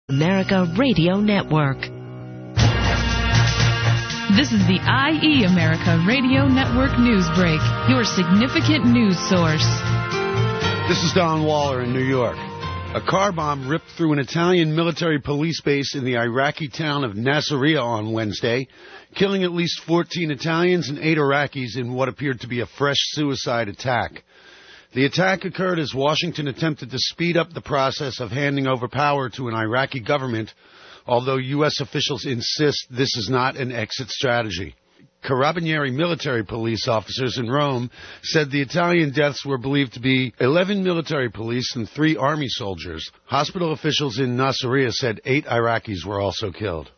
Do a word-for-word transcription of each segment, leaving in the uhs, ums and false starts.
America Radio Network. This is the I E America Radio Network News Break, your significant news source. This is Don Waller in New York. A car bomb ripped through an Italian military police base in the Iraqi town of Nasiriyah on Wednesday, killing at least fourteen Italians and eight Iraqis in what appeared to be a fresh suicide attack. The attack occurred as Washington attempted to speed up the process of handing over power to an Iraqi government, although U S officials insist this is not an exit strategy. Carabinieri military police officers in Rome said the Italian deaths were believed to be eleven military police and three army soldiers. Hospital officials in Nasiriyah said eight Iraqis were also killed.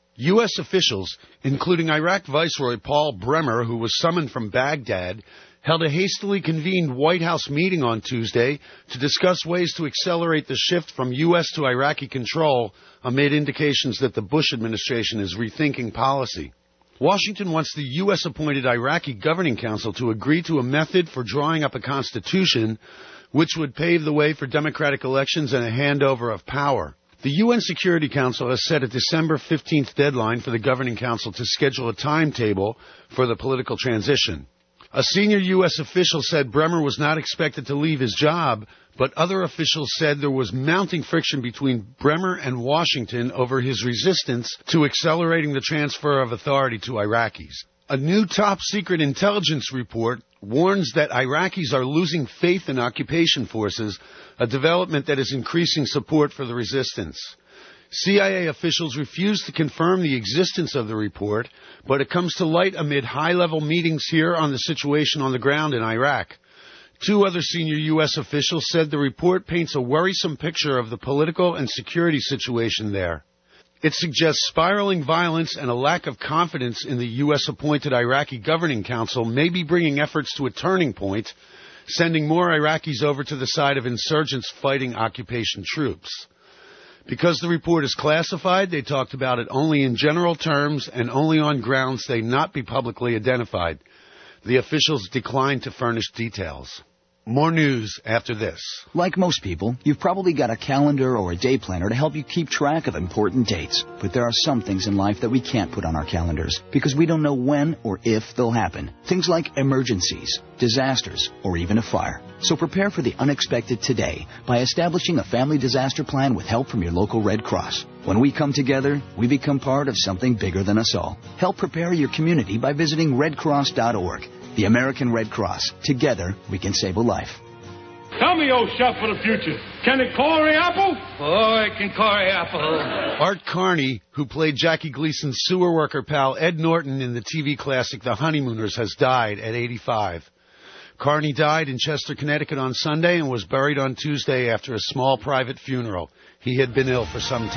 U S officials, including Iraq Viceroy Paul Bremer, who was summoned from Baghdad, held a hastily convened White House meeting on Tuesday to discuss ways to accelerate the shift from U S to Iraqi control amid indications that the Bush administration is rethinking policy. Washington wants the U S-appointed Iraqi Governing Council to agree to a method for drawing up a constitution which would pave the way for democratic elections and a handover of power. The U N Security Council has set a December fifteenth deadline for the Governing Council to schedule a timetable for the political transition. A senior U S official said Bremer was not expected to leave his job, but other officials said there was mounting friction between Bremer and Washington over his resistance to accelerating the transfer of authority to Iraqis. A new top-secret intelligence report warns that Iraqis are losing faith in occupation forces, a development that is increasing support for the resistance. C I A officials refuse to confirm the existence of the report, but it comes to light amid high-level meetings here on the situation on the ground in Iraq. Two other senior U S officials said the report paints a worrisome picture of the political and security situation there. It suggests spiraling violence and a lack of confidence in the U S-appointed Iraqi Governing Council may be bringing efforts to a turning point, sending more Iraqis over to the side of insurgents fighting occupation troops. Because the report is classified, they talked about it only in general terms and only on grounds they not be publicly identified. The officials declined to furnish details. More news after this. Like most people, you've probably got a calendar or a day planner to help you keep track of important dates. But there are some things in life that we can't put on our calendars because we don't know when or if they'll happen. Things like emergencies, disasters, or even a fire. So prepare for the unexpected today by establishing a family disaster plan with help from your local Red Cross. When we come together, we become part of something bigger than us all. Help prepare your community by visiting red cross dot org. The American Red Cross. Together, we can save a life. Tell me, old chef for the future, can it calorie apple? Oh, it can calorie apple. Art Carney, who played Jackie Gleason's sewer worker pal Ed Norton in the T V classic The Honeymooners, has died at eighty-five. Carney died in Chester, Connecticut on Sunday and was buried on Tuesday after a small private funeral. He had been ill for some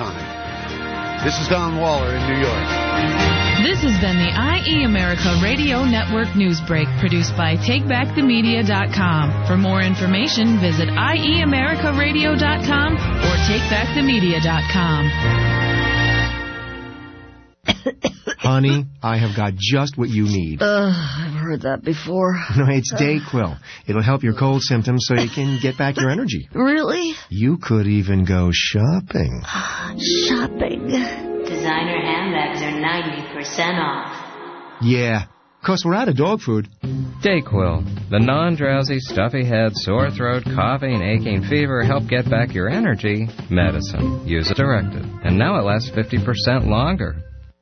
time. This is Don Waller in New York. This has been the I E America Radio Network News Break, produced by take back the media dot com. For more information, visit I E America Radio dot com or take back the media dot com. Honey, I have got just what you need. Uh, I've heard that before. No, it's Dayquil. It'll help your cold symptoms so you can get back your energy. Really? You could even go shopping. Shopping? Designer handbags are ninety percent off. Yeah, because we're out of dog food. Dayquil, the non-drowsy, stuffy head, sore throat, coughing, aching fever, help get back your energy medicine. Use as directed. And now it lasts fifty percent longer.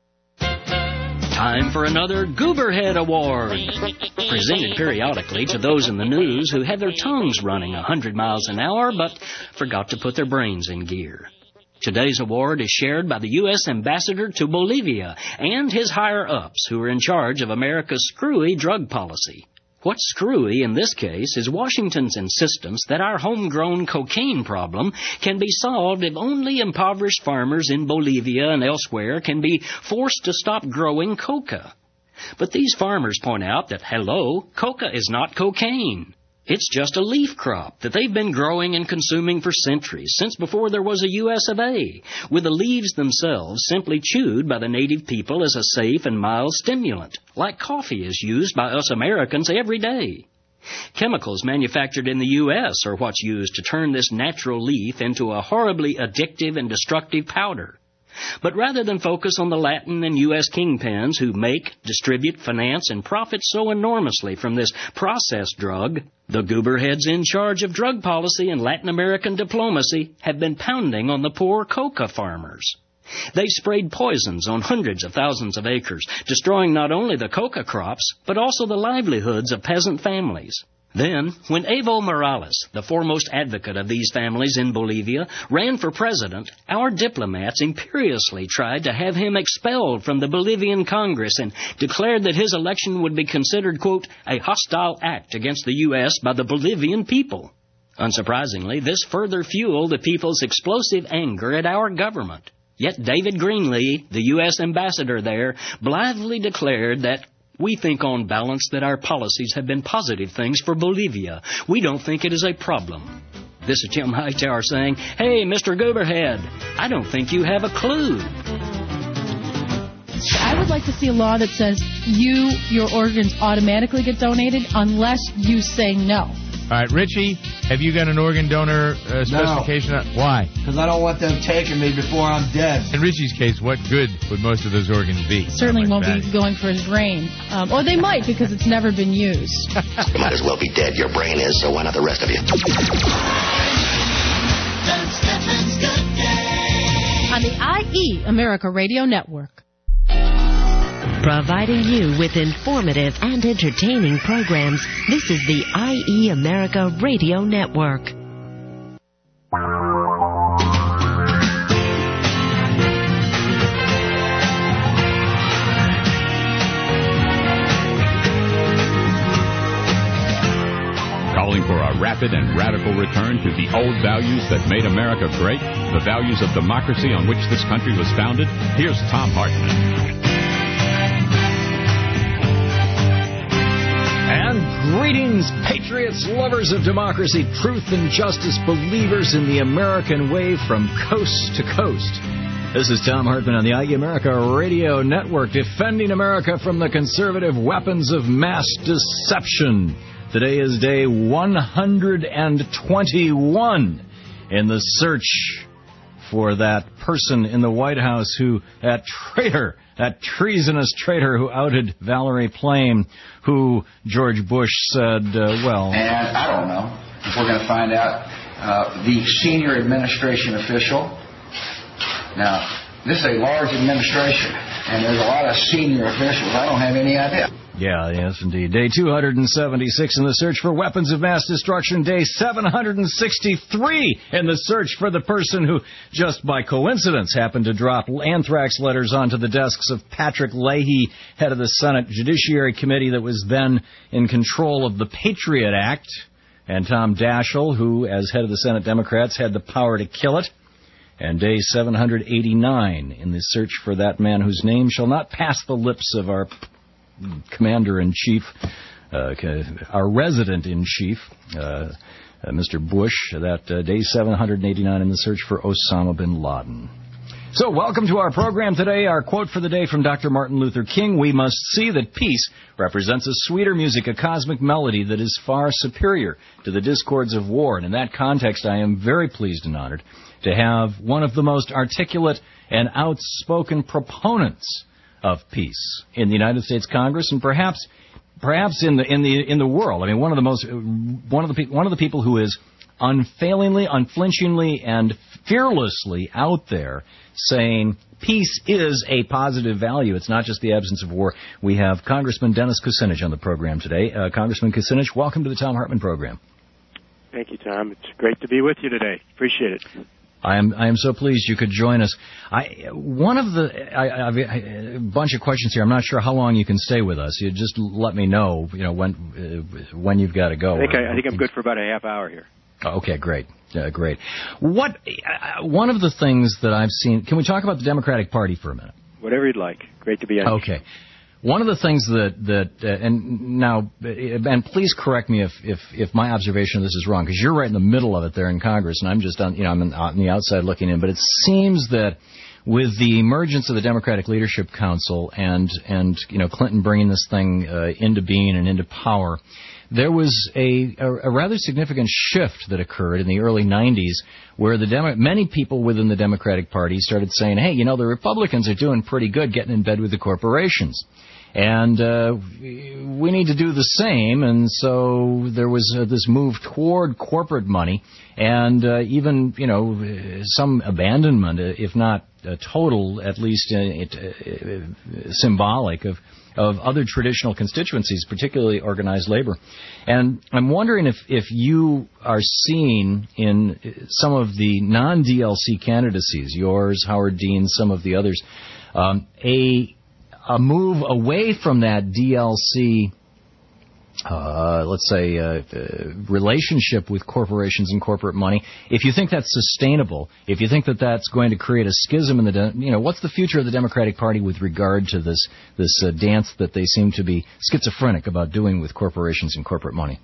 Time for another Gooberhead Award, presented periodically to those in the news who had their tongues running one hundred miles an hour but forgot to put their brains in gear. Today's award is shared by the U S ambassador to Bolivia and his higher-ups who are in charge of America's screwy drug policy. What's screwy in this case is Washington's insistence that our homegrown cocaine problem can be solved if only impoverished farmers in Bolivia and elsewhere can be forced to stop growing coca. But these farmers point out that, hello, coca is not cocaine. It's just a leaf crop that they've been growing and consuming for centuries, since before there was a U S of A, with the leaves themselves simply chewed by the native people as a safe and mild stimulant, like coffee is used by us Americans every day. Chemicals manufactured in the U S are what's used to turn this natural leaf into a horribly addictive and destructive powder. But rather than focus on the Latin and U S kingpins who make, distribute, finance, and profit so enormously from this processed drug, the gooberheads in charge of drug policy and Latin American diplomacy have been pounding on the poor coca farmers. They sprayed poisons on hundreds of thousands of acres, destroying not only the coca crops, but also the livelihoods of peasant families. Then, when Evo Morales, the foremost advocate of these families in Bolivia, ran for president, our diplomats imperiously tried to have him expelled from the Bolivian Congress and declared that his election would be considered, quote, a hostile act against the U S by the Bolivian people. Unsurprisingly, this further fueled the people's explosive anger at our government. Yet David Greenlee, the U S ambassador there, blithely declared that we think on balance that our policies have been positive things for Bolivia. We don't think it is a problem. This is Jim Hightower saying, hey, Mister Gooberhead, I don't think you have a clue. I would like to see a law that says you, your organs automatically get donated unless you say no. All right, Richie, have you got an organ donor uh, specification? No. Why? Because I don't want them taking me before I'm dead. In Richie's case, what good would most of those organs be? Certainly won't bad. be going for his brain. Um, or they might because it's never been used. You might as well be dead. Your brain is, so why not the rest of you? On the I E America Radio Network. Providing you with informative and entertaining programs, this is the I E America Radio Network. Calling for a rapid and radical return to the old values that made America great, the values of democracy on which this country was founded, here's Thom Hartmann. And greetings, patriots, lovers of democracy, truth and justice, believers in the American way from coast to coast. This is Thom Hartmann on the I E America Radio Network, defending America from the conservative weapons of mass deception. Today is day one hundred twenty-one in the search for that person in the White House who, that traitor, that treasonous traitor who outed Valerie Plame, who George Bush said, uh, well... And I don't know if we're going to find out uh, the senior administration official. Now, this is a large administration, and there's a lot of senior officials. I don't have any idea. Yeah, yes, indeed. Day two hundred seventy-six in the search for weapons of mass destruction. Day seven hundred sixty-three in the search for the person who, just by coincidence, happened to drop anthrax letters onto the desks of Patrick Leahy, head of the Senate Judiciary Committee that was then in control of the Patriot Act, and Tom Daschle, who, as head of the Senate Democrats, had the power to kill it. And day seven hundred eighty-nine in the search for that man whose name shall not pass the lips of our Commander-in-Chief, uh, our Resident-in-Chief, uh, uh, Mister Bush, that uh, day seven hundred eighty-nine in the search for Osama bin Laden. So, welcome to our program today. Our quote for the day from Doctor Martin Luther King: we must see that peace represents a sweeter music, a cosmic melody that is far superior to the discords of war. And in that context, I am very pleased and honored to have one of the most articulate and outspoken proponents of peace in the United States Congress, and perhaps, perhaps in the in the in the world. I mean, one of the most one of the one of the people who is unfailingly, unflinchingly, and fearlessly out there saying peace is a positive value. It's not just the absence of war. We have Congressman Dennis Kucinich on the program today. Uh, Congressman Kucinich, welcome to the Thom Hartmann program. Thank you, Tom. It's great to be with you today. Appreciate it. I am I am so pleased you could join us. I one of the I, I've a bunch of questions here. I'm not sure how long you can stay with us. You just let me know, you know, when uh, when you've got to go. I think I, I think I'm good for about a half hour here. Okay, great, uh, great. What uh, one of the things that I've seen? Can we talk about the Democratic Party for a minute? Whatever you'd like. Great to be on. Okay. One of the things that, that uh, and now, and please correct me if, if, if my observation of this is wrong, because you're right in the middle of it there in Congress, and I'm just on, you know, I'm on the outside looking in, but it seems that with the emergence of the Democratic Leadership Council and, and you know, Clinton bringing this thing uh, into being and into power, there was a, a, a rather significant shift that occurred in the early nineties where the Demo- many people within the Democratic Party started saying, hey, you know, the Republicans are doing pretty good getting in bed with the corporations. And uh, we need to do the same, and so there was uh, this move toward corporate money, and uh, even, you know, some abandonment, if not uh, total, at least uh, uh, symbolic, of of other traditional constituencies, particularly organized labor. And I'm wondering if, if you are seeing in some of the non-D L C candidacies, yours, Howard Dean, some of the others, um, a a move away from that D L C, uh, let's say, uh, uh, relationship with corporations and corporate money. If you think that's sustainable, if you think that that's going to create a schism in the, de- you know, what's the future of the Democratic Party with regard to this this uh, dance that they seem to be schizophrenic about doing with corporations and corporate money?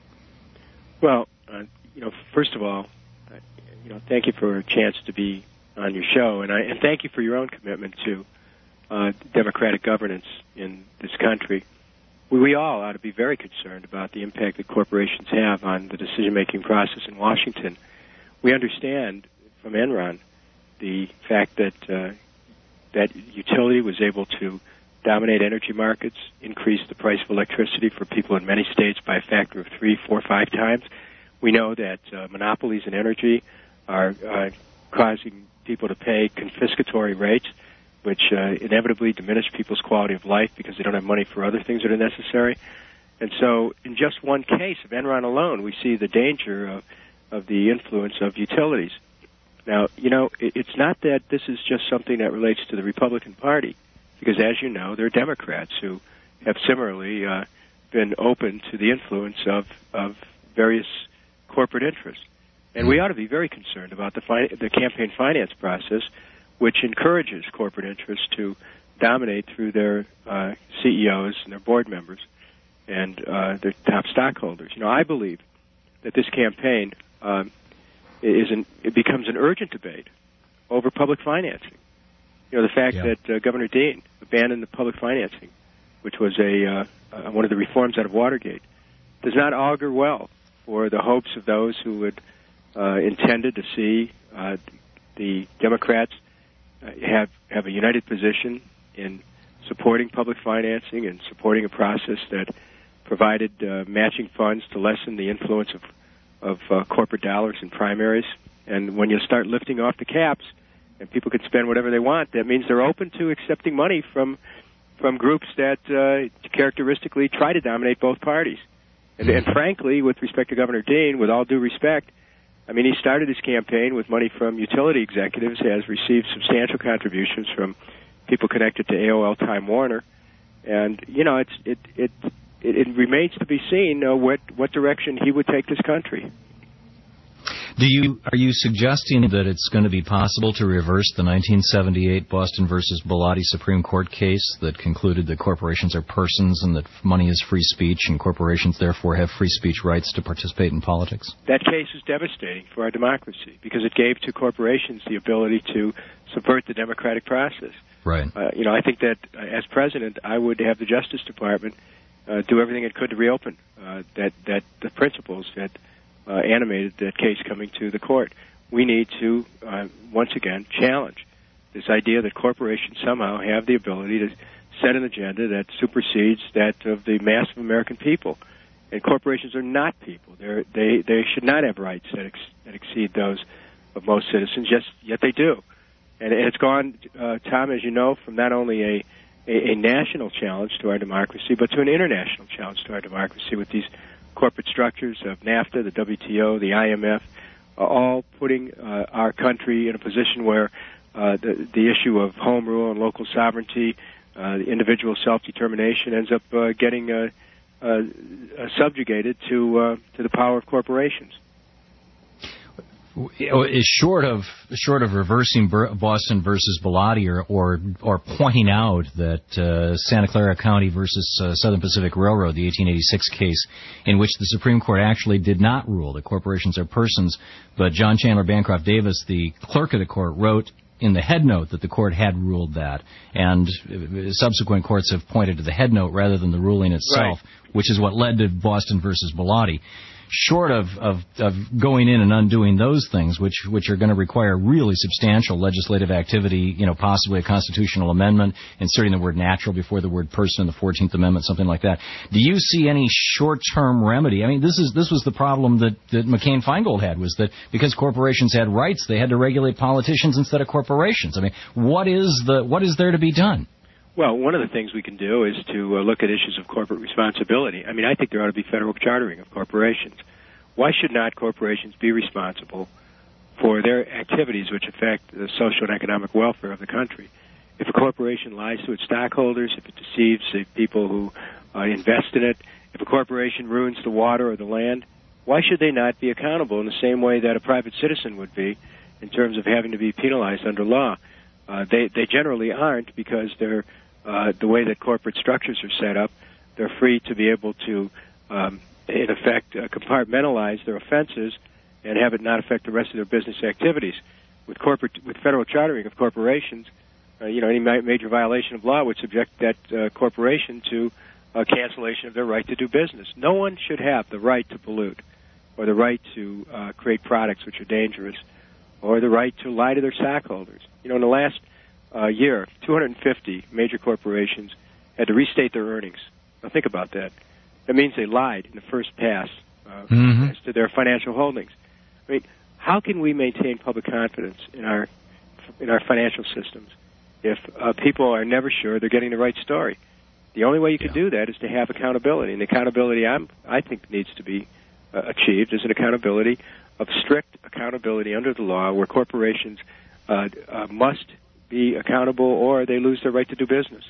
Well, uh, you know, first of all, uh, you know, thank you for a chance to be on your show, and I and thank you for your own commitment to Uh, democratic governance in this country. We, we all ought to be very concerned about the impact that corporations have on the decision-making process in Washington. We understand from Enron the fact that uh, that utility was able to dominate energy markets, increase the price of electricity for people in many states by a factor of three, four, five times. We know that uh, monopolies in energy are uh, causing people to pay confiscatory rates, which uh, inevitably diminish people's quality of life because they don't have money for other things that are necessary. And so in just one case of Enron alone, we see the danger of, of the influence of utilities. Now, you know, it, it's not that this is just something that relates to the Republican Party, because as you know, there are Democrats who have similarly uh, been open to the influence of, of various corporate interests. And we ought to be very concerned about the, fi- the campaign finance process, which encourages corporate interests to dominate through their uh, C E Os and their board members and uh, their top stockholders. You know, I believe that this campaign um, is an, it becomes an urgent debate over public financing. You know, the fact yeah. that uh, Governor Dean abandoned the public financing, which was a uh, uh, one of the reforms out of Watergate, does not augur well for the hopes of those who would uh, intended to see uh, the Democrats Uh, have have a united position in supporting public financing and supporting a process that provided uh, matching funds to lessen the influence of of uh, corporate dollars in primaries. And when you start lifting off the caps and people can spend whatever they want, that means they're open to accepting money from from groups that uh, characteristically try to dominate both parties. And, and frankly, with respect to Governor Dean, with all due respect, I mean, he started his campaign with money from utility executives, has received substantial contributions from people connected to A O L Time Warner, and you know, it's it it it, it remains to be seen uh, what what direction he would take this country. Do you are you suggesting that it's going to be possible to reverse the nineteen seventy-eight Boston versus Bilotti Supreme Court case that concluded that corporations are persons and that money is free speech and corporations therefore have free speech rights to participate in politics? That case is devastating for our democracy because it gave to corporations the ability to subvert the democratic process. Right. Uh, you know, I think that uh, as president, I would have the Justice Department uh, do everything it could to reopen uh, that that the principles that Uh, animated that case coming to the court. We need to, uh, once again, challenge this idea that corporations somehow have the ability to set an agenda that supersedes that of the mass of American people. And corporations are not people. They're, they they should not have rights that, ex- that exceed those of most citizens, yes, yet they do. And, and it's gone, uh, Tom, as you know, from not only a, a, a national challenge to our democracy, but to an international challenge to our democracy with these corporate structures of NAFTA, the W T O, the I M F, are all putting uh, our country in a position where uh, the, the issue of home rule and local sovereignty, uh, the individual self-determination ends up uh, getting uh, uh, subjugated to uh, to the power of corporations. Is short of short of reversing Boston versus Bilotti, or or, or pointing out that uh, Santa Clara County versus uh, Southern Pacific Railroad, the eighteen eighty-six case, in which the Supreme Court actually did not rule that corporations are persons, but John Chandler Bancroft Davis, the clerk of the court, wrote in the head note that the court had ruled that, and subsequent courts have pointed to the head note rather than the ruling itself, right, which is what led to Boston versus Bellotti. Short of, of, of going in and undoing those things, which which are going to require really substantial legislative activity, you know, possibly a constitutional amendment, inserting the word natural before the word person in the fourteenth Amendment, something like that. Do you see any short-term remedy? I mean, this is this was the problem that, that McCain-Feingold had, was that because corporations had rights, they had to regulate politicians instead of corporations. I mean, what is the what is there to be done? Well, one of the things we can do is to uh, look at issues of corporate responsibility. I mean, I think there ought to be federal chartering of corporations. Why should not corporations be responsible for their activities which affect the social and economic welfare of the country? If a corporation lies to its stockholders, if it deceives the people who uh, invest in it, if a corporation ruins the water or the land, why should they not be accountable in the same way that a private citizen would be in terms of having to be penalized under law? Uh, they, they generally aren't, because they're Uh, the way that corporate structures are set up, they're free to be able to, um, in effect, uh, compartmentalize their offenses and have it not affect the rest of their business activities. With corporate, with federal chartering of corporations, uh, you know, any ma- major violation of law would subject that uh, corporation to uh, cancellation of their right to do business. No one should have the right to pollute, or the right to uh, create products which are dangerous, or the right to lie to their stockholders. You know, in the last Uh, year, two hundred fifty major corporations had to restate their earnings. Now think about that. That means they lied in the first pass uh, mm-hmm. as to their financial holdings. I mean, how can we maintain public confidence in our in our financial systems if uh, people are never sure they're getting the right story? The only way you can yeah. do that is to have accountability, and the accountability I'm, I think needs to be uh, achieved is an accountability of strict accountability under the law, where corporations uh, uh, must be accountable or they lose their right to do business.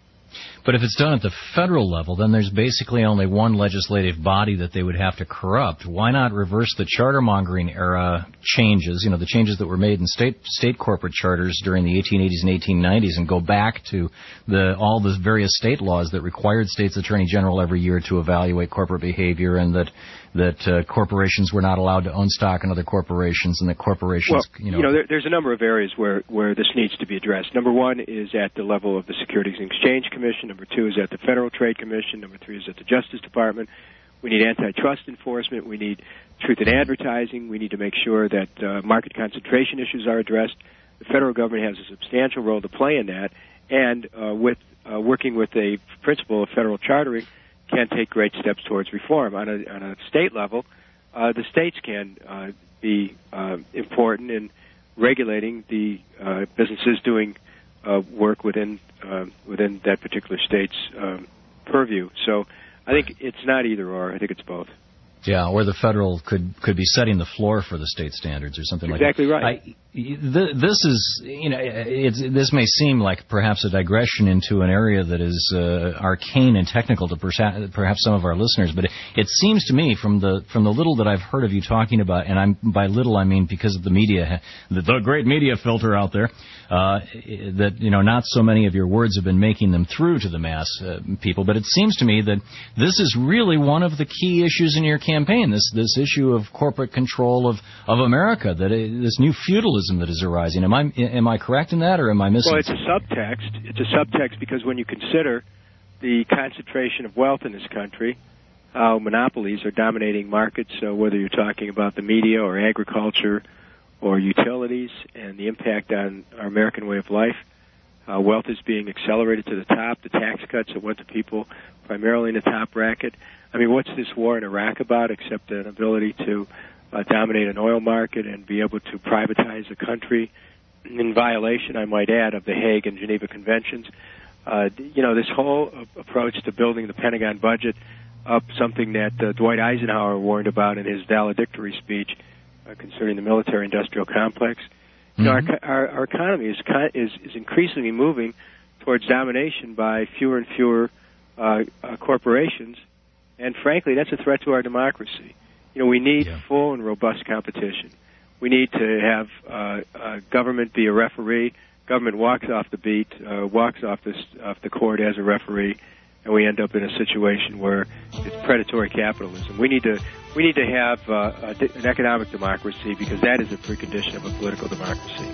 But if it's done at the federal level, then there's basically only one legislative body that they would have to corrupt. Why not reverse the charter-mongering era changes, you know, the changes that were made in state state corporate charters during the eighteen eighties and eighteen nineties, and go back to the all the various state laws that required states' attorney general every year to evaluate corporate behavior, and that that uh, corporations were not allowed to own stock in other corporations, and that corporations, well, you know... you know there, there's a number of areas where, where this needs to be addressed. Number one is at the level of the Securities and Exchange Commission. Number two is at the Federal Trade Commission. Number three is at the Justice Department. We need antitrust enforcement. We need truth in advertising. We need to make sure that uh, market concentration issues are addressed. The federal government has a substantial role to play in that, and uh, with uh, working with a principle of federal chartering, can take great steps towards reform. On a, on a state level, uh, the states can uh, be uh, important in regulating the uh, businesses doing uh, work within uh, within that particular state's um, purview. So I think it's not either or. I think it's both. Yeah, or the federal could could be setting the floor for the state standards or something exactly like that. Exactly right. I, th- this is, you know, it's, this may seem like perhaps a digression into an area that is uh, arcane and technical to persa- perhaps some of our listeners, but it, it seems to me from the from the little that I've heard of you talking about, and I'm by little I mean because of the media, the, the great media filter out there, uh, that, you know, not so many of your words have been making them through to the mass uh, people, but it seems to me that this is really one of the key issues in your campaign, this this issue of corporate control of, of America, that it, this new feudalism that is arising. Am I am I correct in that, or am I missing? Well, it's a subtext. It's a subtext because when you consider the concentration of wealth in this country, how monopolies are dominating markets, so whether you're talking about the media or agriculture or utilities, and the impact on our American way of life, uh, wealth is being accelerated to the top. The tax cuts that went to people primarily in the top bracket. I mean, what's this war in Iraq about except an ability to Uh, dominate an oil market and be able to privatize a country in violation, I might add, of the Hague and Geneva Conventions? Uh, you know, this whole approach to building the Pentagon budget up, something that uh, Dwight Eisenhower warned about in his valedictory speech uh, concerning the military-industrial complex. You know, mm-hmm. our, our, our economy is, is is increasingly moving towards domination by fewer and fewer uh, uh, corporations, and frankly, that's a threat to our democracy. You know, we need yeah. full and robust competition. We need to have uh, uh, government be a referee. Government walks off the beat, uh, walks off the, off the court as a referee, and we end up in a situation where it's predatory capitalism. We need to we need to have uh, a, an economic democracy, because that is a precondition of a political democracy.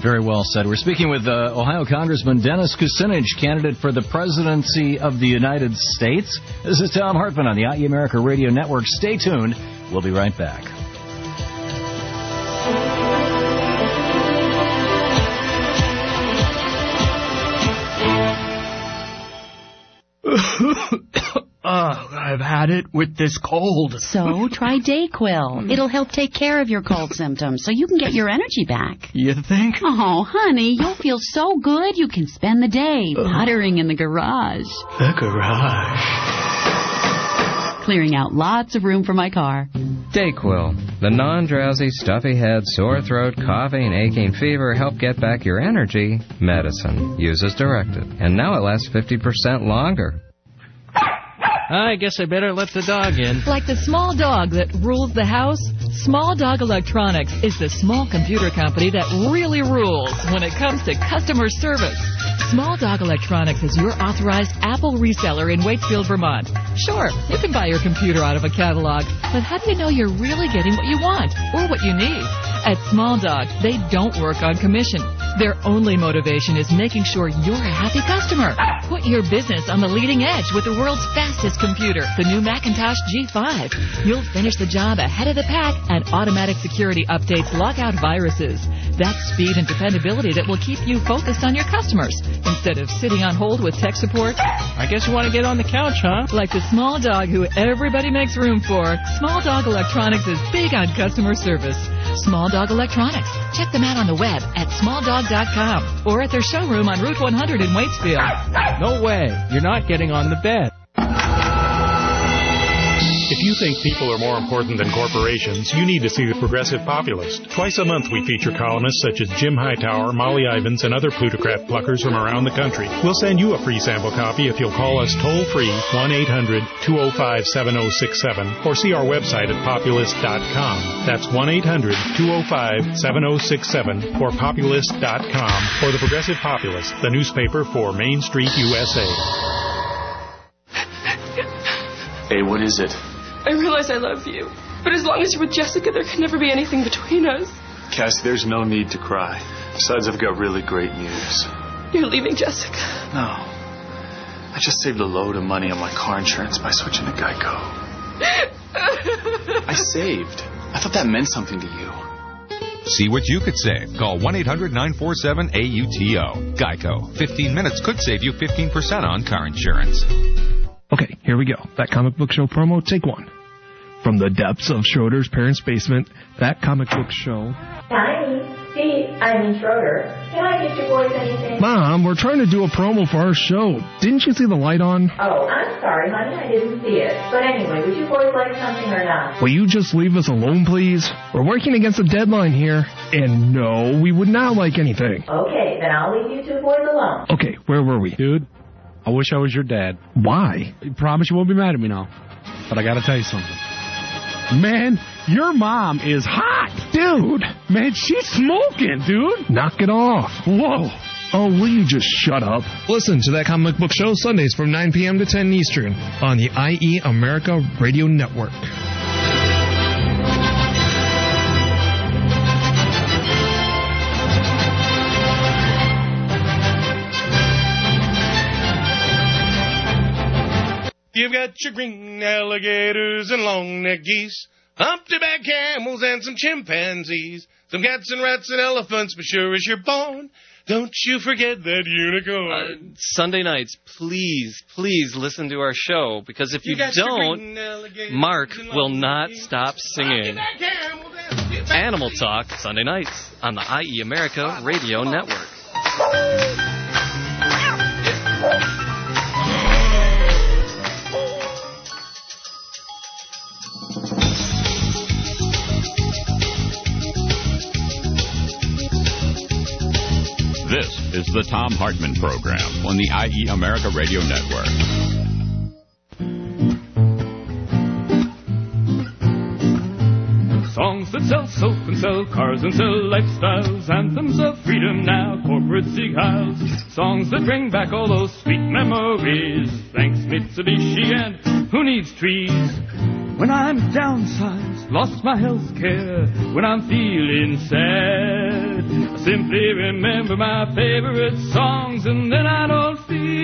Very well said. We're speaking with uh, Ohio Congressman Dennis Kucinich, candidate for the presidency of the United States. This is Tom Hartman on the I E America Radio Network. Stay tuned. We'll be right back. Uh, I've had it with this cold. So try Dayquil. It'll help take care of your cold symptoms so you can get your energy back. You think? Oh, honey, you'll feel so good you can spend the day uh, puttering in the garage. The garage. Clearing out lots of room for my car. Dayquil, the non-drowsy, stuffy head, sore throat, coughing, aching, fever, help get back your energy medicine. Use as directed. And now it lasts fifty percent longer. I guess I better let the dog in. Like the small dog that rules the house, Small Dog Electronics is the small computer company that really rules when it comes to customer service. Small Dog Electronics is your authorized Apple reseller in Waitsfield, Vermont. Sure, you can buy your computer out of a catalog, but how do you know you're really getting what you want or what you need? At Small Dog, they don't work on commission. Their only motivation is making sure you're a happy customer. Put your business on the leading edge with the world's fastest computer, the new Macintosh G five. You'll finish the job ahead of the pack, and automatic security updates lock out viruses. That's speed and dependability that will keep you focused on your customers instead of sitting on hold with tech support. I guess you want to get on the couch, huh? Like the small dog who everybody makes room for, Small Dog Electronics is big on customer service. Small Dog Electronics. Check them out on the web at small dog dot com or at their showroom on Route one hundred in Waitsfield. No way. You're not getting on the bed. If you think people are more important than corporations, you need to see The Progressive Populist. Twice a month we feature columnists such as Jim Hightower, Molly Ivins, and other plutocrat pluckers from around the country. We'll send you a free sample copy if you'll call us toll-free one eight hundred two oh five seven oh six seven or see our website at populist dot com. That's one eight hundred two oh five seven oh six seven or populist dot com or The Progressive Populist, the newspaper for Main Street, U S A. Hey, what is it? I realize I love you, but as long as you're with Jessica, there can never be anything between us. Cassie, there's no need to cry. Besides, I've got really great news. You're leaving Jessica? No. I just saved a load of money on my car insurance by switching to Geico. I saved. I thought that meant something to you. See what you could save. Call one eight hundred nine four seven A U T O. Geico. fifteen minutes could save you fifteen percent on car insurance. Okay, here we go. That comic book show promo, take one. From the depths of Schroeder's parents' basement, that comic book show. Hi, Steve. I'm in Schroeder. Can I get your boys anything? Mom, we're trying to do a promo for our show. Didn't you see the light on? Oh, I'm sorry, honey. I didn't see it. But anyway, would you boys like something or not? Will you just leave us alone, please? We're working against a deadline here. And no, we would not like anything. Okay, then I'll leave you two boys alone. Okay, where were we? Dude, I wish I was your dad. Why? I promise you won't be mad at me now. But I gotta tell you something. Man, your mom is hot. Dude. Man, she's smoking, dude. Knock it off. Whoa. Oh, will you just shut up? Listen to That Comic Book Show Sundays from nine p.m. to ten Eastern on the I E America Radio Network. You've got your green alligators and long-necked geese, humpty-back camels and some chimpanzees, some cats and rats and elephants, but sure as you're born, don't you forget that unicorn. Uh, Sunday nights, please, please listen to our show, because if you, you don't, Mark will not stop singing. Animal Talk, Sunday nights on the I E America Radio Network. This is the Tom Hartman Program on the I E America Radio Network. Songs that sell soap and sell cars and sell lifestyles, anthems of freedom now, corporate Sieg Heils. Songs that bring back all those sweet memories. Thanks Mitsubishi and who needs trees? When I'm downsized, lost my health care, when I'm feeling sad, a simply remember my favorite songs, and then I don't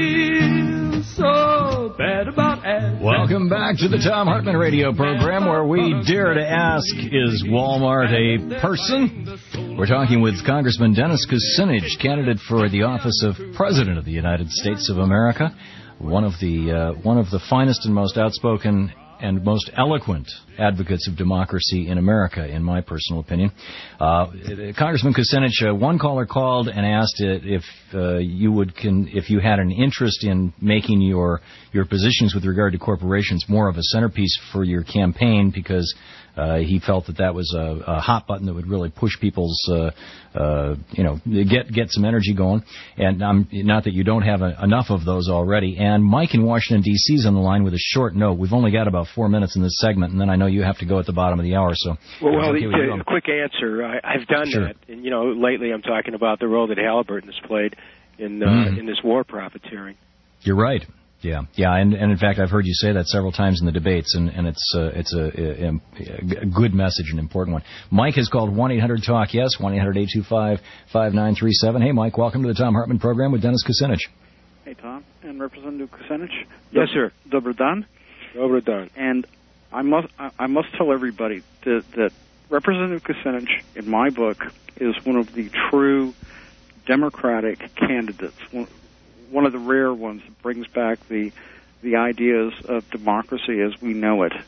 feel so bad about it. Welcome back to the Tom Hartman radio program, where we dare to ask, is Walmart a person? We're talking with Congressman Dennis Kucinich, candidate for the office of President of the United States of America, one of the uh, one of the finest and most outspoken and most eloquent advocates of democracy in America, in my personal opinion. Uh, Congressman Kucinich, uh, one caller called and asked if uh, you would, can, if you had an interest in making your your positions with regard to corporations more of a centerpiece for your campaign, because uh, he felt that that was a, a hot button that would really push people's, uh, uh, you know, get get some energy going. And um, not that you don't have a, enough of those already. And Mike in Washington, D C is on the line with a short note. We've only got about four minutes in this segment, and then I know you have to go at the bottom of the hour. So, well, well okay a, a quick answer. I, I've done sure. that, and you know, lately I'm talking about the role that Halliburton has played in uh, mm. in this war profiteering. You're right. Yeah, yeah, and, and in fact, I've heard you say that several times in the debates, and, and it's uh, it's a, a, a good message, an important one. Mike has called one eight hundred talk yes, one eight hundred eight two five five nine three seven. Hey, Mike, welcome to the Tom Hartman program with Dennis Kucinich. Hey, Tom, and Representative Kucinich. Yes, sir. Dobar dan. Dobar dan. And I must I must tell everybody that, that Representative Kucinich, in my book, is one of the true Democratic candidates. One, one of the rare ones that brings back the the ideas of democracy as we know it,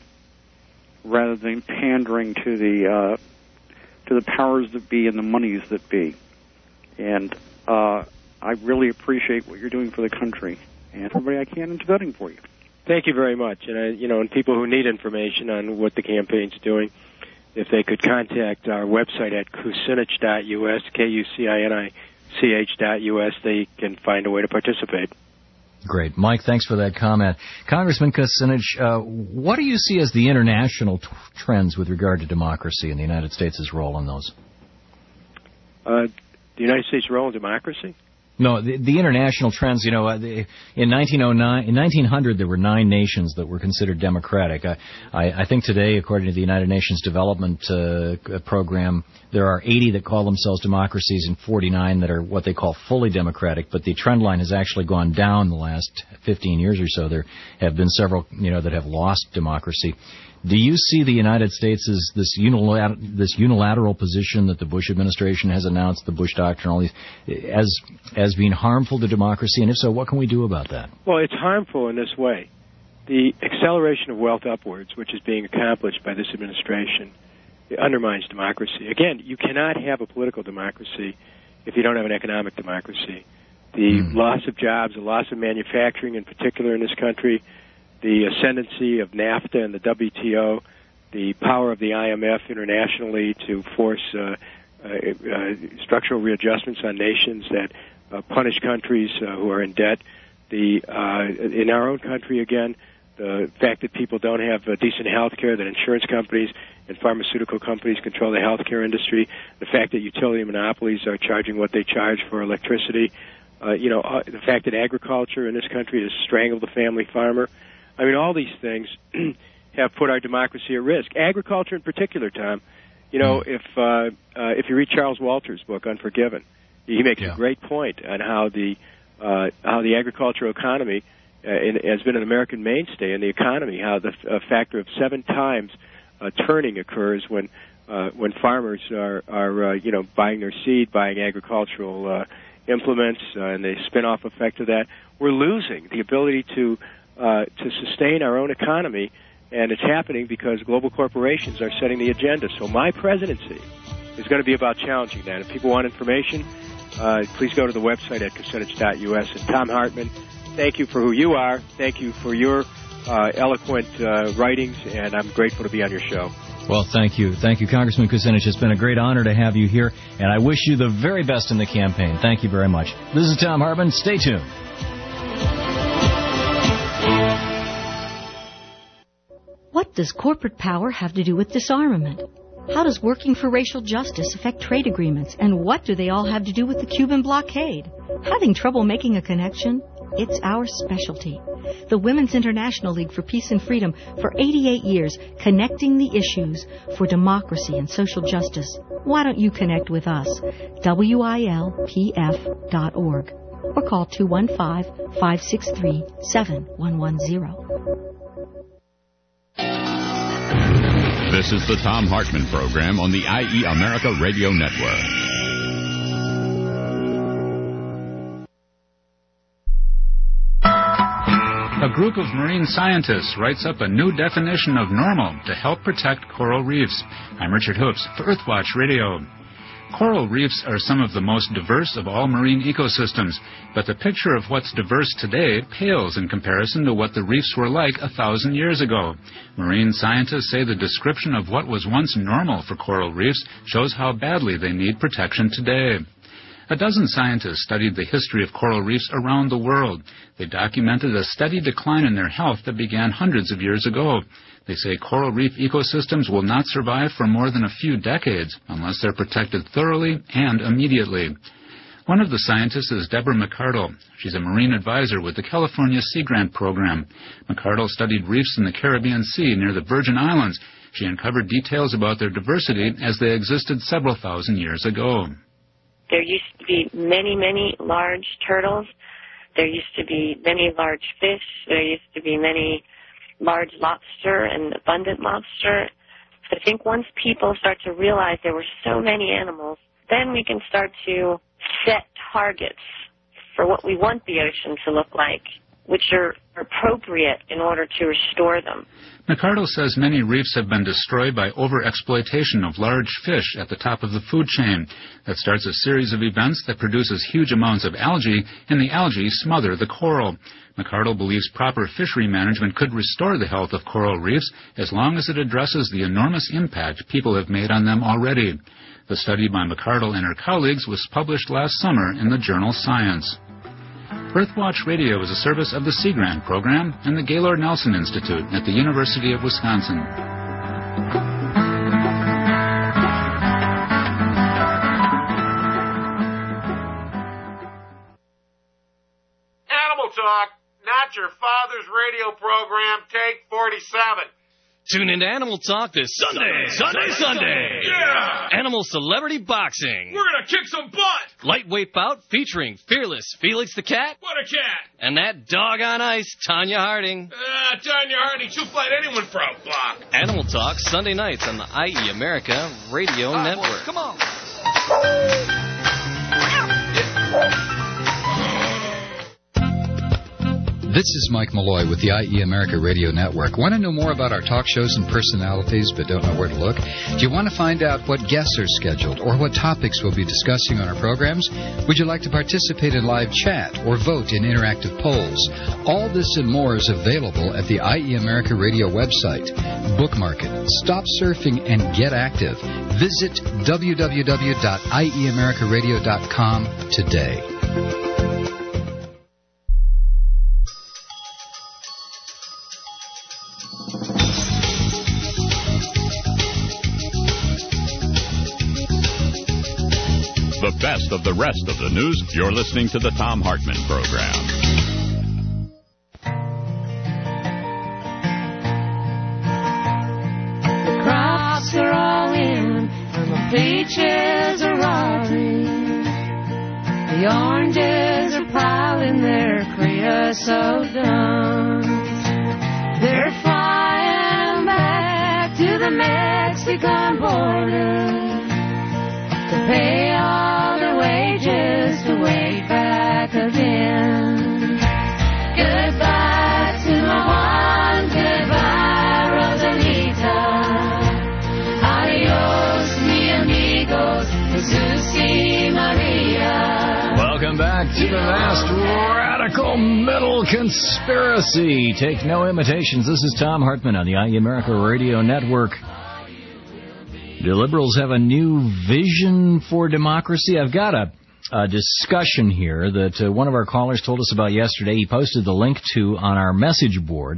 rather than pandering to the uh, to the powers that be and the monies that be. And uh, I really appreciate what you're doing for the country, and everybody I can is voting for you. Thank you very much. And I, you know, and people who need information on what the campaign's doing, if they could contact our website at kucinich dot U S, K U C I N I C H dot U S, they can find a way to participate. Great. Mike, thanks for that comment. Congressman Kucinich, uh, what do you see as the international t- trends with regard to democracy and the United States' role in those? Uh, the United States' role in democracy? No, the, the international trends, you know, uh, the, in nineteen oh nine, in nineteen hundred, there were nine nations that were considered democratic. I, I, I think today, according to the United Nations Development uh, Program, there are eighty that call themselves democracies and forty-nine that are what they call fully democratic, but the trend line has actually gone down the last fifteen years or so. There have been several, you know, that have lost democracy. Do you see the United States as this unilateral, this unilateral position that the Bush administration has announced, the Bush Doctrine, all these, as as being harmful to democracy? And if so, what can we do about that? Well, it's harmful in this way. The acceleration of wealth upwards, which is being accomplished by this administration, it undermines democracy. Again, you cannot have a political democracy if you don't have an economic democracy. The mm. loss of jobs, the loss of manufacturing in particular in this country, the ascendancy of NAFTA and the W T O, the power of the I M F internationally to force uh, uh, uh, structural readjustments on nations that uh, punish countries uh, who are in debt. The uh, in our own country, again, the fact that people don't have uh, decent health care, that insurance companies and pharmaceutical companies control the health care industry, the fact that utility monopolies are charging what they charge for electricity, uh, you know, uh, the fact that agriculture in this country has strangled the family farmer. I mean, all these things have put our democracy at risk. Agriculture in particular, Tom. You know, if uh, uh, if you read Charles Walter's book, Unforgiven, he makes yeah. a great point on how the uh, how the agricultural economy uh, in, has been an American mainstay in the economy. How the uh, factor of seven times uh, turning occurs when uh, when farmers are are uh, you know buying their seed, buying agricultural uh, implements, uh, and the spin-off effect of that. We're losing the ability to Uh, to sustain our own economy, and it's happening because global corporations are setting the agenda. So my presidency is going to be about challenging that. If people want information, uh, please go to the website at kucinich dot U S. And Tom Hartman, thank you for who you are. Thank you for your uh, eloquent uh, writings, and I'm grateful to be on your show. Well, thank you. Thank you, Congressman Kucinich. It's been a great honor to have you here, and I wish you the very best in the campaign. Thank you very much. This is Tom Hartman. Stay tuned. What does corporate power have to do with disarmament? How does working for racial justice affect trade agreements? And what do they all have to do with the Cuban blockade? Having trouble making a connection? It's our specialty. The Women's International League for Peace and Freedom for eighty-eight years, connecting the issues for democracy and social justice. Why don't you connect with us? W I L P F dot org or call two one five, five six three, seven one one zero. This is the Thom Hartmann Program on the I E America Radio Network. A group of marine scientists writes up a new definition of normal to help protect coral reefs. I'm Richard Hoops for Earthwatch Radio. Coral reefs are some of the most diverse of all marine ecosystems, but the picture of what's diverse today pales in comparison to what the reefs were like a thousand years ago. Marine scientists say the description of what was once normal for coral reefs shows how badly they need protection today. A dozen scientists studied the history of coral reefs around the world. They documented a steady decline in their health that began hundreds of years ago. They say coral reef ecosystems will not survive for more than a few decades unless they're protected thoroughly and immediately. One of the scientists is Deborah McArdle. She's a marine advisor with the California Sea Grant Program. McArdle studied reefs in the Caribbean Sea near the Virgin Islands. She uncovered details about their diversity as they existed several thousand years ago. There used to be many, many large turtles. There used to be many large fish. There used to be many large lobster and abundant lobster. I think once people start to realize there were so many animals, then we can start to set targets for what we want the ocean to look like, which are appropriate in order to restore them. McArdle says many reefs have been destroyed by overexploitation of large fish at the top of the food chain. That starts a series of events that produces huge amounts of algae, and the algae smother the coral. McArdle believes proper fishery management could restore the health of coral reefs as long as it addresses the enormous impact people have made on them already. The study by McArdle and her colleagues was published last summer in the journal Science. Earthwatch Radio is a service of the Sea Grant Program and the Gaylord Nelson Institute at the University of Wisconsin. Animal Talk, not your father's radio program, take forty-seven. Tune into Animal Talk this Sunday, Sunday, Sunday. Sunday. Yeah! Animal Celebrity Boxing. We're going to kick some butt. Lightweight bout featuring fearless Felix the Cat. What a cat. And that dog on ice, Tanya Harding. Ah, uh, Tanya Harding, she'll fight anyone for a buck. Animal Talk, Sunday nights on the I E America Radio ah, Network. Boy, come on. This is Mike Malloy with the I E America Radio Network. Want to know more about our talk shows and personalities but don't know where to look? Do you want to find out what guests are scheduled or what topics we'll be discussing on our programs? Would you like to participate in live chat or vote in interactive polls? All this and more is available at the I E America Radio website. Bookmark it, stop surfing, and get active. Visit w w w dot i e america radio dot com today. The best of the rest of the news. You're listening to the Thom Hartmann Program. The crops are all in, and the peaches are rotting. The oranges are piling their creosote duns. They're flying back to the Mexican border to pay all their wages to wait back again. Goodbye to my Juan, goodbye Rosalita. Adios, mi amigos, Jesus y Maria. Welcome back to the vast radical middle conspiracy. Take no imitations. This is Thom Hartmann on the I E America Radio Network. Do liberals have a new vision for democracy? I've got a, a discussion here that uh, one of our callers told us about yesterday. He posted the link to on our message board.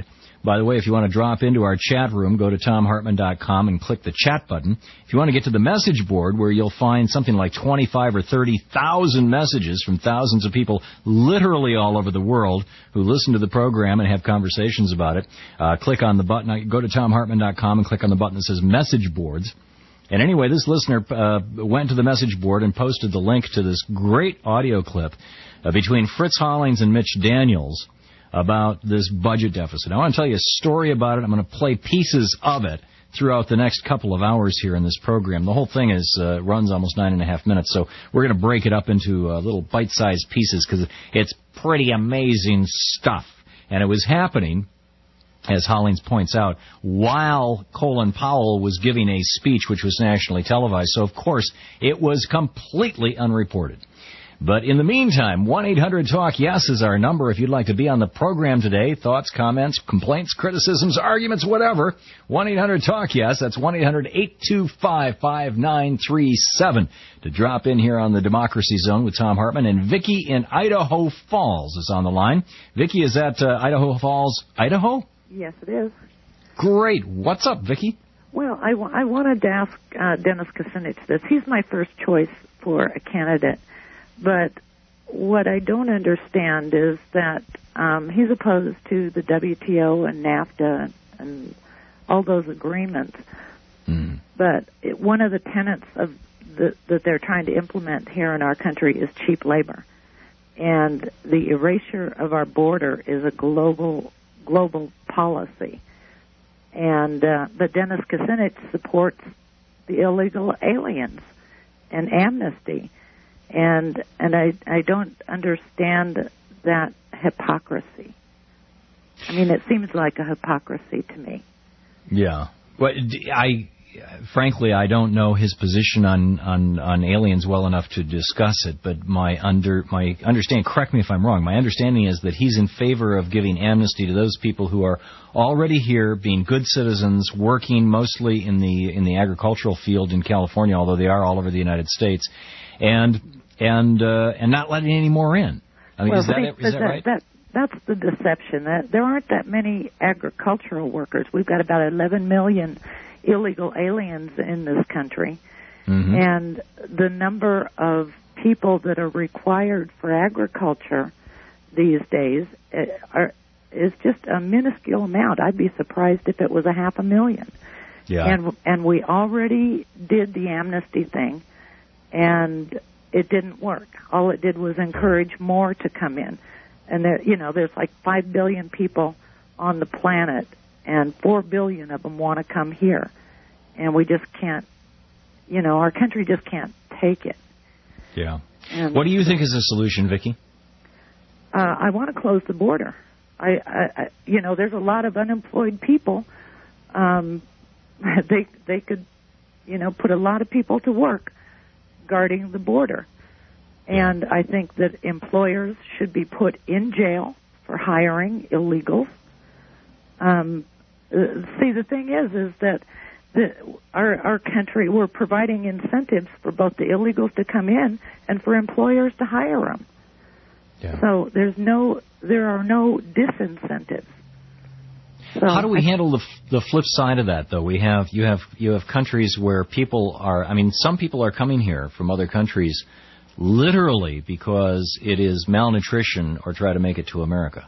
By the way, if you want to drop into our chat room, go to tom hartman dot com and click the chat button. If you want to get to the message board, where you'll find something like twenty-five or thirty thousand messages from thousands of people literally all over the world who listen to the program and have conversations about it, uh, click on the button. Go to tom hartman dot com and click on the button that says message boards. And anyway, this listener uh, went to the message board and posted the link to this great audio clip uh, between Fritz Hollings and Mitch Daniels about this budget deficit. I want to tell you a story about it. I'm going to play pieces of it throughout the next couple of hours here in this program. The whole thing is uh, runs almost nine and a half minutes, so we're going to break it up into uh, little bite-sized pieces because it's pretty amazing stuff. And it was happening, as Hollings points out, while Colin Powell was giving a speech which was nationally televised. So, of course, it was completely unreported. But in the meantime, one eight hundred talk yes is our number if you'd like to be on the program today. Thoughts, comments, complaints, criticisms, arguments, whatever. one eight hundred talk yes. That's one eight hundred eight two five five nine three seven to drop in here on the Democracy Zone with Tom Hartman. And Vicki in Idaho Falls is on the line. Vicki, is that uh, Idaho Falls, Idaho? Yes, it is. Great. What's up, Vicki? Well, I, w- I wanted to ask uh, Dennis Kucinich this. He's my first choice for a candidate. But what I don't understand is that um, he's opposed to the W T O and NAFTA and all those agreements. Mm. But it, one of the tenets of the, that they're trying to implement here in our country is cheap labor. And the erasure of our border is a global global policy. And uh, but Dennis Kucinich supports the illegal aliens and amnesty. And and I I don't understand that hypocrisy. I mean, it seems like a hypocrisy to me. Yeah. Well, I frankly I don't know his position on, on, on aliens well enough to discuss it. But my under my understanding, correct me if I'm wrong, my understanding is that he's in favor of giving amnesty to those people who are already here, being good citizens, working mostly in the in the agricultural field in California, although they are all over the United States. And and uh, and not letting any more in. I mean, well, is that see, it? Is that, that right? That, that's the deception. That there aren't that many agricultural workers. We've got about eleven million illegal aliens in this country, mm-hmm. and the number of people that are required for agriculture these days are is just a minuscule amount. I'd be surprised if it was a half a million. Yeah. And and we already did the amnesty thing. And it didn't work. All it did was encourage more to come in. And, there, you know, there's like five billion people on the planet, and four billion of them want to come here. And we just can't, you know, our country just can't take it. Yeah. And what do you think is the solution, Vicki? Uh, I want to close the border. I, I, I, you know, there's a lot of unemployed people. Um, they, they could, you know, put a lot of people to work guarding the border. And I think that employers should be put in jail for hiring illegals. Um, uh, see, the thing is, is that the, our, our country, we're providing incentives for both the illegals to come in and for employers to hire them. Yeah. So there's no, there are no disincentives. So How do we I, handle the the flip side of that, though? We have you have you have countries where people are. I mean, some people are coming here from other countries, literally because it is malnutrition or try to make it to America.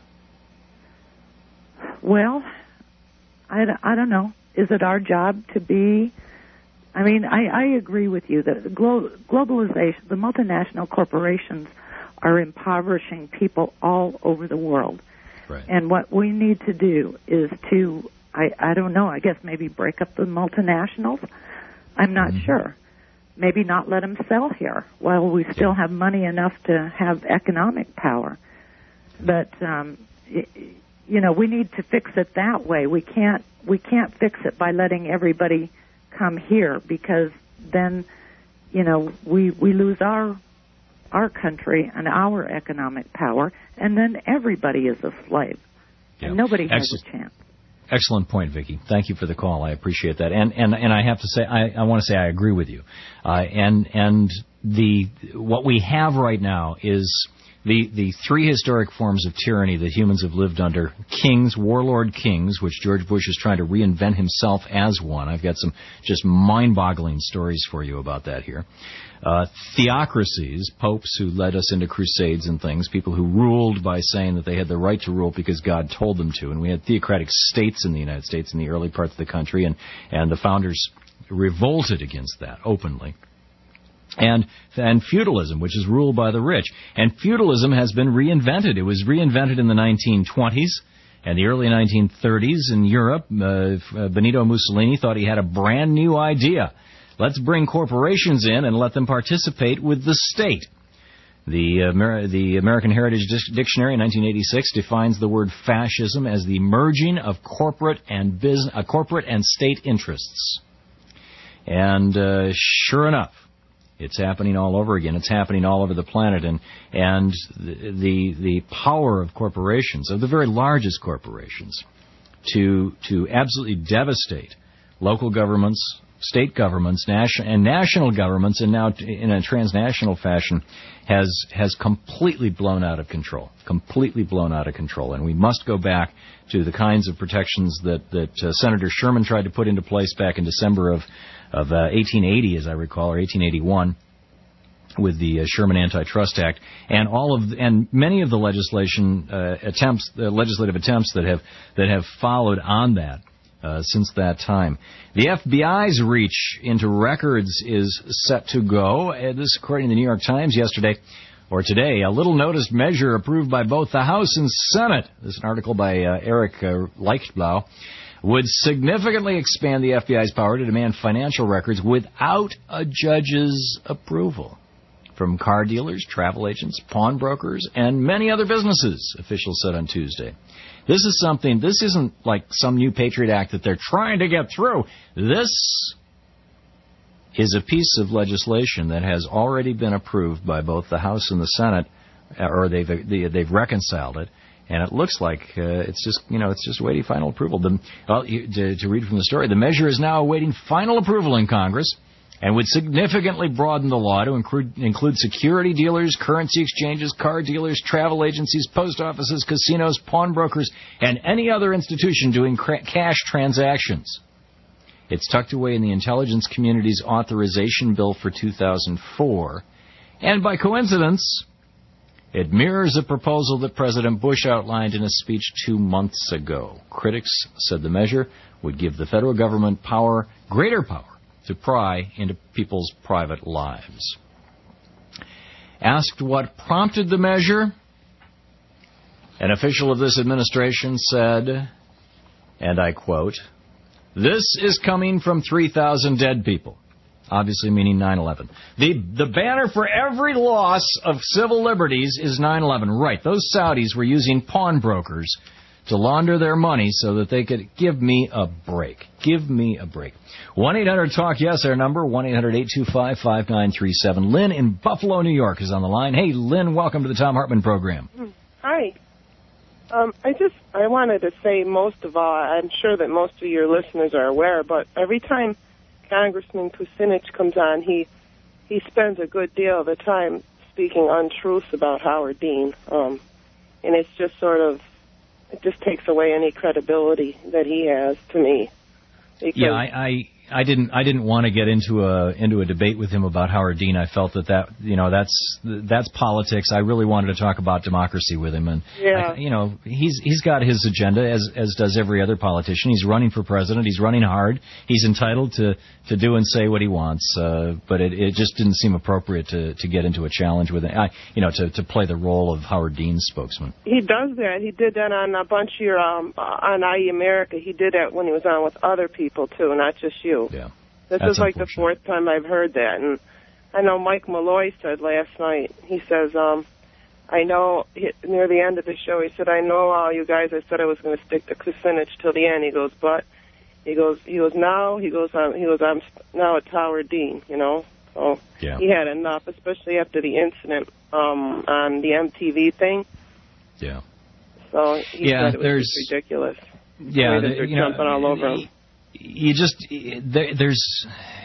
Well, I, I don't know. Is it our job to be? I mean, I, I agree with you that glo- globalization, the multinational corporations, are impoverishing people all over the world. Right. And what we need to do is to, I, I don't know, I guess maybe break up the multinationals. I'm not mm-hmm. sure. Maybe not let them sell here while we still have money enough to have economic power. But, um, it, you know, we need to fix it that way. We can't, we can't fix it by letting everybody come here, because then, you know, we, we lose our our country and our economic power, and then everybody is a slave, yeah. and nobody has Excellent. a chance. Excellent point, Vicki. Thank you for the call. I appreciate that. And and, and I have to say, I, I want to say I agree with you. Uh, and and the what we have right now is The the three historic forms of tyranny that humans have lived under: kings, warlord kings, which George Bush is trying to reinvent himself as one. I've got some just mind-boggling stories for you about that here. Uh, theocracies, popes who led us into crusades and things, people who ruled by saying that they had the right to rule because God told them to. And we had theocratic states in the United States in the early parts of the country, and, and the founders revolted against that openly. And and feudalism, which is ruled by the rich. And feudalism has been reinvented. It was reinvented in the nineteen twenties and the early nineteen thirties in Europe. Uh, Benito Mussolini thought he had a brand new idea. Let's bring corporations in and let them participate with the state. The, Amer- the American Heritage Dictionary in nineteen eighty-six defines the word fascism as the merging of corporate and business, uh, corporate and state interests. And uh, sure enough, it's happening all over again. It's happening all over the planet, and and the the power of corporations, of the very largest corporations, to to absolutely devastate local governments, state governments, national and national governments, and now in a transnational fashion, has has completely blown out of control. Completely blown out of control, and we must go back to the kinds of protections that that uh, Senator Sherman tried to put into place back in December of. of uh, eighteen eighty, as I recall, or eighteen eighty-one, with the uh, Sherman Antitrust Act, and all of the, and many of the legislation uh, attempts, the legislative attempts that have that have followed on that uh, since that time. The F B I's reach into records is set to go. Uh, this, according to the New York Times yesterday. Or today, a little-noticed measure approved by both the House and Senate. This is an article by uh, Eric uh, Leichtblau. Would significantly expand the F B I's power to demand financial records without a judge's approval from car dealers, travel agents, pawnbrokers, and many other businesses, officials said on Tuesday. This is something, this isn't like some new Patriot Act that they're trying to get through. This is a piece of legislation that has already been approved by both the House and the Senate, or they've they've reconciled it. And it looks like uh, it's just, you know, it's just awaiting final approval. The, well, to, to read from the story, the measure is now awaiting final approval in Congress and would significantly broaden the law to include, include security dealers, currency exchanges, car dealers, travel agencies, post offices, casinos, pawnbrokers, and any other institution doing cra- cash transactions. It's tucked away in the intelligence community's authorization bill for two thousand four. And by coincidence, it mirrors a proposal that President Bush outlined in a speech two months ago. Critics said the measure would give the federal government power, greater power, to pry into people's private lives. Asked what prompted the measure, an official of this administration said, and I quote, "This is coming from three thousand dead people." Obviously meaning nine eleven. The the banner for every loss of civil liberties is nine eleven. Right, those Saudis were using pawnbrokers to launder their money so that they could give me a break. Give me a break. one eight hundred talk yes, our number, one eight hundred eight two five five nine three seven. Lynn in Buffalo, New York is on the line. Hey, Lynn, welcome to the Thom Hartmann program. Hi. Um, I just, I wanted to say most of all, I'm sure that most of your listeners are aware, but every time Congressman Kucinich comes on, he he spends a good deal of the time speaking untruths about Howard Dean, um, and it's just sort of, it just takes away any credibility that he has to me. Yeah, I, I I didn't I didn't want to get into a into a debate with him about Howard Dean. I felt that that you know that's that's politics. I really wanted to talk about democracy with him, and yeah. I, you know he's he's got his agenda as as does every other politician. He's running for president. He's running hard. He's entitled to, to do and say what he wants. Uh, but it, it just didn't seem appropriate to, to get into a challenge with him. I, you know to, to play the role of Howard Dean's spokesman. He does that. He did that on a bunch of your um, on I E America. He did that when he was on with other people too, not just you. Yeah. This That's is like the fourth time I've heard that. And I know Mike Malloy said last night, he says, um, I know, he, near the end of the show, he said, I know all you guys, I said I was going to stick to Kucinich till the end. He goes, but, he goes, he goes, now, he goes, um, he goes, I'm now it's Howard Dean, you know. So yeah. He had enough, especially after the incident um, on the M T V thing. Yeah. So he yeah, said it was there's, just ridiculous. Yeah, the way that they're you jumping know, all over him. You just, there, there's,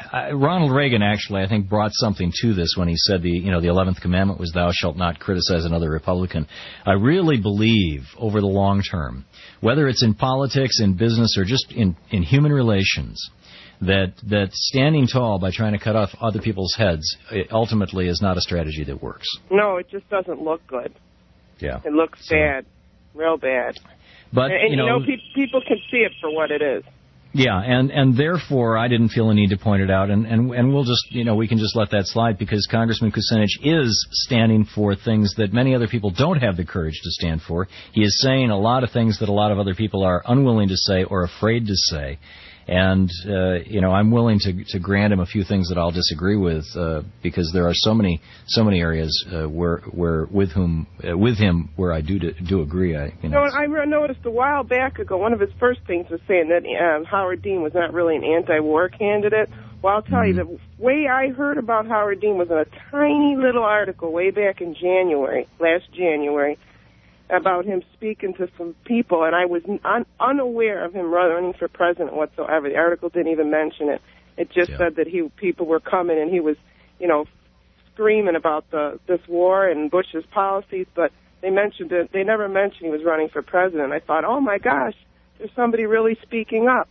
I, Ronald Reagan actually, I think, brought something to this when he said the, you know, the eleventh commandment was "Thou shalt not criticize another Republican." I really believe, over the long term, whether it's in politics, in business, or just in, in human relations, that that standing tall by trying to cut off other people's heads it ultimately is not a strategy that works. No, it just doesn't look good. Yeah, it looks so, bad, real bad. But and, and you know, you know pe- people can see it for what it is. Yeah, and, and therefore I didn't feel a need to point it out, and, and, and we'll just, you know, we can just let that slide because Congressman Kucinich is standing for things that many other people don't have the courage to stand for. He is saying a lot of things that a lot of other people are unwilling to say or afraid to say. And, uh, you know, I'm willing to to grant him a few things that I'll disagree with uh, because there are so many so many areas uh, where where with whom uh, with him where I do do agree. I you know. No, I noticed a while back ago one of his first things was saying that um, Howard Dean was not really an anti-war candidate. Well, I'll tell mm-hmm. you, the way I heard about Howard Dean was in a tiny little article way back in January, last January, about him speaking to some people, and I was un- unaware of him running for president whatsoever. The article didn't even mention it. It just yeah. said that he people were coming, and he was, you know, screaming about the this war and Bush's policies, but they mentioned it. They never mentioned he was running for president. I thought, oh my gosh, there's somebody really speaking up,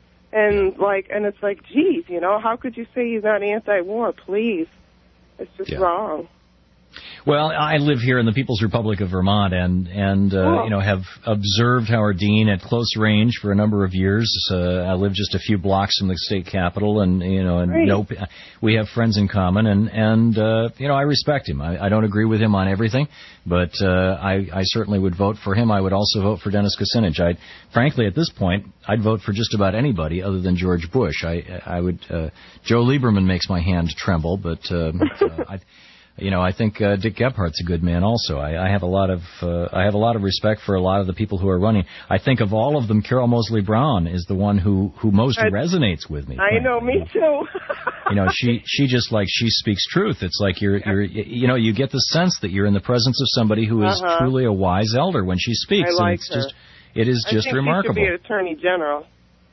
and like, and it's like, geez, you know, how could you say he's not anti-war? Please, it's just yeah. wrong. Well, I live here in the People's Republic of Vermont, and and uh, oh. you know have observed Howard Dean at close range for a number of years. Uh, I live just a few blocks from the state capitol, and you know, and right. no, we have friends in common, and and uh, you know, I respect him. I, I don't agree with him on everything, but uh, I I certainly would vote for him. I would also vote for Dennis Kucinich. I frankly, at this point, I'd vote for just about anybody other than George Bush. I I would. Uh, Joe Lieberman makes my hand tremble, but uh, uh, I. You know, I think uh, Dick Gephardt's a good man. Also, I, I have a lot of uh, I have a lot of respect for a lot of the people who are running. I think of all of them, Carol Moseley Brown is the one who, who most I, resonates with me. I frankly. know, me too. You know, she she just like she speaks truth. It's like you're you're you know you get the sense that you're in the presence of somebody who is uh-huh. truly a wise elder when she speaks. I like and it's her. just it is just I think remarkable. She should be an attorney general.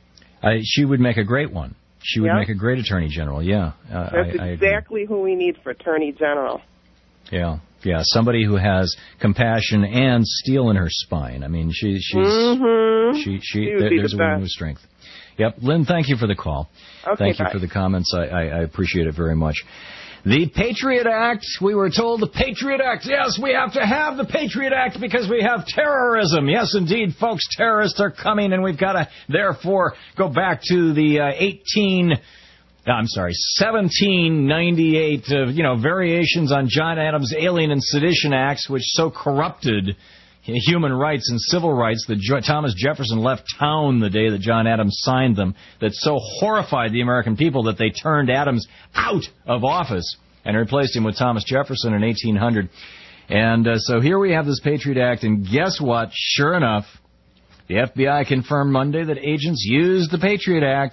I, she would make a great one. She would yeah. make a great attorney general. Yeah, uh, that's I, exactly I who we need for attorney general. Yeah, yeah, somebody who has compassion and steel in her spine. I mean, she, she's mm-hmm. she she. she there, there's the a woman with strength. Yep, Lynn, thank you for the call. Okay, thank you bye. for the comments. I, I, I appreciate it very much. The Patriot Act. We were told the Patriot Act. Yes, we have to have the Patriot Act because we have terrorism. Yes, indeed, folks, terrorists are coming, and we've got to therefore go back to the uh, eighteen. I'm sorry, seventeen ninety-eight, uh, you know, variations on John Adams' Alien and Sedition Acts, which so corrupted human rights and civil rights that jo- Thomas Jefferson left town the day that John Adams signed them, that so horrified the American people that they turned Adams out of office and replaced him with Thomas Jefferson in eighteen hundred. And uh, so here we have this Patriot Act, and guess what? Sure enough, the F B I confirmed Monday that agents used the Patriot Act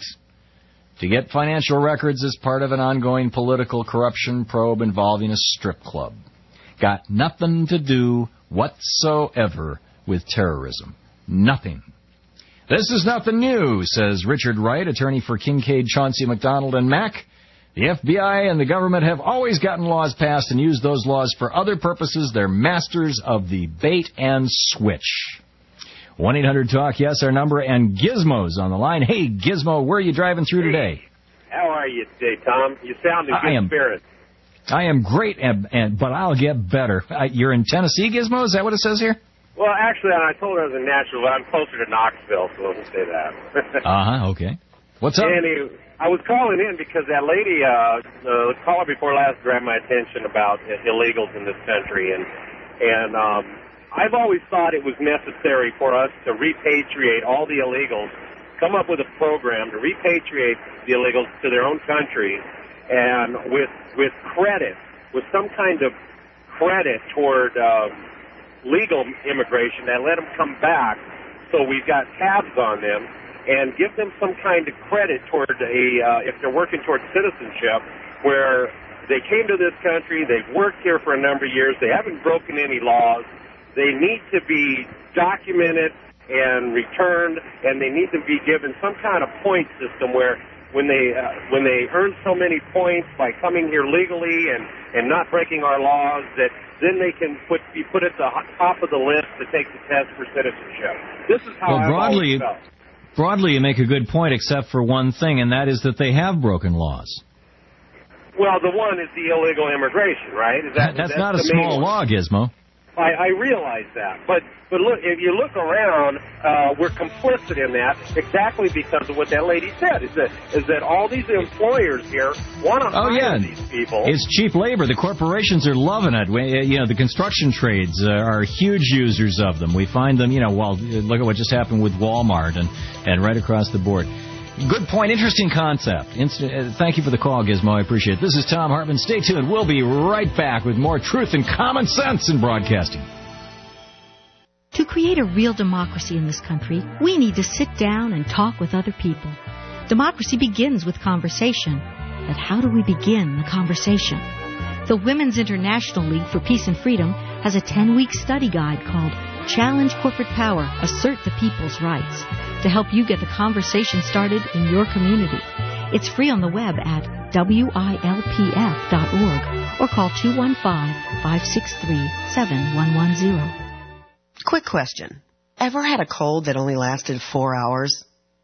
to get financial records as part of an ongoing political corruption probe involving a strip club. Got nothing to do whatsoever with terrorism. Nothing. This is nothing new, says Richard Wright, attorney for Kincaid, Chauncey, McDonald, and Mack. The F B I and the government have always gotten laws passed and used those laws for other purposes. They're masters of the bait and switch. one eight hundred talk yes, our number, and Gizmo's on the line. Hey, Gizmo, where are you driving through today? How are you today, Tom? You sound in good I am, spirits. I am great, and, and but I'll get better. I, you're in Tennessee, Gizmo? Is that what it says here? Well, actually, I told her I was in Nashville, but I'm closer to Knoxville, so let me say that. uh-huh, okay. What's up? Anyway, I was calling in because that lady, uh, the caller before last, grabbed my attention about illegals in this country, and, and, um, I've always thought it was necessary for us to repatriate all the illegals, come up with a program to repatriate the illegals to their own countries, and with with credit, with some kind of credit toward uh, legal immigration, and let them come back so we've got tabs on them, and give them some kind of credit toward a, uh, if they're working toward citizenship, where they came to this country, they've worked here for a number of years, they haven't broken any laws, they need to be documented and returned, and they need to be given some kind of point system where when they uh, when they earn so many points by coming here legally and, and not breaking our laws, that then they can put be put at the top of the list to take the test for citizenship. This is how well, I've broadly, always felt. Broadly, you make a good point, except for one thing, and that is that they have broken laws. Well, the one is the illegal immigration, right? Is that, that's, that's not a the main small one. law, Gizmo. I, I realize that, but but look, if you look around, uh, we're complicit in that exactly because of what that lady said. Is that is that all these employers here want to oh, hire yeah. these people? It's cheap labor. The corporations are loving it. We, you know, the construction trades uh, are huge users of them. We find them. You know, well, look at what just happened with Walmart and and right across the board. Good point. Interesting concept. Inst- uh, thank you for the call, Gizmo. I appreciate it. This is Tom Hartman. Stay tuned. We'll be right back with more truth and common sense in broadcasting. To create a real democracy in this country, we need to sit down and talk with other people. Democracy begins with conversation. But how do we begin the conversation? The Women's International League for Peace and Freedom has a ten-week study guide called Challenge Corporate Power, Assert the People's Rights, to help you get the conversation started in your community. It's free on the web at W I L P F dot org or call two one five, five six three, seven one one zero. Quick question. Ever had a cold that only lasted four hours?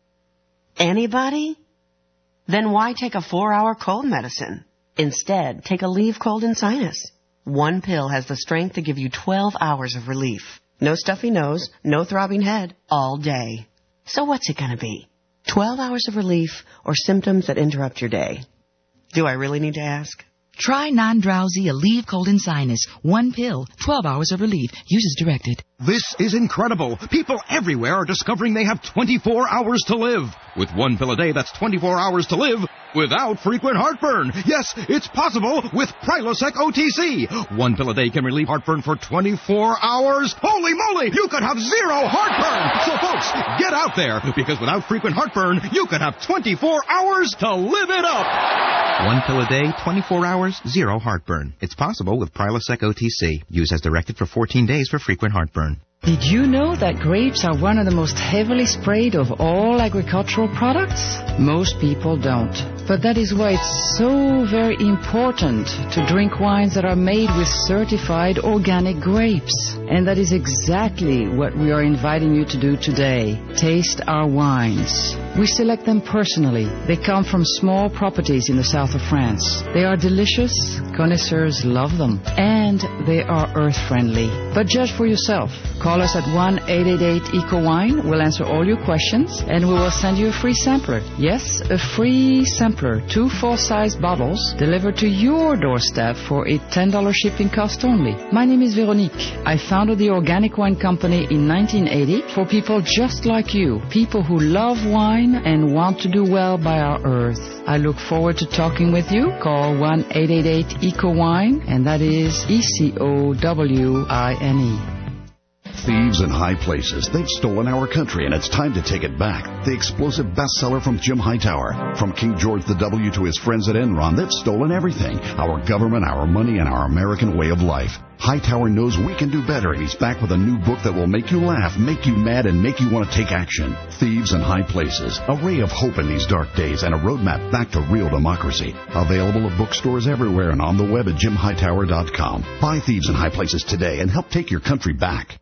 Anybody? Then why take a four-hour cold medicine? Instead, take a Leave Cold and Sinus. One pill has the strength to give you twelve hours of relief. No stuffy nose, no throbbing head, all day. So what's it going to be? twelve hours of relief or symptoms that interrupt your day? Do I really need to ask? Try non-drowsy Aleve Cold and Sinus. One pill, twelve hours of relief. Use as directed. This is incredible. People everywhere are discovering they have twenty-four hours to live. With one pill a day, that's twenty-four hours to live without frequent heartburn. Yes, it's possible with Prilosec O T C. One pill a day can relieve heartburn for twenty-four hours. Holy moly, you could have zero heartburn. So folks, get out there, because without frequent heartburn, you could have twenty-four hours to live it up. One pill a day, twenty-four hours, zero heartburn. It's possible with Prilosec O T C. Use as directed for fourteen days for frequent heartburn. Did you know that grapes are one of the most heavily sprayed of all agricultural products? Most people don't. But that is why it's so very important to drink wines that are made with certified organic grapes. And that is exactly what we are inviting you to do today. Taste our wines. We select them personally. They come from small properties in the south of France. They are delicious. Connoisseurs love them. And they are earth-friendly. But judge for yourself. Call us at one eight eight eight E C O wine. We'll answer all your questions, and we will send you a free sampler. Yes, a free sampler. Two full-size bottles delivered to your doorstep for a ten dollars shipping cost only. My name is Veronique. I founded the Organic Wine Company in nineteen eighty for people just like you, people who love wine and want to do well by our earth. I look forward to talking with you. Call one eight eight eight E C O wine, and that is E C O W I N E. Thieves in high places. They've stolen our country, and it's time to take it back. The explosive bestseller from Jim Hightower. From King George the W to his friends at Enron, they've stolen everything. Our government, our money, and our American way of life. Hightower knows we can do better, and he's back with a new book that will make you laugh, make you mad, and make you want to take action. Thieves in High Places. A ray of hope in these dark days and a roadmap back to real democracy. Available at bookstores everywhere and on the web at jim hightower dot com. Buy Thieves in High Places today and help take your country back.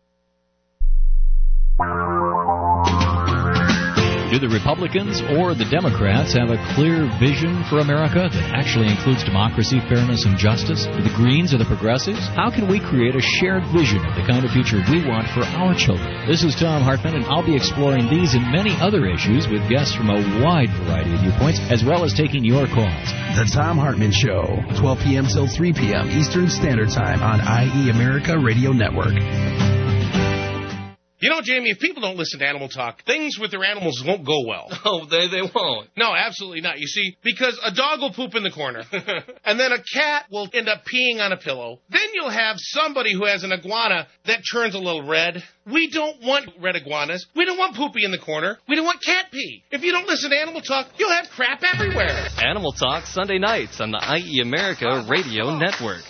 Do the Republicans or the Democrats have a clear vision for America that actually includes democracy, fairness, and justice? Do the Greens or the Progressives? How can we create a shared vision of the kind of future we want for our children? This is Tom Hartman, and I'll be exploring these and many other issues with guests from a wide variety of viewpoints, as well as taking your calls. The Tom Hartman Show, twelve p.m. till three p.m. Eastern Standard Time on I E America Radio Network. You know, Jamie, if people don't listen to Animal Talk, things with their animals won't go well. Oh, they they won't. No, absolutely not. You see, because a dog will poop in the corner, and then a cat will end up peeing on a pillow. Then you'll have somebody who has an iguana that turns a little red. We don't want red iguanas. We don't want poopy in the corner. We don't want cat pee. If you don't listen to Animal Talk, you'll have crap everywhere. Animal Talk, Sunday nights on the I E America Radio Network.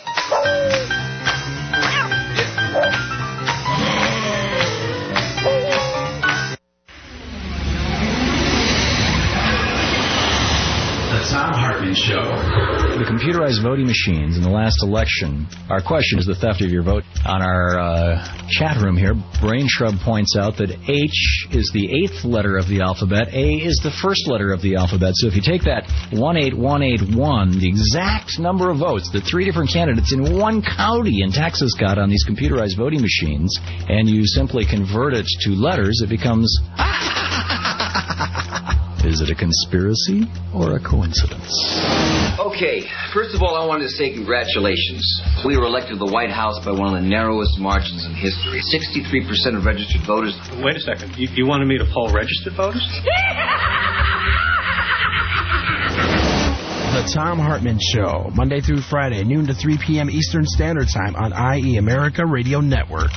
the computerized voting machines in the last election. Our question is the theft of your vote. On our uh, chat room here, Brain Shrub points out that H is the eighth letter of the alphabet. A is the first letter of the alphabet. So if you take that one eight one eight one, the exact number of votes that three different candidates in one county in Texas got on these computerized voting machines, and you simply convert it to letters, it becomes... Is it a conspiracy or a coincidence? Okay, first of all, I wanted to say congratulations. We were elected to the White House by one of the narrowest margins in history. sixty-three percent of registered voters. Wait a second. You, you wanted me to poll registered voters? The Tom Hartman Show, Monday through Friday, noon to three p.m. Eastern Standard Time on I E America Radio Network.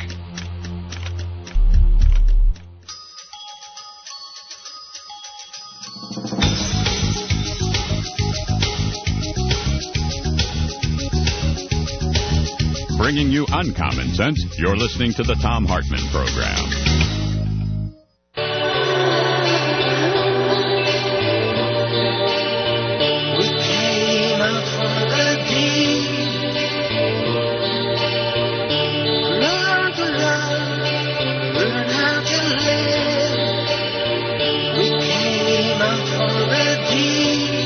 Bringing you uncommon sense, you're listening to the Tom Hartman Program. We came out for the deep, learn to love, learn how to live. We came out for the deep,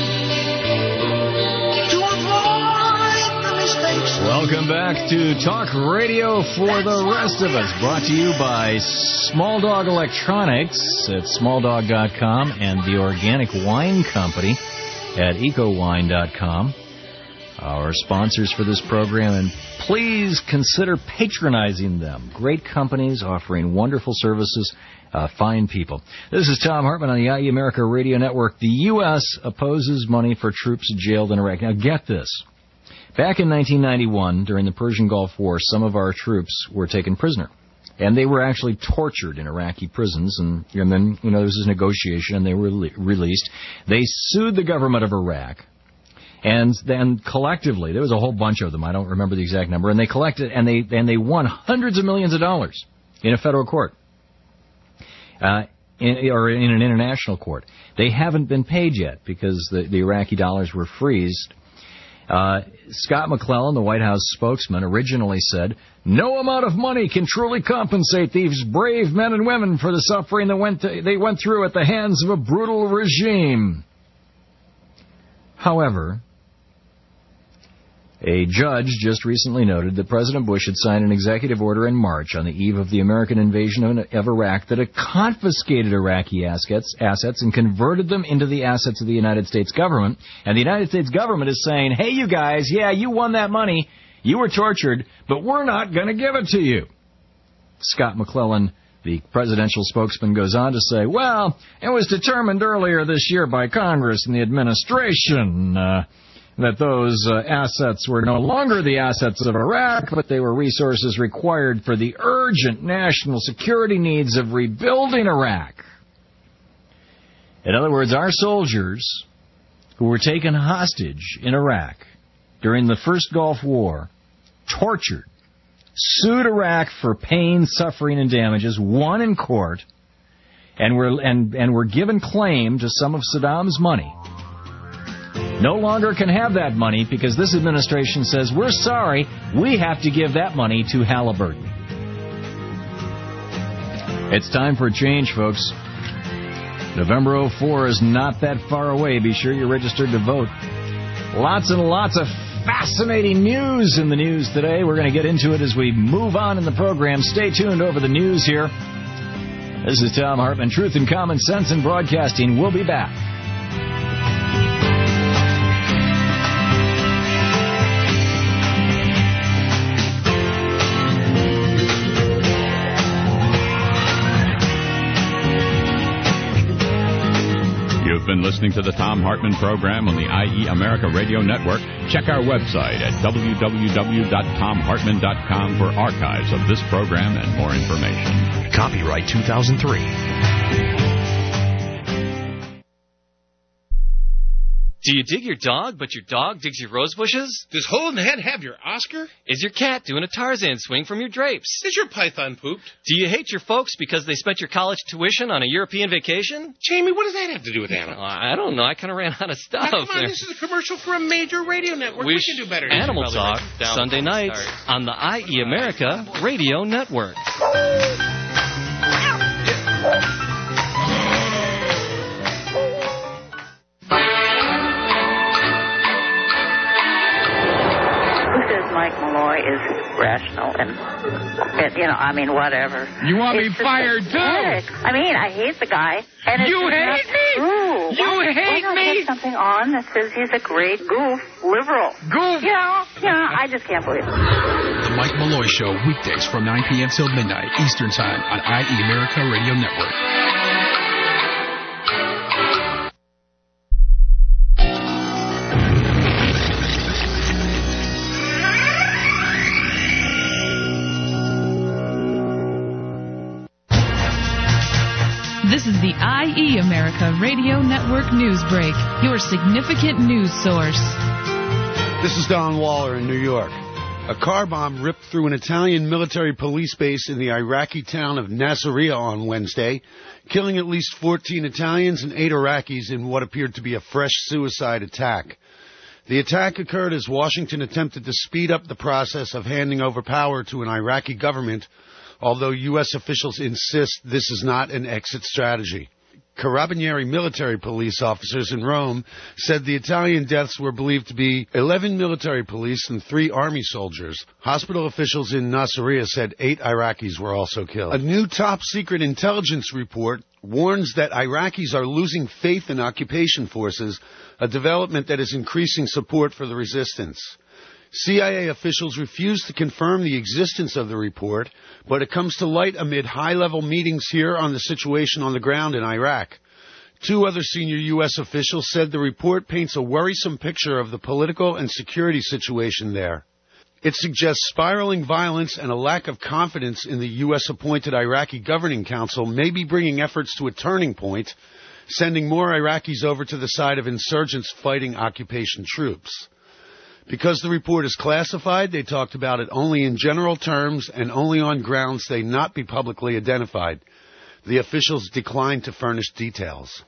to avoid the mistakes. Welcome back to Talk Radio for the Rest of Us, brought to you by Small Dog Electronics at small dog dot com and the Organic Wine Company at eco wine dot com. Our sponsors for this program, and please consider patronizing them. Great companies offering wonderful services, uh, fine people. This is Tom Hartman on the I E America Radio Network. The U S opposes money for troops jailed in Iraq. Now get this. Back in nineteen ninety-one, during the Persian Gulf War, some of our troops were taken prisoner. And they were actually tortured in Iraqi prisons. And, and then, you know, there was this negotiation, and they were le- released. They sued the government of Iraq. And then collectively, there was a whole bunch of them. I don't remember the exact number. And they collected, and they and they won hundreds of millions of dollars in a federal court. Uh, in, or in an international court. They haven't been paid yet because the, the Iraqi dollars were freezed. Uh, Scott McClellan, the White House spokesman, originally said, "No amount of money can truly compensate these brave men and women for the suffering that went to, they went through at the hands of a brutal regime." However, a judge just recently noted that President Bush had signed an executive order in March on the eve of the American invasion of Iraq that had confiscated Iraqi assets, assets and converted them into the assets of the United States government. And the United States government is saying, hey, you guys, yeah, you won that money, you were tortured, but we're not going to give it to you. Scott McClellan, the presidential spokesman, goes on to say, well, it was determined earlier this year by Congress and the administration uh, that those uh, assets were no longer the assets of Iraq, but they were resources required for the urgent national security needs of rebuilding Iraq. In other words, our soldiers who were taken hostage in Iraq during the first Gulf War, tortured, sued Iraq for pain, suffering, and damages, won in court, and were, and, and were given claim to some of Saddam's money, no longer can have that money because this administration says, we're sorry, we have to give that money to Halliburton. It's time for a change, folks. November oh four is not that far away. Be sure you're registered to vote. Lots and lots of fascinating news in the news today. We're going to get into it as we move on in the program. Stay tuned over the news here. This is Tom Hartman, Truth and Common Sense in Broadcasting. We'll be back. You've been listening to the Tom Hartman Program on the I E America Radio Network. Check our website at w w w dot tom hartman dot com for archives of this program and more information. Copyright two thousand three. Do you dig your dog, but your dog digs your rose bushes? Does Hole in the Head have your Oscar? Is your cat doing a Tarzan swing from your drapes? Is your python pooped? Do you hate your folks because they spent your college tuition on a European vacation? Jamie, what does that have to do with animals? Oh, I don't know. I kind of ran out of stuff. Now, come on, this is a commercial for a major radio network. We, we can do better. Animal Talk, Sunday nights on the I E America Radio Network. Mike Malloy is rational and, and, you know, I mean, whatever. You want it's me fired, too? I mean, I hate the guy. And it's you hate me? True. You why, hate why not me? Put something on that says he's a great goof, liberal. Goof? You know, you know, I just can't believe it. The Mike Malloy Show, weekdays from nine p.m. till midnight Eastern Time on I E America Radio Network. This is the I E America Radio Network News Break, your significant news source. This is Don Waller in New York. A car bomb ripped through an Italian military police base in the Iraqi town of Nasiriyah on Wednesday, killing at least fourteen Italians and eight Iraqis in what appeared to be a fresh suicide attack. The attack occurred as Washington attempted to speed up the process of handing over power to an Iraqi government, although U S officials insist this is not an exit strategy. Carabinieri military police officers in Rome said the Italian deaths were believed to be eleven military police and three army soldiers. Hospital officials in Nasiriyah said eight Iraqis were also killed. A new top-secret intelligence report warns that Iraqis are losing faith in occupation forces, a development that is increasing support for the resistance. C I A officials refuse to confirm the existence of the report, but it comes to light amid high-level meetings here on the situation on the ground in Iraq. Two other senior U S officials said the report paints a worrisome picture of the political and security situation there. It suggests spiraling violence and a lack of confidence in the U S-appointed Iraqi Governing Council may be bringing efforts to a turning point, sending more Iraqis over to the side of insurgents fighting occupation troops. Because the report is classified, they talked about it only in general terms and only on grounds they not be publicly identified. The officials declined to furnish details.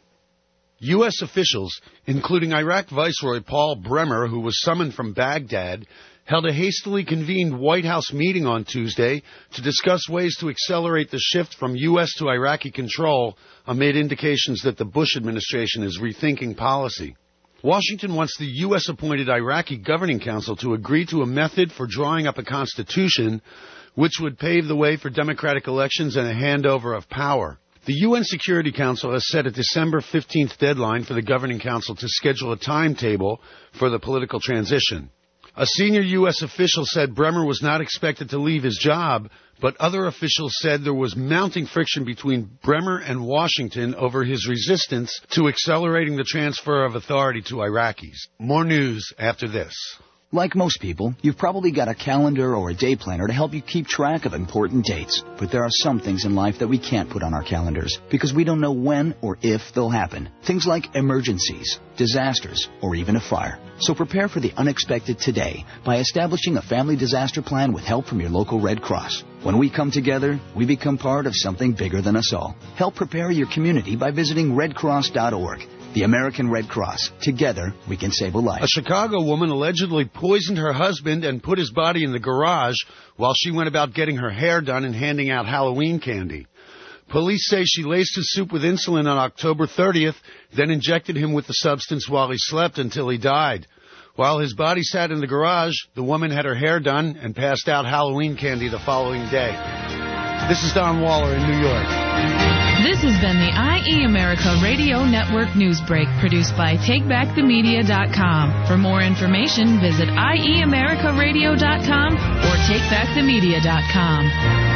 U S officials, including Iraq Viceroy Paul Bremer, who was summoned from Baghdad, held a hastily convened White House meeting on Tuesday to discuss ways to accelerate the shift from U S to Iraqi control amid indications that the Bush administration is rethinking policy. Washington wants the U S-appointed Iraqi Governing Council to agree to a method for drawing up a constitution which would pave the way for democratic elections and a handover of power. The U N Security Council has set a December fifteenth deadline for the Governing Council to schedule a timetable for the political transition. A senior U S official said Bremer was not expected to leave his job, but other officials said there was mounting friction between Bremer and Washington over his resistance to accelerating the transfer of authority to Iraqis. More news after this. Like most people, you've probably got a calendar or a day planner to help you keep track of important dates. But there are some things in life that we can't put on our calendars because we don't know when or if they'll happen. Things like emergencies, disasters, or even a fire. So prepare for the unexpected today by establishing a family disaster plan with help from your local Red Cross. When we come together, we become part of something bigger than us all. Help prepare your community by visiting red cross dot org. The American Red Cross. Together, we can save a life. A Chicago woman allegedly poisoned her husband and put his body in the garage while she went about getting her hair done and handing out Halloween candy. Police say she laced his soup with insulin on October thirtieth, then injected him with the substance while he slept until he died. While his body sat in the garage, the woman had her hair done and passed out Halloween candy the following day. This is Don Waller in New York. This has been the I E America Radio Network News Break, produced by take back the media dot com. For more information, visit I E America Radio dot com or take back the media dot com.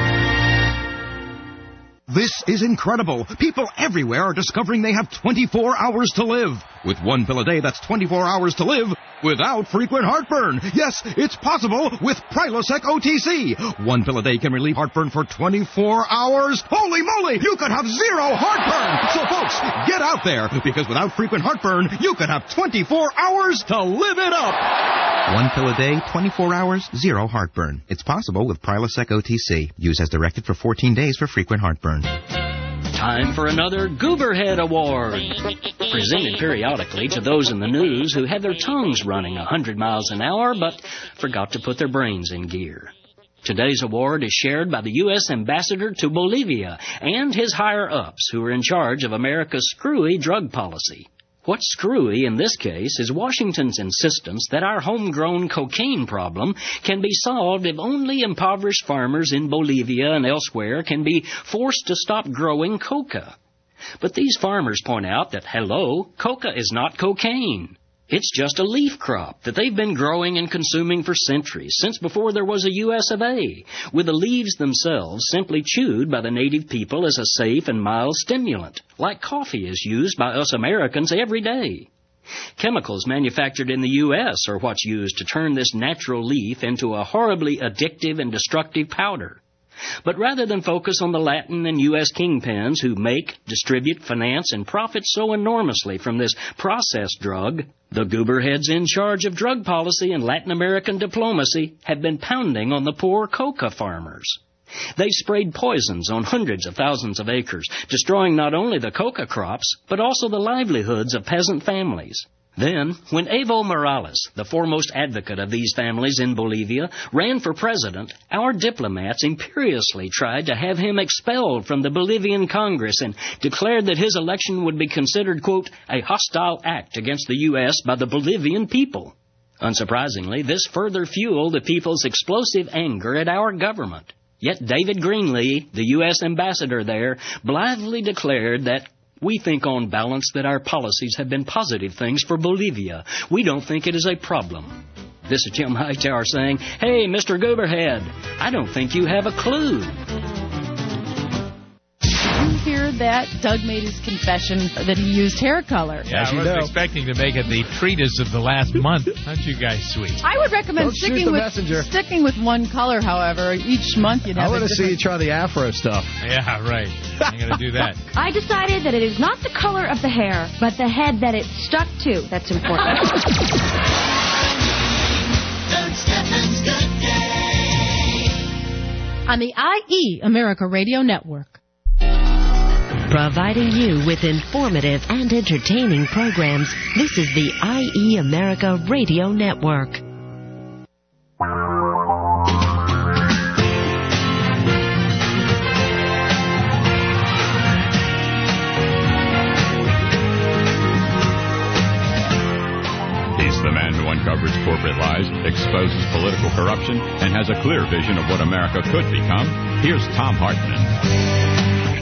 This is incredible. People everywhere are discovering they have twenty-four hours to live. With one pill a day, that's twenty-four hours to live without frequent heartburn. Yes, it's possible with Prilosec O T C. One pill a day can relieve heartburn for twenty-four hours. Holy moly, you could have zero heartburn. So folks, get out there, because without frequent heartburn, you could have twenty-four hours to live it up. One pill a day, twenty-four hours, zero heartburn. It's possible with Prilosec O T C. Use as directed for fourteen days for frequent heartburn. Time for another Gooberhead Award, presented periodically to those in the news who had their tongues running one hundred miles an hour but forgot to put their brains in gear. Today's award is shared by the U S ambassador to Bolivia and his higher-ups who are in charge of America's screwy drug policy. What's screwy in this case is Washington's insistence that our homegrown cocaine problem can be solved if only impoverished farmers in Bolivia and elsewhere can be forced to stop growing coca. But these farmers point out that, hello, coca is not cocaine. It's just a leaf crop that they've been growing and consuming for centuries, since before there was a U S of A, with the leaves themselves simply chewed by the native people as a safe and mild stimulant, like coffee is used by us Americans every day. Chemicals manufactured in the U S are what's used to turn this natural leaf into a horribly addictive and destructive powder. But rather than focus on the Latin and U S kingpins who make, distribute, finance, and profit so enormously from this processed drug, the gooberheads in charge of drug policy and Latin American diplomacy have been pounding on the poor coca farmers. They sprayed poisons on hundreds of thousands of acres, destroying not only the coca crops, but also the livelihoods of peasant families. Then, when Evo Morales, the foremost advocate of these families in Bolivia, ran for president, our diplomats imperiously tried to have him expelled from the Bolivian Congress and declared that his election would be considered, quote, a hostile act against the U S by the Bolivian people. Unsurprisingly, this further fueled the people's explosive anger at our government. Yet David Greenlee, the U S ambassador there, blithely declared that we think on balance that our policies have been positive things for Bolivia. We don't think it is a problem. This is Jim Hightower saying, hey, Mister Gooberhead, I don't think you have a clue. You hear that? Doug made his confession that he used hair color. Yeah, I wasn't expecting to make it the treatise of the last month. Aren't you guys sweet? I would recommend Don't shoot sticking the with messenger. sticking with one color, however. Each month you'd have I want to see you try the afro stuff. Yeah, right. I'm going to do that. I decided that it is not the color of the hair, but the head that it's stuck to that's important. Doug Steffens Good Day. On the I E America Radio Network. Providing you with informative and entertaining programs, this is the I E America Radio Network. He's the man who uncovers corporate lies, exposes political corruption, and has a clear vision of what America could become. Here's Thom Hartmann.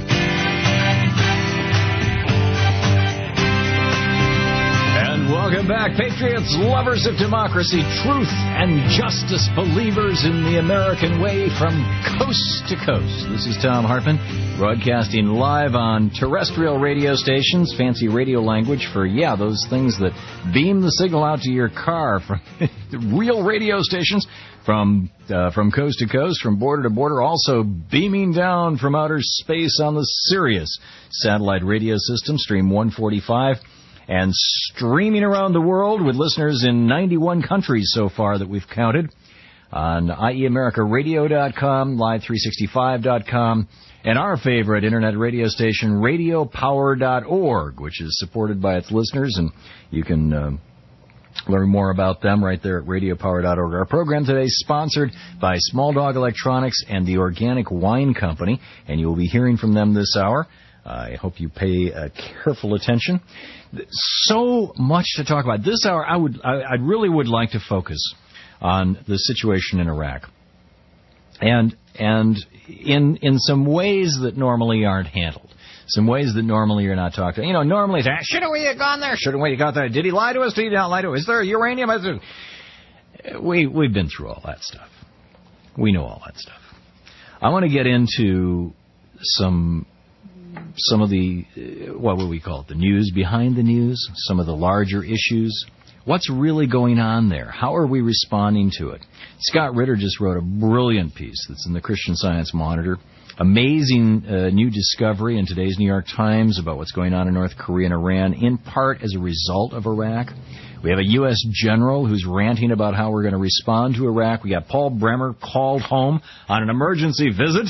Welcome back, patriots, lovers of democracy, truth, and justice, believers in the American way from coast to coast. This is Thom Hartmann, broadcasting live on terrestrial radio stations, fancy radio language for, yeah, those things that beam the signal out to your car, from real radio stations from uh, from coast to coast, from border to border, also beaming down from outer space on the Sirius satellite radio system, stream one forty-five. And streaming around the world with listeners in ninety-one countries so far that we've counted on I E America Radio dot com, Live three sixty-five dot com, and our favorite internet radio station, Radio Power dot org, which is supported by its listeners, and you can uh, learn more about them right there at Radio Power dot org. Our program today is sponsored by Small Dog Electronics and the Organic Wine Company, and you'll be hearing from them this hour. I hope you pay uh, careful attention. So much to talk about. This hour, I would, I, I really would like to focus on the situation in Iraq, and and in in some ways that normally aren't handled, some ways that normally you're not talked to. You know, normally it's, ah, shouldn't we have gone there? Shouldn't we have got there? Did he lie to us? Did he not lie to us? Is there uranium? Is there... We we've been through all that stuff. We know all that stuff. I want to get into some. Some of the, what would we call it, the news behind the news, some of the larger issues What's really going on there? How are we responding to it? Scott Ritter just wrote a brilliant piece that's in the Christian Science Monitor. Amazing uh, new discovery in today's New York Times about what's going on in North Korea and Iran, in part as a result of Iraq. We have a U S general who's ranting about how we're going to respond to Iraq. We got Paul Bremer called home on an emergency visit.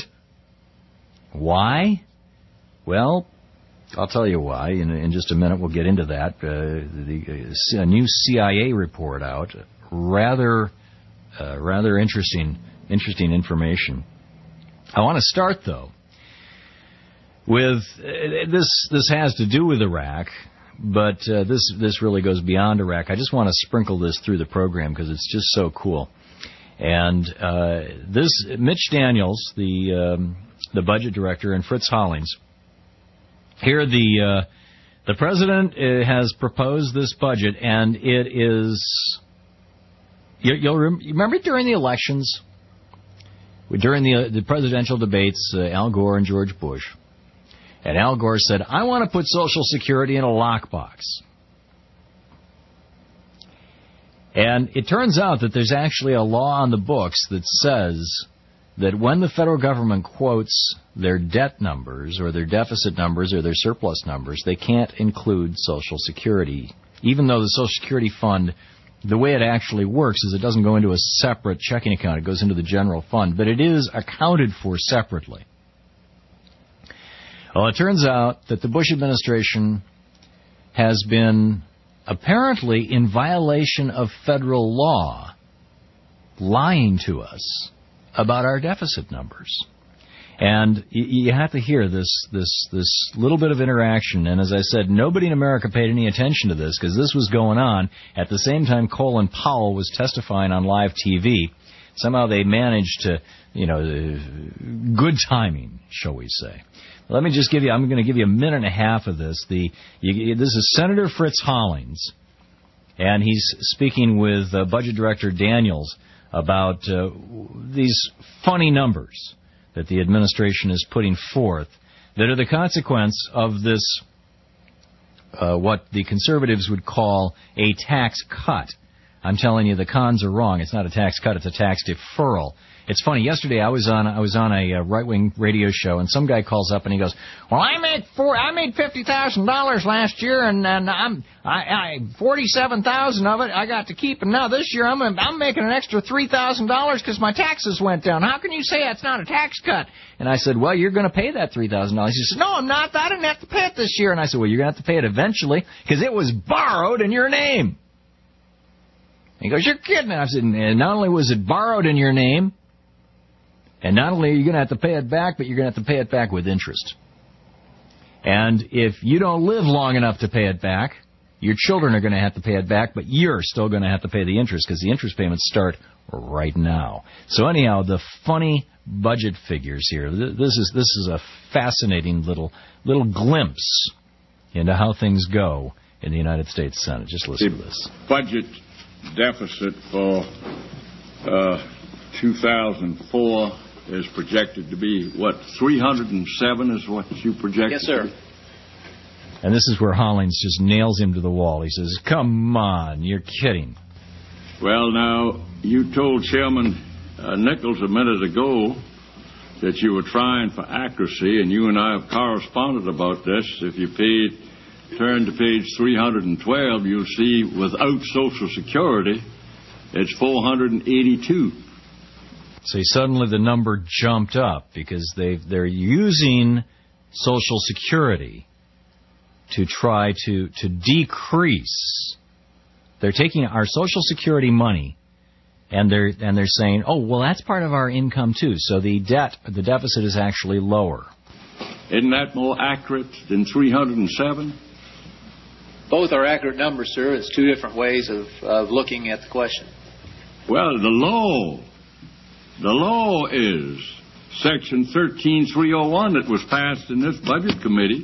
Why? Well, I'll tell you why. In, in just a minute, we'll get into that. Uh, the, uh, a new C I A report out, rather, uh, rather interesting, interesting information. I want to start though with uh, this. This has to do with Iraq, but uh, this this really goes beyond Iraq. I just want to sprinkle this through the program because it's just so cool. And uh, this Mitch Daniels, the um, the budget director, and Fritz Hollings. Here, the uh, the president uh, has proposed this budget, and it is. You, you'll rem- remember during the elections, during the uh, the presidential debates, uh, Al Gore and George Bush, and Al Gore said, "I want to put Social Security in a lockbox." And it turns out that there's actually a law on the books that says that when the federal government quotes their debt numbers or their deficit numbers or their surplus numbers, they can't include Social Security, even though the Social Security fund, the way it actually works is it doesn't go into a separate checking account. It goes into the general fund, but it is accounted for separately. Well, it turns out that the Bush administration has been apparently in violation of federal law, lying to us about our deficit numbers. And you have to hear this this this little bit of interaction. And as I said, nobody in America paid any attention to this because this was going on at the same time Colin Powell was testifying on live T V. Somehow they managed to, you know, good timing, shall we say. Let me just give you, I'm going to give you a minute and a half of this. The you, This is Senator Fritz Hollings, and he's speaking with uh, Budget Director Daniels about uh, these funny numbers that the administration is putting forth that are the consequence of this, uh, what the conservatives would call a tax cut. I'm telling you, the cons are wrong. It's not a tax cut, it's a tax deferral. It's funny. Yesterday, I was on I was on a uh, right-wing radio show, and some guy calls up and he goes, "Well, I made four, I made fifty thousand dollars last year, and, and I'm I, I forty-seven thousand of it I got to keep, and now this year I'm I'm making an extra three thousand dollars because my taxes went down. How can you say that's not a tax cut?" And I said, "Well, you're going to pay that three thousand dollars." He said, "No, I'm not. I didn't have to pay it this year." And I said, "Well, you're going to have to pay it eventually because it was borrowed in your name." He goes, "You're kidding." I said, "And not only was it borrowed in your name, and not only are you going to have to pay it back, but you're going to have to pay it back with interest. And if you don't live long enough to pay it back, your children are going to have to pay it back, but you're still going to have to pay the interest because the interest payments start right now." So anyhow, the funny budget figures here. This is this is a fascinating little little glimpse into how things go in the United States Senate. Just listen the to this. Budget deficit for uh, two thousand four is projected to be, what, three hundred seven is what you projected? Yes, sir. And this is where Hollings just nails him to the wall. He says, "Come on, you're kidding." Well, now, you told Chairman uh, Nichols a minute ago that you were trying for accuracy, and you and I have corresponded about this. If you paid, turn to page three hundred twelve, you'll see without Social Security, it's four hundred eighty-two. So suddenly the number jumped up because they they're using Social Security to try to, to decrease. They're taking our Social Security money and they're and they're saying, "Oh, well, that's part of our income too." So the debt, the deficit is actually lower. Isn't that more accurate than three hundred seven? Both are accurate numbers, sir. It's two different ways of, of looking at the question. Well, the law, the law is Section thirteen three oh one that was passed in this Budget Committee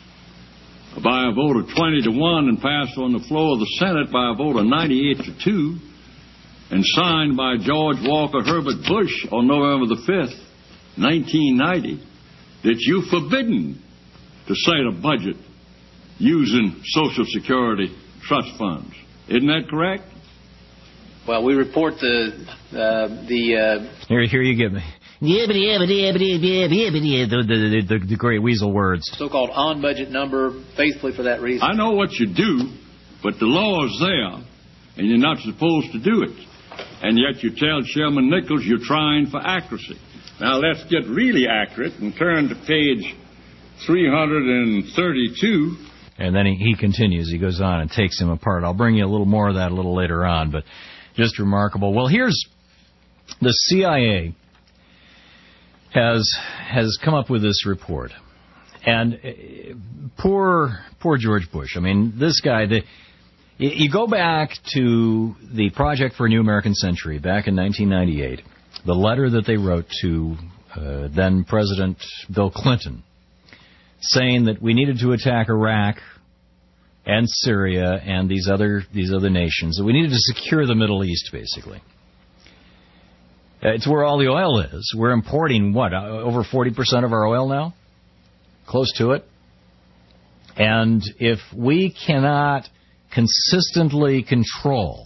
by a vote of twenty to one and passed on the floor of the Senate by a vote of ninety-eight to two and signed by George Walker Herbert Bush on November the fifth, nineteen ninety, that you forbidden to cite a budget using Social Security trust funds. Isn't that correct? Well, we report the uh, the. Uh, here, here you give me. Yeah, but yeah, but yeah, but yeah, yeah, but yeah, the, the, the, the great weasel words. So-called on-budget number, faithfully for that reason. I know what you do, but the law is there, and you're not supposed to do it. And yet you tell Chairman Nichols you're trying for accuracy. Now let's get really accurate and turn to page three hundred thirty-two. And then he, he continues. He goes on and takes him apart. I'll bring you a little more of that a little later on, but just remarkable. Well, here's the C I A has has come up with this report. And uh, poor poor George Bush. I mean, this guy, the, you go back to the Project for a New American Century back in nineteen ninety-eight, the letter that they wrote to uh, then President Bill Clinton, saying that we needed to attack Iraq and Syria and these other these other nations, that we needed to secure the Middle East, basically. It's where all the oil is. We're importing, what, over forty percent of our oil now? Close to it. And if we cannot consistently control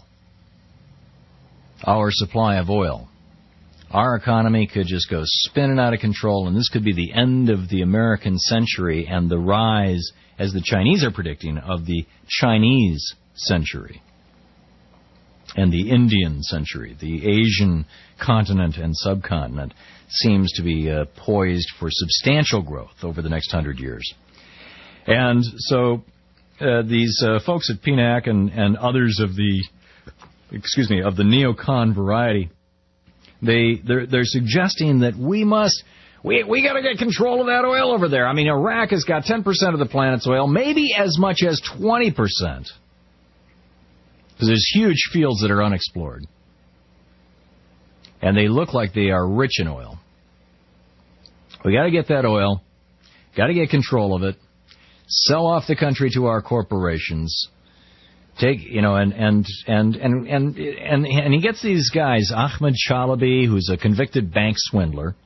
our supply of oil, our economy could just go spinning out of control, and this could be the end of the American century and the rise, as the Chinese are predicting, of the Chinese century and the Indian century. The Asian continent and subcontinent seems to be uh, poised for substantial growth over the next hundred years. And so uh, these uh, folks at P N A C and, and others of the, excuse me, of the neocon variety, They they're, they're suggesting that we must we we got to get control of that oil over there. I mean, Iraq has got ten percent of the planet's oil, maybe as much as twenty percent, because there's huge fields that are unexplored, and they look like they are rich in oil. We got to get that oil, got to get control of it, sell off the country to our corporations. Take, you know, and, and, and, and, and, and, and he gets these guys, Ahmed Chalabi, who's a convicted bank swindler,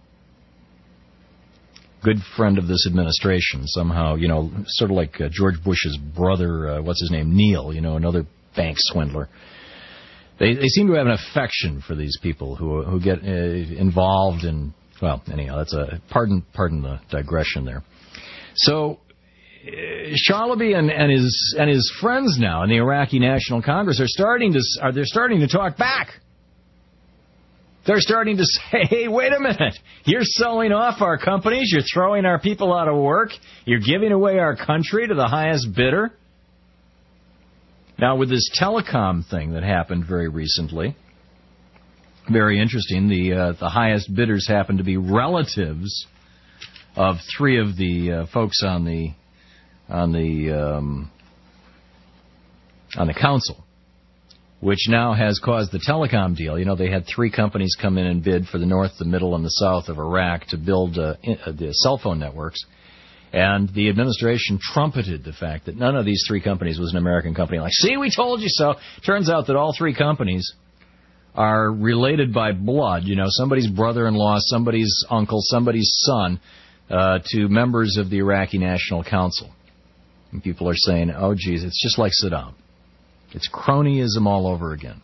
good friend of this administration, somehow, you know, sort of like uh, George Bush's brother, uh, what's his name, Neil, you know, another bank swindler. They, they seem to have an affection for these people who, who get uh, involved in, well, anyhow, that's a, pardon, pardon the digression there. So, Chalabi and, and his and his friends now in the Iraqi National Congress are starting to are they're starting to talk back. They're starting to say, "Hey, wait a minute! You're selling off our companies. You're throwing our people out of work. You're giving away our country to the highest bidder." Now, with this telecom thing that happened very recently, very interesting. The uh, the highest bidders happen to be relatives of three of the uh, folks on the. on the um, on the council, which now has caused the telecom deal. You know, they had three companies come in and bid for the north, the middle, and the south of Iraq to build uh, in, uh, the cell phone networks. And the administration trumpeted the fact that none of these three companies was an American company. Like, see, we told you so. Turns out that all three companies are related by blood. You know, somebody's brother-in-law, somebody's uncle, somebody's son, uh, to members of the Iraqi National Council. And people are saying, oh, geez, it's just like Saddam. It's cronyism all over again.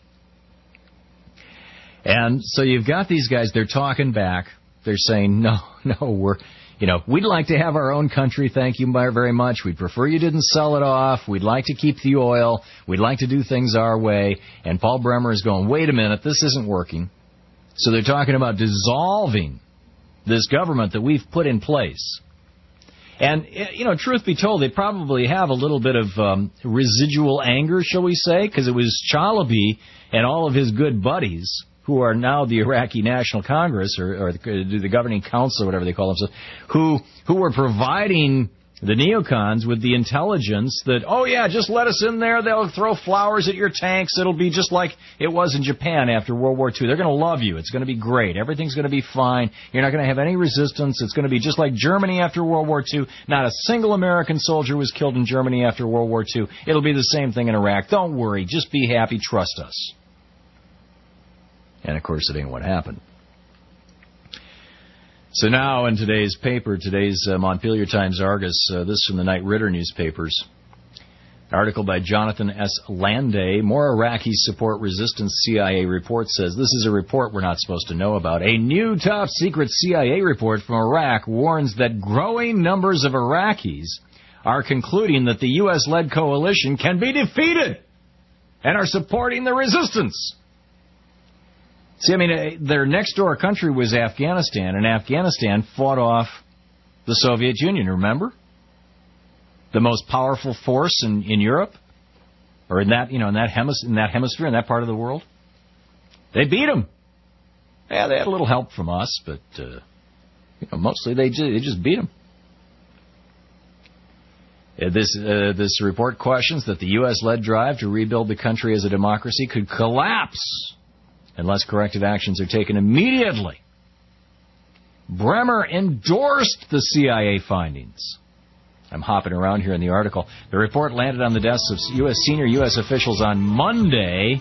And so you've got these guys, they're talking back. They're saying, no, no, we're, you know, we'd like to have our own country, thank you very much. We'd prefer you didn't sell it off. We'd like to keep the oil. We'd like to do things our way. And Paul Bremer is going, wait a minute, this isn't working. So they're talking about dissolving this government that we've put in place. And, you know, truth be told, they probably have a little bit of um, residual anger, shall we say, because it was Chalabi and all of his good buddies, who are now the Iraqi National Congress, or, or the, the governing council, or whatever they call themselves, who, who were providing the neocons with the intelligence that, oh, yeah, just let us in there. They'll throw flowers at your tanks. It'll be just like it was in Japan after World War Two. They're going to love you. It's going to be great. Everything's going to be fine. You're not going to have any resistance. It's going to be just like Germany after World War Two. Not a single American soldier was killed in Germany after World War Two. It'll be the same thing in Iraq. Don't worry. Just be happy. Trust us. And, of course, it ain't what happened. So now in today's paper, today's uh, Montpelier Times Argus, uh, this from the Knight Ridder newspapers, Article by Jonathan S. Landay. More Iraqis support resistance, C I A report says. This is a report we're not supposed to know about. A new top-secret C I A report from Iraq warns that growing numbers of Iraqis are concluding that the U S-led coalition can be defeated and are supporting the resistance. See, I mean, their next-door country was Afghanistan, and Afghanistan fought off the Soviet Union, remember? The most powerful force in, in Europe, or in that, you know, in that, hemis- in that hemisphere, in that part of the world. They beat them. Yeah, they had a little help from us, but uh, you know, mostly they just, they just beat them. Uh, this uh, this report questions that the U S-led drive to rebuild the country as a democracy could collapse unless corrective actions are taken immediately. Bremer endorsed the C I A findings. I'm hopping around here in the article. The report landed on the desks of U S senior U S officials on Monday.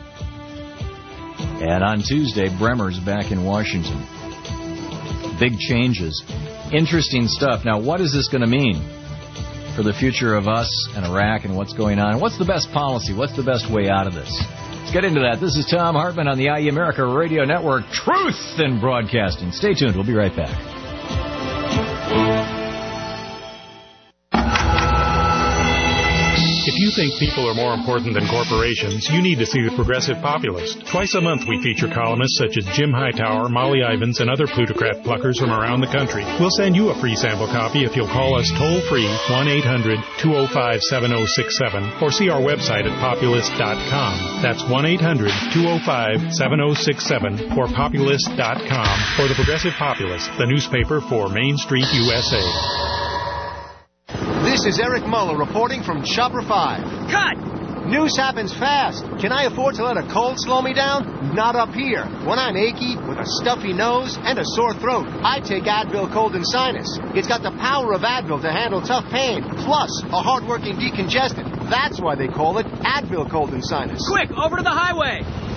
And on Tuesday, Bremer's back in Washington. Big changes. Interesting stuff. Now, what is this going to mean for the future of us and Iraq and what's going on? What's the best policy? What's the best way out of this? Let's get into that. This is Tom Hartman on the I E America Radio Network. Truth in Broadcasting. Stay tuned. We'll be right back. If you think people are more important than corporations, you need to see The Progressive Populist. Twice a month we feature columnists such as Jim Hightower, Molly Ivins, and other plutocrat pluckers from around the country. We'll send you a free sample copy if you'll call us toll-free one eight hundred two oh five seven oh six seven or see our website at populist dot com. That's one eight hundred two oh five seven oh six seven or populist dot com or The Progressive Populist, the newspaper for Main Street, U S A. This is Eric Muller reporting from Chopper five. Cut! News happens fast. Can I afford to let a cold slow me down? Not up here. When I'm achy, with a stuffy nose, and a sore throat, I take Advil Cold and Sinus. It's got the power of Advil to handle tough pain, plus a hard-working decongestant. That's why they call it Advil Cold and Sinus. Quick, over to the highway!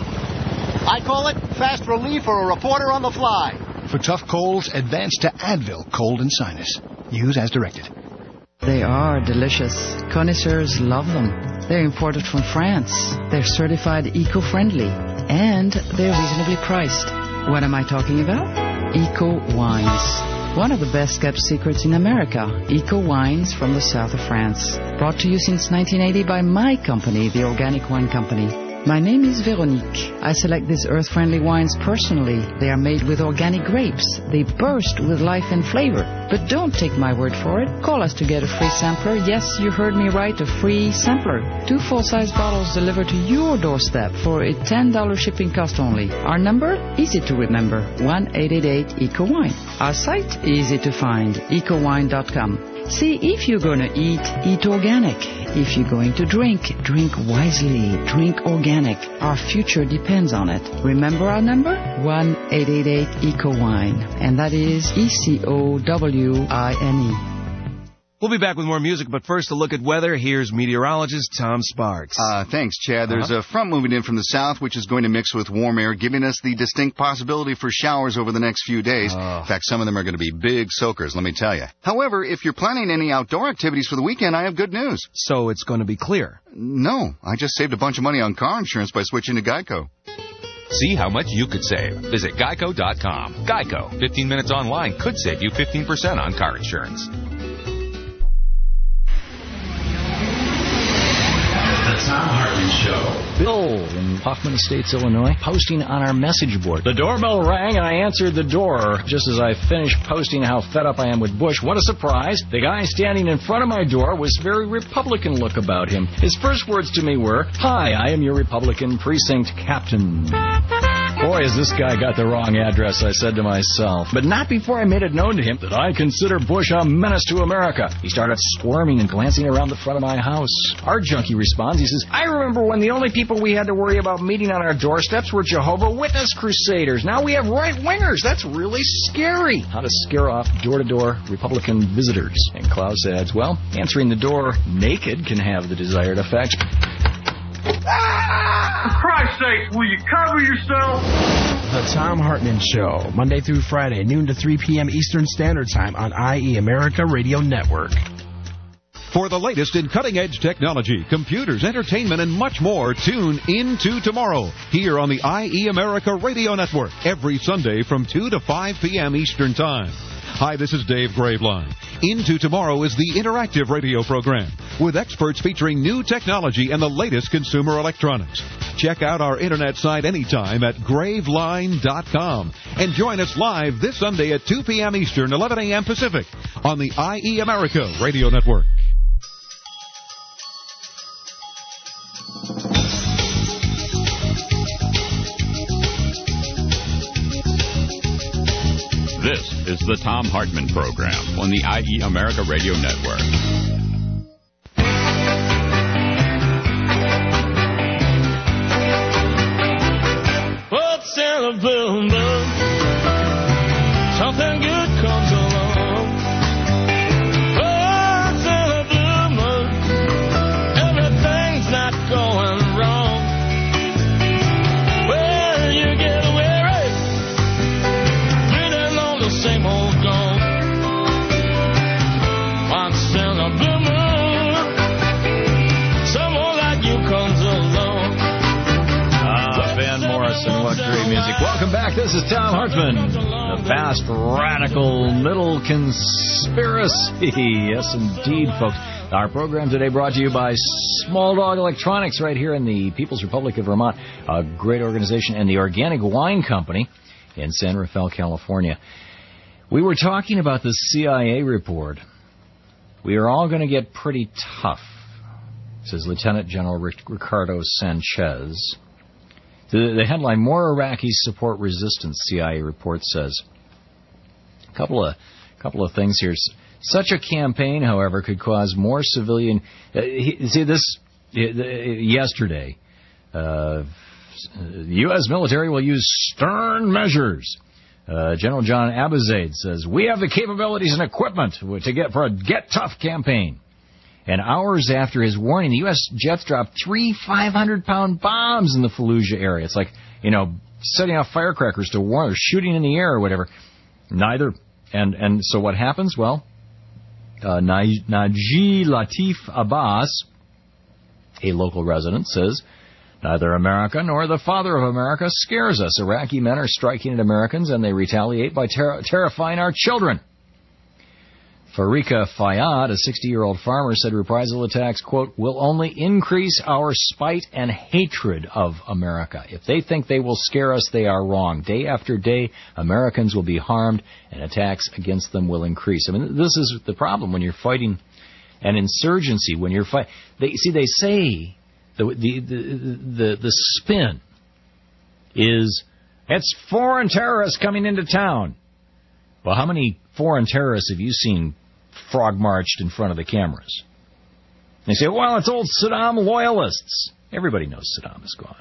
I call it fast relief for a reporter on the fly. For tough colds, advance to Advil Cold and Sinus. Use as directed. They are delicious. Connoisseurs love them. They're imported from France. They're certified eco-friendly. And they're reasonably priced. What am I talking about? Eco Wines. One of the best-kept secrets in America. Eco Wines from the south of France. Brought to you since nineteen eighty by my company, the Organic Wine Company. My name is Veronique. I select these earth-friendly wines personally. They are made with organic grapes. They burst with life and flavor. But don't take my word for it. Call us to get a free sampler. Yes, you heard me right, a free sampler. Two full-size bottles delivered to your doorstep for a ten dollars shipping cost only. Our number? Easy to remember. one eight eight eight E C O wine. Our site? Easy to find. eco wine dot com. See, if you're going to eat, eat organic. If you're going to drink, drink wisely. Drink organic. Our future depends on it. Remember our number? one eight eight eight E C O wine. And that is E C O W I N E. We'll be back with more music, but first a look at weather. Here's meteorologist Tom Sparks. Uh, thanks, Chad. There's uh-huh. a front moving in from the south, which is going to mix with warm air, giving us the distinct possibility for showers over the next few days. Oh. In fact, some of them are going to be big soakers, let me tell you. However, if you're planning any outdoor activities for the weekend, I have good news. So it's going to be clear? No. I just saved a bunch of money on car insurance by switching to Geico. See how much you could save. Visit geico dot com. Geico. fifteen minutes online could save you fifteen percent on car insurance. The Tom Hartman Show. Bill in Hoffman Estates, Illinois, posting on our message board. The doorbell rang, and I answered the door. Just as I finished posting how fed up I am with Bush, what a surprise. The guy standing in front of my door was very Republican look about him. His first words to me were, "Hi, I am your Republican precinct captain." Boy, has this guy got the wrong address, I said to myself. But not before I made it known to him that I consider Bush a menace to America. He started squirming and glancing around the front of my house. Our junkie responds. He says, "I remember when the only people we had to worry about meeting on our doorsteps were Jehovah Witness crusaders. Now we have right-wingers. That's really scary." How to scare off door-to-door Republican visitors. And Klaus adds, well, answering the door naked can have the desired effect. For Christ's sake, will you cover yourself? The Tom Hartman Show, Monday through Friday, noon to three p.m. Eastern Standard Time on I E America Radio Network. For the latest in cutting-edge technology, computers, entertainment, and much more, tune Into Tomorrow here on the I E America Radio Network every Sunday from two to five p.m. Eastern Time. Hi, this is Dave Graveline. Into Tomorrow is the interactive radio program with experts featuring new technology and the latest consumer electronics. Check out our internet site anytime at graveline dot com and join us live this Sunday at two p.m. Eastern, eleven a.m. Pacific on the I E America Radio Network. This is the Thom Hartmann Program on the I E America Radio Network. What's in a blue moon? Something good comes along. What's in a blue moon? Everything's not going wrong. Well, you get weary, breathing on the same old gong. Once in a blue moon, someone like you comes along. Ah, Van Morrison, what great music. Welcome back. This is Thom Hartmann, the vast, radical, middle conspiracy. Yes, indeed, folks. Our program today brought to you by Small Dog Electronics right here in the People's Republic of Vermont, a great organization, and the Organic Wine Company in San Rafael, California. We were talking about the C I A report. We are all going to get pretty tough, says Lieutenant General Ricardo Sanchez. The, the headline, More Iraqis Support Resistance, C I A report says. A couple of, couple of things here. Such a campaign, however, could cause more civilian... Uh, he, see, this... Uh, yesterday, uh, the U S military will use stern measures. Uh, General John Abizaid says, we have the capabilities and equipment to get for a Get Tough campaign. And hours after his warning, the U S jets dropped three five hundred pound bombs in the Fallujah area. It's like, you know, setting off firecrackers to warn, or shooting in the air or whatever. Neither. And and so what happens? Well, uh, Najee Latif Abbas, a local resident, says, neither America nor the father of America scares us. Iraqi men are striking at Americans, and they retaliate by ter- terrifying our children. Farika Fayyad, a sixty-year-old farmer, said reprisal attacks, quote, will only increase our spite and hatred of America. If they think they will scare us, they are wrong. Day after day, Americans will be harmed, and attacks against them will increase. I mean, this is the problem when you're fighting an insurgency. When you're fight, they see they say the the the the, the spin is it's foreign terrorists coming into town. Well, how many foreign terrorists have you seen frog marched in front of the cameras? They say, well, it's old Saddam loyalists. Everybody knows Saddam is gone.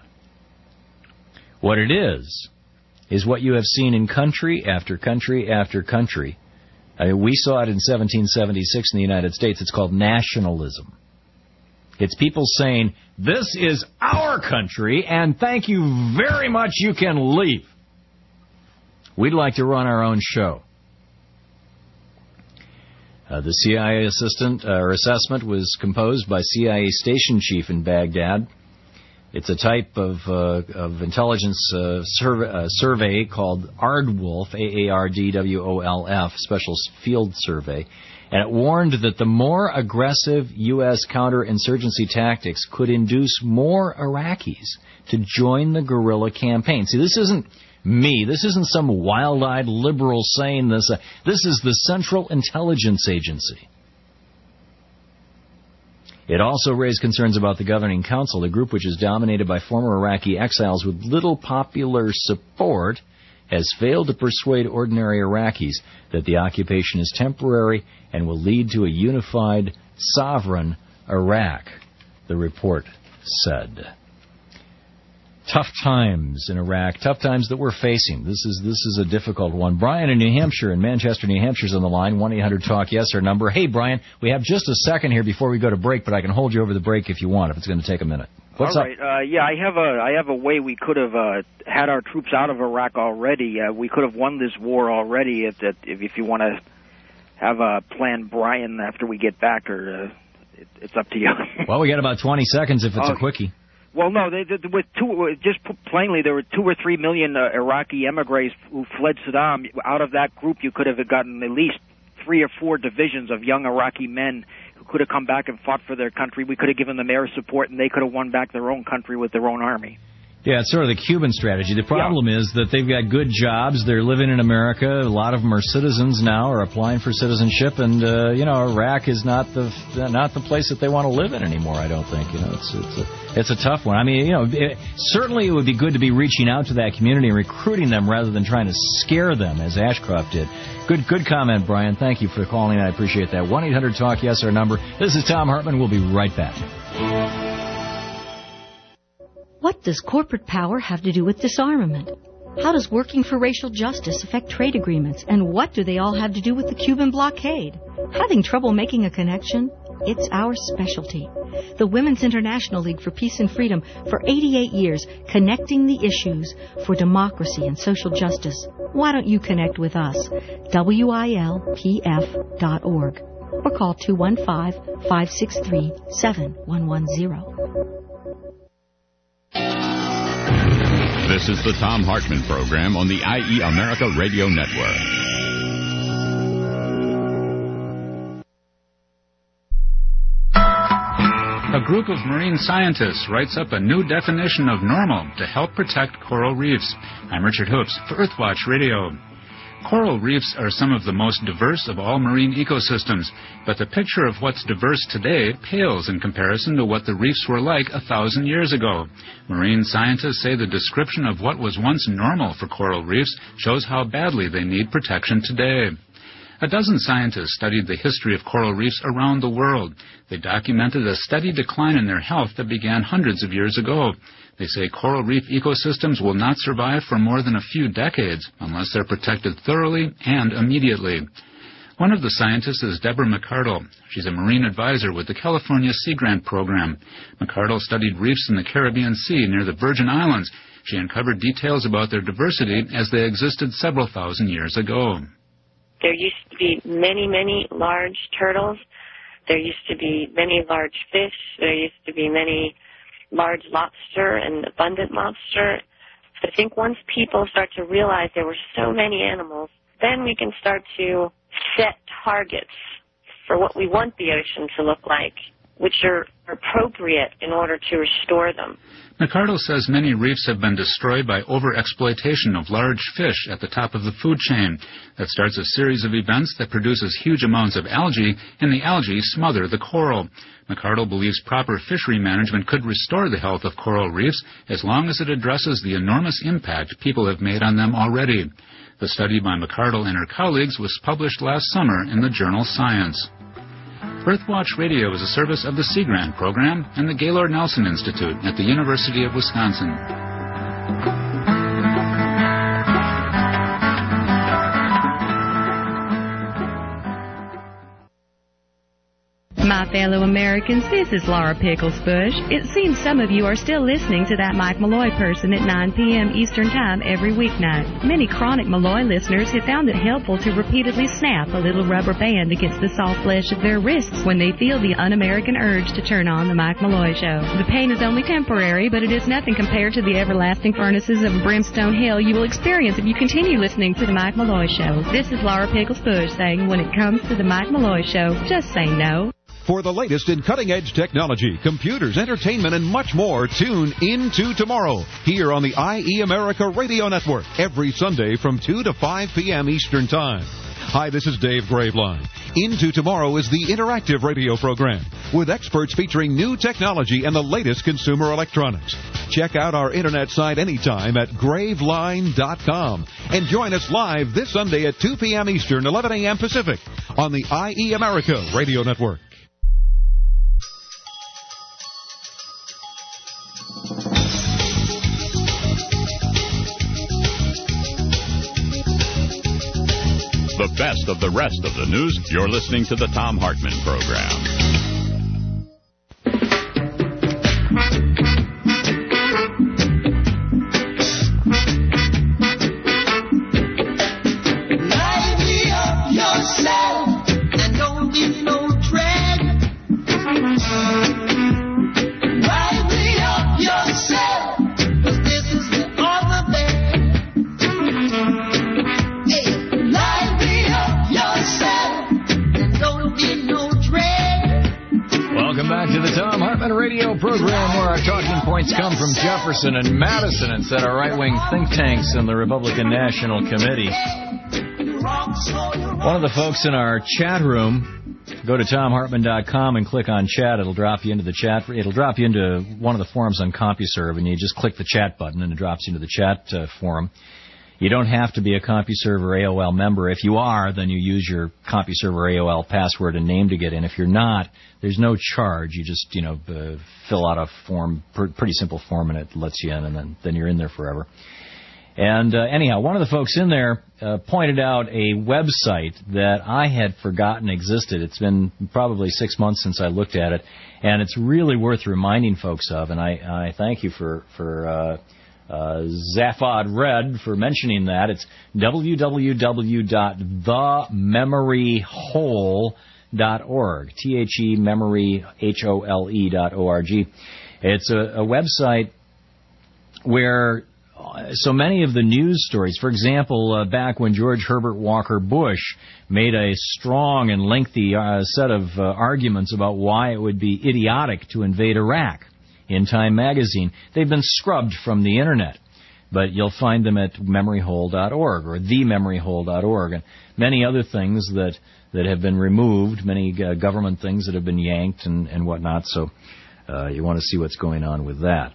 What it is, is what you have seen in country after country after country. I mean, we saw it in seventeen seventy-six in the United States. It's called nationalism. It's people saying, this is our country, and thank you very much, you can leave. We'd like to run our own show. Uh, the C I A assistant uh, or assessment was composed by C I A station chief in Baghdad. It's a type of uh, of intelligence uh, survey, uh, survey called AARDWOLF, A A R D W O L F, Special Field Survey, and it warned that the more aggressive U S counterinsurgency tactics could induce more Iraqis to join the guerrilla campaign. See, this isn't me. This isn't some wild-eyed liberal saying this. Uh, this is the Central Intelligence Agency. It also raised concerns about the Governing Council, a group which is dominated by former Iraqi exiles with little popular support, has failed to persuade ordinary Iraqis that the occupation is temporary and will lead to a unified, sovereign Iraq, the report said. Tough times in Iraq, tough times that we're facing. This is this is a difficult one. Brian in New Hampshire, in Manchester, New Hampshire's on the line. one eight hundred talk yes, our number. Hey, Brian, we have just a second here before we go to break, but I can hold you over the break if you want, if it's going to take a minute. What's All up? right. Uh, yeah, I have a I have a way we could have uh, had our troops out of Iraq already. Uh, we could have won this war already if that if, if you want to have a plan, Brian, after we get back, or it, it's up to you. Well, we got about twenty seconds if it's Oh. a quickie. Well, no, they, they, with two, just put plainly, there were two or three million uh, Iraqi emigres who fled Saddam. Out of that group, you could have gotten at least three or four divisions of young Iraqi men who could have come back and fought for their country. We could have given them air support, and they could have won back their own country with their own army. Yeah, it's sort of the Cuban strategy. The problem yeah. is that they've got good jobs. They're living in America. A lot of them are citizens now, or applying for citizenship. And uh, you know, Iraq is not the not the place that they want to live in anymore. I don't think. You know, it's it's a, it's a tough one. I mean, you know, it, certainly it would be good to be reaching out to that community and recruiting them rather than trying to scare them, as Ashcroft did. Good good comment, Brian. Thank you for calling. I appreciate that. one eight hundred talk yes, our number. This is Tom Hartman. We'll be right back. What does corporate power have to do with disarmament? How does working for racial justice affect trade agreements? And what do they all have to do with the Cuban blockade? Having trouble making a connection? It's our specialty. The Women's International League for Peace and Freedom, for eighty-eight years, connecting the issues for democracy and social justice. Why don't you connect with us? W I L P F dot org or call two one five, five six three, seven one one zero. This is the Tom Hartman Program on the I E America Radio Network. A group of marine scientists writes up a new definition of normal to help protect coral reefs. I'm Richard Hoops for Earthwatch Radio. Coral reefs are some of the most diverse of all marine ecosystems, but the picture of what's diverse today pales in comparison to what the reefs were like a thousand years ago. Marine scientists say the description of what was once normal for coral reefs shows how badly they need protection today. A dozen scientists studied the history of coral reefs around the world. They documented a steady decline in their health that began hundreds of years ago. They say coral reef ecosystems will not survive for more than a few decades unless they're protected thoroughly and immediately. One of the scientists is Deborah McCardle. She's a marine advisor with the California Sea Grant Program. McCardle studied reefs in the Caribbean Sea near the Virgin Islands. She uncovered details about their diversity as they existed several thousand years ago. There used to be many, many large turtles. There used to be many large fish. There used to be many large lobster and abundant lobster. I think once people start to realize there were so many animals, then we can start to set targets for what we want the ocean to look like, which are appropriate in order to restore them. McCardle says many reefs have been destroyed by overexploitation of large fish at the top of the food chain. That starts a series of events that produces huge amounts of algae, and the algae smother the coral. McCardle believes proper fishery management could restore the health of coral reefs as long as it addresses the enormous impact people have made on them already. The study by McCardle and her colleagues was published last summer in the journal Science. Earthwatch Radio is a service of the Sea Grant Program and the Gaylord Nelson Institute at the University of Wisconsin. My fellow Americans, this is Laura Pickles Bush. It seems some of you are still listening to that Mike Malloy person at nine p.m. Eastern Time every weeknight. Many chronic Malloy listeners have found it helpful to repeatedly snap a little rubber band against the soft flesh of their wrists when they feel the un-American urge to turn on the Mike Malloy Show. The pain is only temporary, but it is nothing compared to the everlasting furnaces of brimstone hell you will experience if you continue listening to the Mike Malloy Show. This is Laura Pickles Bush saying, when it comes to the Mike Malloy Show, just say no. For the latest in cutting-edge technology, computers, entertainment, and much more, tune into Tomorrow here on the I E America Radio Network every Sunday from two to five p.m. Eastern Time. Hi, this is Dave Graveline. Into Tomorrow is the interactive radio program with experts featuring new technology and the latest consumer electronics. Check out our internet site anytime at graveline dot com and join us live this Sunday at two p.m. Eastern, eleven a.m. Pacific on the I E America Radio Network. The best of the rest of the news. You're listening to the Tom Hartman Program. Lively up yourself and don't give no dread. to the Tom Hartman Radio program, where our talking points come from Jefferson and Madison instead of right-wing think tanks in the Republican National Committee. One of the folks in our chat room, go to tom hartman dot com and click on chat. It'll drop you into the chat. It'll drop you into one of the forums on CompuServe, and you just click the chat button, and it drops you into the chat uh, forum. You don't have to be a CompuServe or A O L member. If you are, then you use your CompuServe or A O L password and name to get in. If you're not, there's no charge. You just, you know, uh, fill out a form, pr- pretty simple form, and it lets you in, and then, then you're in there forever. And uh, anyhow, one of the folks in there uh, pointed out a website that I had forgotten existed. It's been probably six months since I looked at it, and it's really worth reminding folks of, and I, I thank you for... for uh, Uh, Zaphod Red for mentioning that. It's w w w dot the memory hole dot org. T H E memory, H O L E dot O R G. It's a, a website where so many of the news stories, for example, uh, back when George Herbert Walker Bush made a strong and lengthy uh, set of uh, arguments about why it would be idiotic to invade Iraq, in Time magazine, they've been scrubbed from the internet, but you'll find them at memory hole dot org or the memory hole dot org, and many other things that, that have been removed, many uh, government things that have been yanked and, and whatnot, so uh, you want to see what's going on with that.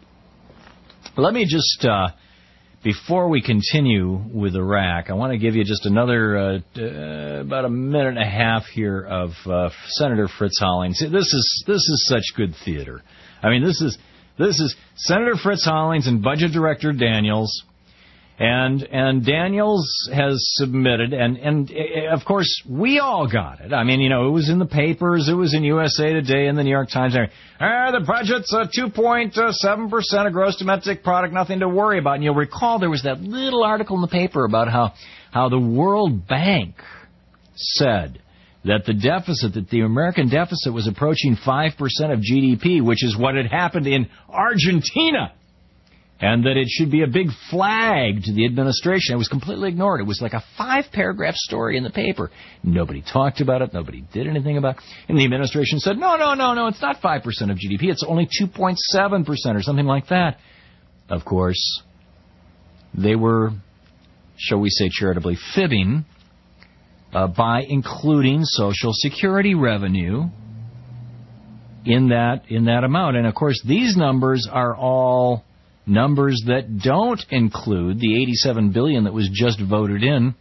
Let me just, uh, before we continue with Iraq, I want to give you just another, uh, uh, about a minute and a half here of uh, Senator Fritz Hollings. This is, this is such good theater. I mean, this is this is Senator Fritz Hollings and Budget Director Daniels, and and Daniels has submitted, and and of course we all got it. I mean, you know, it was in the papers, it was in U S A Today and the New York Times. Ah, the budget's a two point seven percent of gross domestic product, nothing to worry about. And you'll recall there was that little article in the paper about how how the World Bank said that the deficit, that the American deficit was approaching five percent of G D P, which is what had happened in Argentina, and that it should be a big flag to the administration. It was completely ignored. It was like a five-paragraph story in the paper. Nobody talked about it. Nobody did anything about it. And the administration said, no, no, no, no, it's not five percent of G D P. It's only two point seven percent or something like that. Of course, they were, shall we say charitably, fibbing Uh, by including Social Security revenue in that in that amount. And, of course, these numbers are all numbers that don't include the eighty-seven billion dollars that was just voted in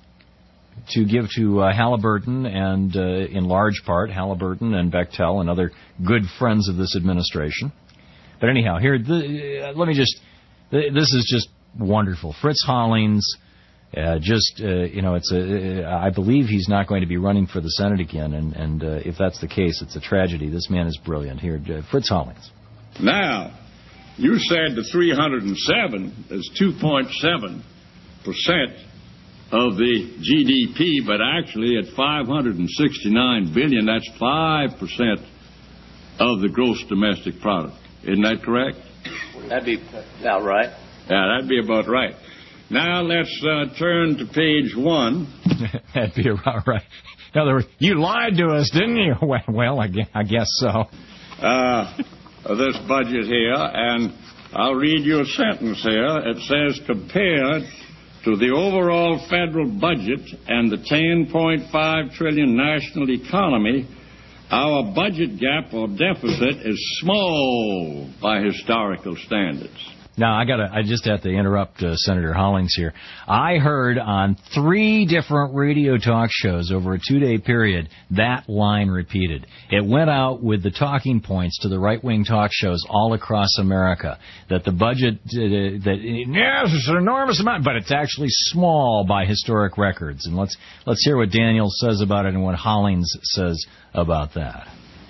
to give to uh, Halliburton and, uh, in large part, Halliburton and Bechtel and other good friends of this administration. But anyhow, here, the, uh, let me just, this is just wonderful. Fritz Hollings. Uh, just, uh, you know, it's a, uh, I believe he's not going to be running for the Senate again, and, and uh, if that's the case, it's a tragedy. This man is brilliant. Here, uh, Fritz Hollings. Now, you said the three hundred seven is two point seven percent of the G D P, but actually at five hundred sixty-nine billion dollars, that's five percent of the gross domestic product. Isn't that correct? That'd be about right. Yeah, that'd be about right. Now let's uh, turn to page one. That'd be about right. In other words, you lied to us, didn't you? Well, I guess, I guess so. Uh, this budget here, and I'll read you a sentence here. It says, compared to the overall federal budget and the ten point five trillion dollars national economy, our budget gap or deficit is small by historical standards. Now, I gotta, I just have to interrupt uh, Senator Hollings here. I heard on three different radio talk shows over a two-day period that line repeated. It went out with the talking points to the right-wing talk shows all across America, that the budget, uh, that, yes, it's an enormous amount, but it's actually small by historic records. And let's, let's hear what Daniel says about it and what Hollings says about that.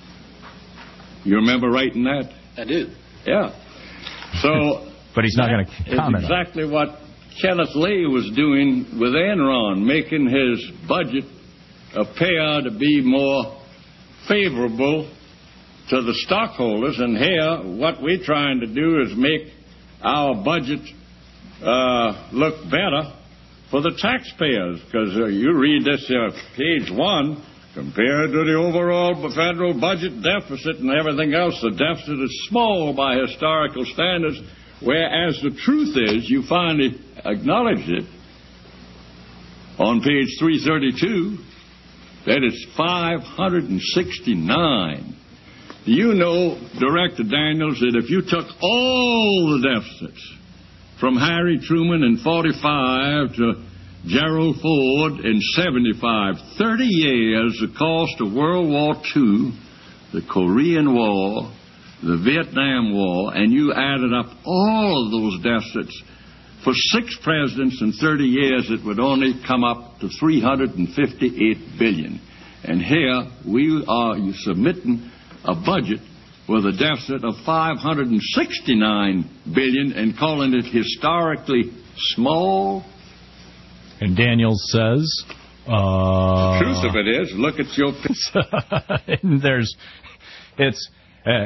You remember writing that? I do. Yeah. So... But he's not going to comment on it. Exactly what Kenneth Lay was doing with Enron, making his budget appear to be more favorable to the stockholders. And here, what we're trying to do is make our budget uh, look better for the taxpayers. Because uh, you read this uh, page one, Compared to the overall federal budget deficit and everything else, the deficit is small by historical standards, whereas the truth is, you finally acknowledged it on page three thirty-two, that it's five hundred sixty-nine. Do you know, Director Daniels, that if you took all the deficits from Harry Truman in forty-five to Gerald Ford in seventy-five, thirty years, the cost of World War Two, the Korean War, the Vietnam War, and you added up all of those deficits, for six presidents in thirty years, it would only come up to three hundred fifty-eight billion dollars. And here we are submitting a budget with a deficit of five hundred sixty-nine billion dollars and calling it historically small. And Daniels says, uh, the truth of it is, look at your... There's, it's, uh,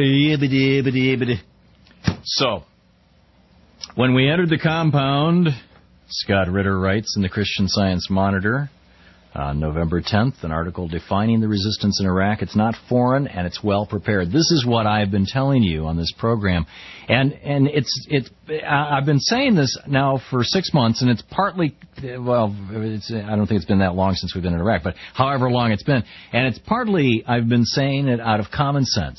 so, when we entered the compound, Scott Ritter writes in the Christian Science Monitor, on November tenth, an article defining the resistance in Iraq. It's not foreign, and it's well prepared. This is what I've been telling you on this program, and and it's it's. I've been saying this now for six months, and it's partly, well, it's, I don't think it's been that long since we've been in Iraq, but however long it's been, and it's partly I've been saying it out of common sense,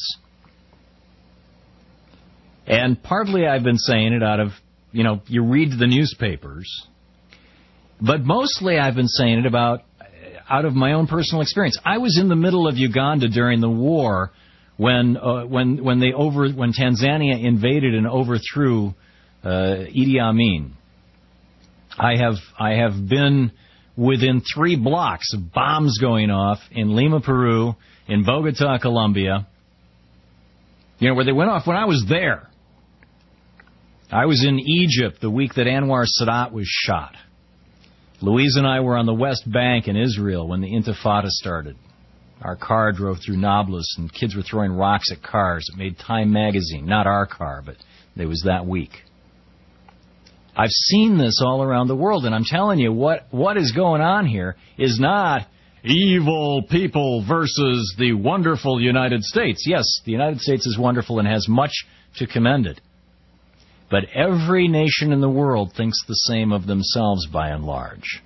and partly I've been saying it out of, you know, you read the newspapers, but mostly I've been saying it about. Out of my own personal experience. I was in the middle of Uganda during the war when uh, when when they over when Tanzania invaded and overthrew uh, Idi Amin. I have I have been within three blocks of bombs going off in Lima, Peru, in Bogota, Colombia. You know, where they went off when I was there. I was in Egypt the week that Anwar Sadat was shot. Louise and I were on the West Bank in Israel when the Intifada started. Our car drove through Nablus, and kids were throwing rocks at cars. It made Time magazine. Not our car, but it was that week. I've seen this all around the world, and I'm telling you, what what is going on here is not evil people versus the wonderful United States. Yes, the United States is wonderful and has much to commend it. But every nation in the world thinks the same of themselves by and large.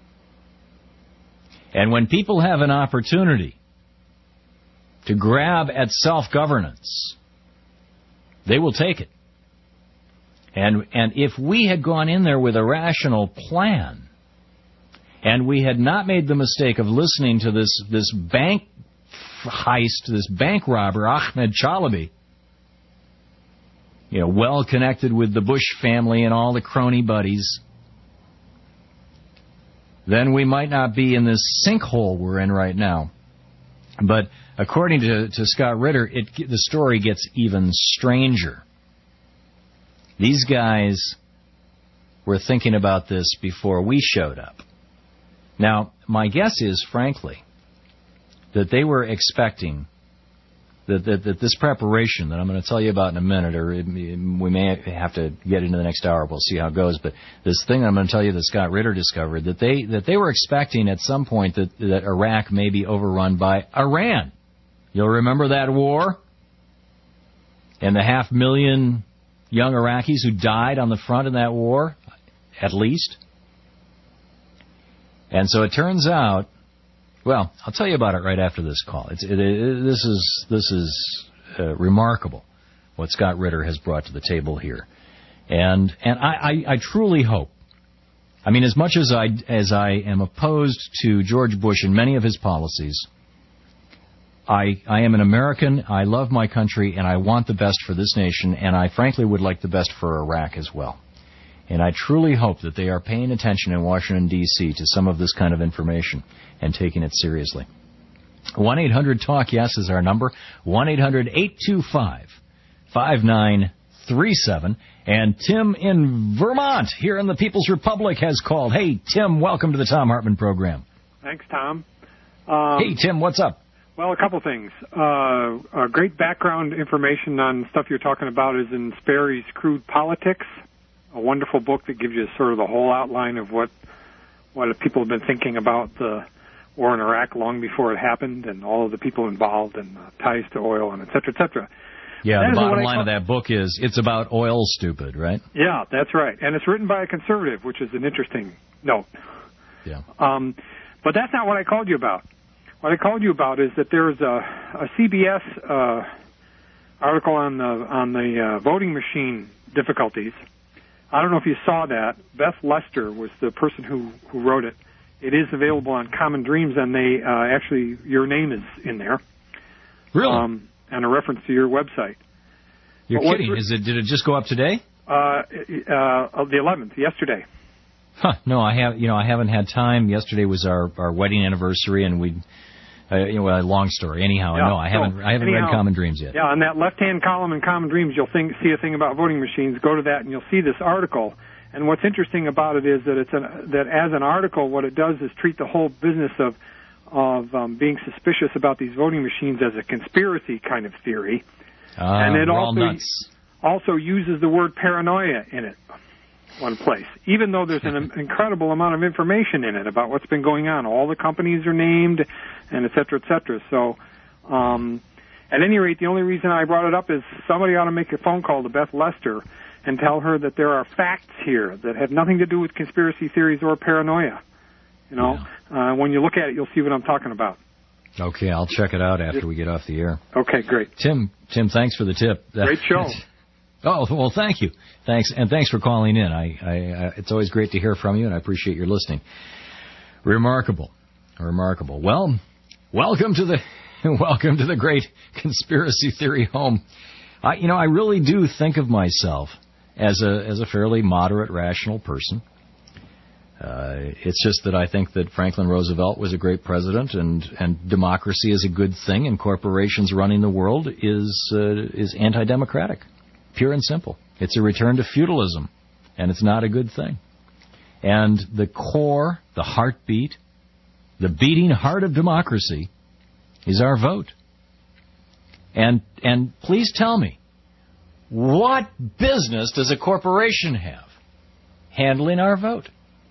And when people have an opportunity to grab at self-governance, they will take it. And and if we had gone in there with a rational plan, and we had not made the mistake of listening to this, this bank heist, this bank robber, Ahmed Chalabi, you know, well connected with the Bush family and all the crony buddies, then we might not be in this sinkhole we're in right now. But according to, to Scott Ritter, it, the story gets even stranger. These guys were thinking about this before we showed up. Now, my guess is, frankly, that they were expecting That, that, that this preparation that I'm going to tell you about in a minute, or it, we may have to get into the next hour, we'll see how it goes, but this thing I'm going to tell you that Scott Ritter discovered, that they that they were expecting at some point that, that Iraq may be overrun by Iran. You'll remember that war? And the half million young Iraqis who died on the front in that war, at least. And so it turns out, well, I'll tell you about it right after this call. It's, it, it, this is this is uh, remarkable what Scott Ritter has brought to the table here, and and I, I, I truly hope. I mean, as much as I as I am opposed to George Bush and many of his policies, I I am an American. I love my country, and I want the best for this nation, and I frankly would like the best for Iraq as well. And I truly hope that they are paying attention in Washington, D C to some of this kind of information and taking it seriously. one eight hundred talk yes is our number. one eight hundred eight two five five nine three seven. And Tim in Vermont, here in the People's Republic, has called. Hey, Tim, welcome to the Thom Hartmann program. Thanks, Tom. Um, hey, Tim, what's up? Well, a couple things. Uh, uh, great background information on stuff you're talking about is in Sperry's Crude Politics, a wonderful book that gives you sort of the whole outline of what what people have been thinking about the war in Iraq long before it happened, and all of the people involved, and uh, ties to oil, and et cetera, et cetera. Yeah, That the is what bottom I line call- of that book is it's about oil stupid, right? Yeah, that's right. And it's written by a conservative, which is an interesting note. Yeah. Um, but that's not what I called you about. What I called you about is that there's a, a C B S uh, article on the on the uh, voting machine difficulties. I don't know if you saw that. Beth Lester was the person who, who wrote it. It is available on Common Dreams, and they uh, actually, your name is in there. Really? Um, and a reference to your website. You're But what's kidding. re- Is it? Did it just go up today? Uh, uh, the eleventh, yesterday. Huh. No, I have. You know, I haven't had time. Yesterday was our, our wedding anniversary, and we. Uh, you know, well, long story. Anyhow, Yeah, no, I so, haven't. I haven't anyhow, read Common Dreams yet. Yeah, on that left-hand column in Common Dreams, you'll think, see a thing about voting machines. Go to that, and you'll see this article. And what's interesting about it is that it's an, that as an article, what it does is treat the whole business of of um, being suspicious about these voting machines as a conspiracy kind of theory. Ah, and it we're all also nuts. also uses the word paranoia in it, one place, even though there's an incredible amount of information in it about what's been going on. All the companies are named, and et cetera, et cetera. So, um, at any rate, the only reason I brought it up is somebody ought to make a phone call to Beth Lester and tell her that there are facts here that have nothing to do with conspiracy theories or paranoia. You know, yeah. uh, when you look at it, you'll see what I'm talking about. Okay, I'll check it out after we get off the air. Okay, great. Tim, Tim, thanks for the tip. Great show. Oh, well, thank you. Thanks, and thanks for calling in. I, I, I, it's always great to hear from you, and I appreciate your listening. Remarkable, remarkable. Well, welcome to the, welcome to the great conspiracy theory home. I, you know, I really do think of myself as a as a fairly moderate, rational person. Uh, it's just that I think that Franklin Roosevelt was a great president, and, and democracy is a good thing, and corporations running the world is uh, is anti-democratic, pure and simple. It's a return to feudalism, and it's not a good thing. And the core, the heartbeat, the beating heart of democracy is our vote. And and please tell me, what business does a corporation have handling our vote?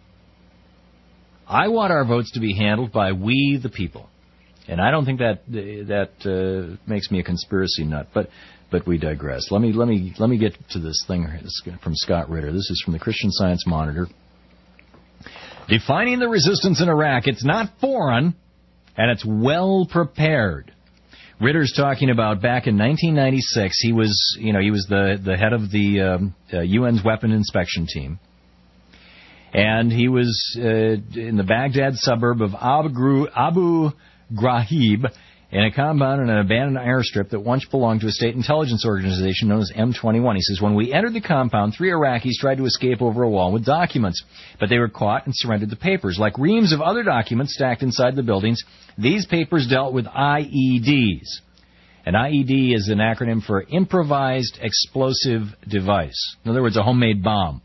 I want our votes to be handled by we, the people. And I don't think that that uh, makes me a conspiracy nut, but but we digress. Let me let me let me get to this thing from Scott Ritter. This is from the Christian Science Monitor. Defining the resistance in Iraq. It's not foreign, and it's well prepared. Ritter's talking about back in nineteen ninety-six. He was, you know, he was the the head of the um, uh, U N's weapon inspection team. And he was uh, in the Baghdad suburb of Abu, Abu Ghraib in a compound in an abandoned airstrip that once belonged to a state intelligence organization known as M twenty-one. He says, when we entered the compound, three Iraqis tried to escape over a wall with documents, but they were caught and surrendered the papers. Like reams of other documents stacked inside the buildings, these papers dealt with I E Ds. An I E D is an acronym for Improvised Explosive Device. In other words, a homemade bomb.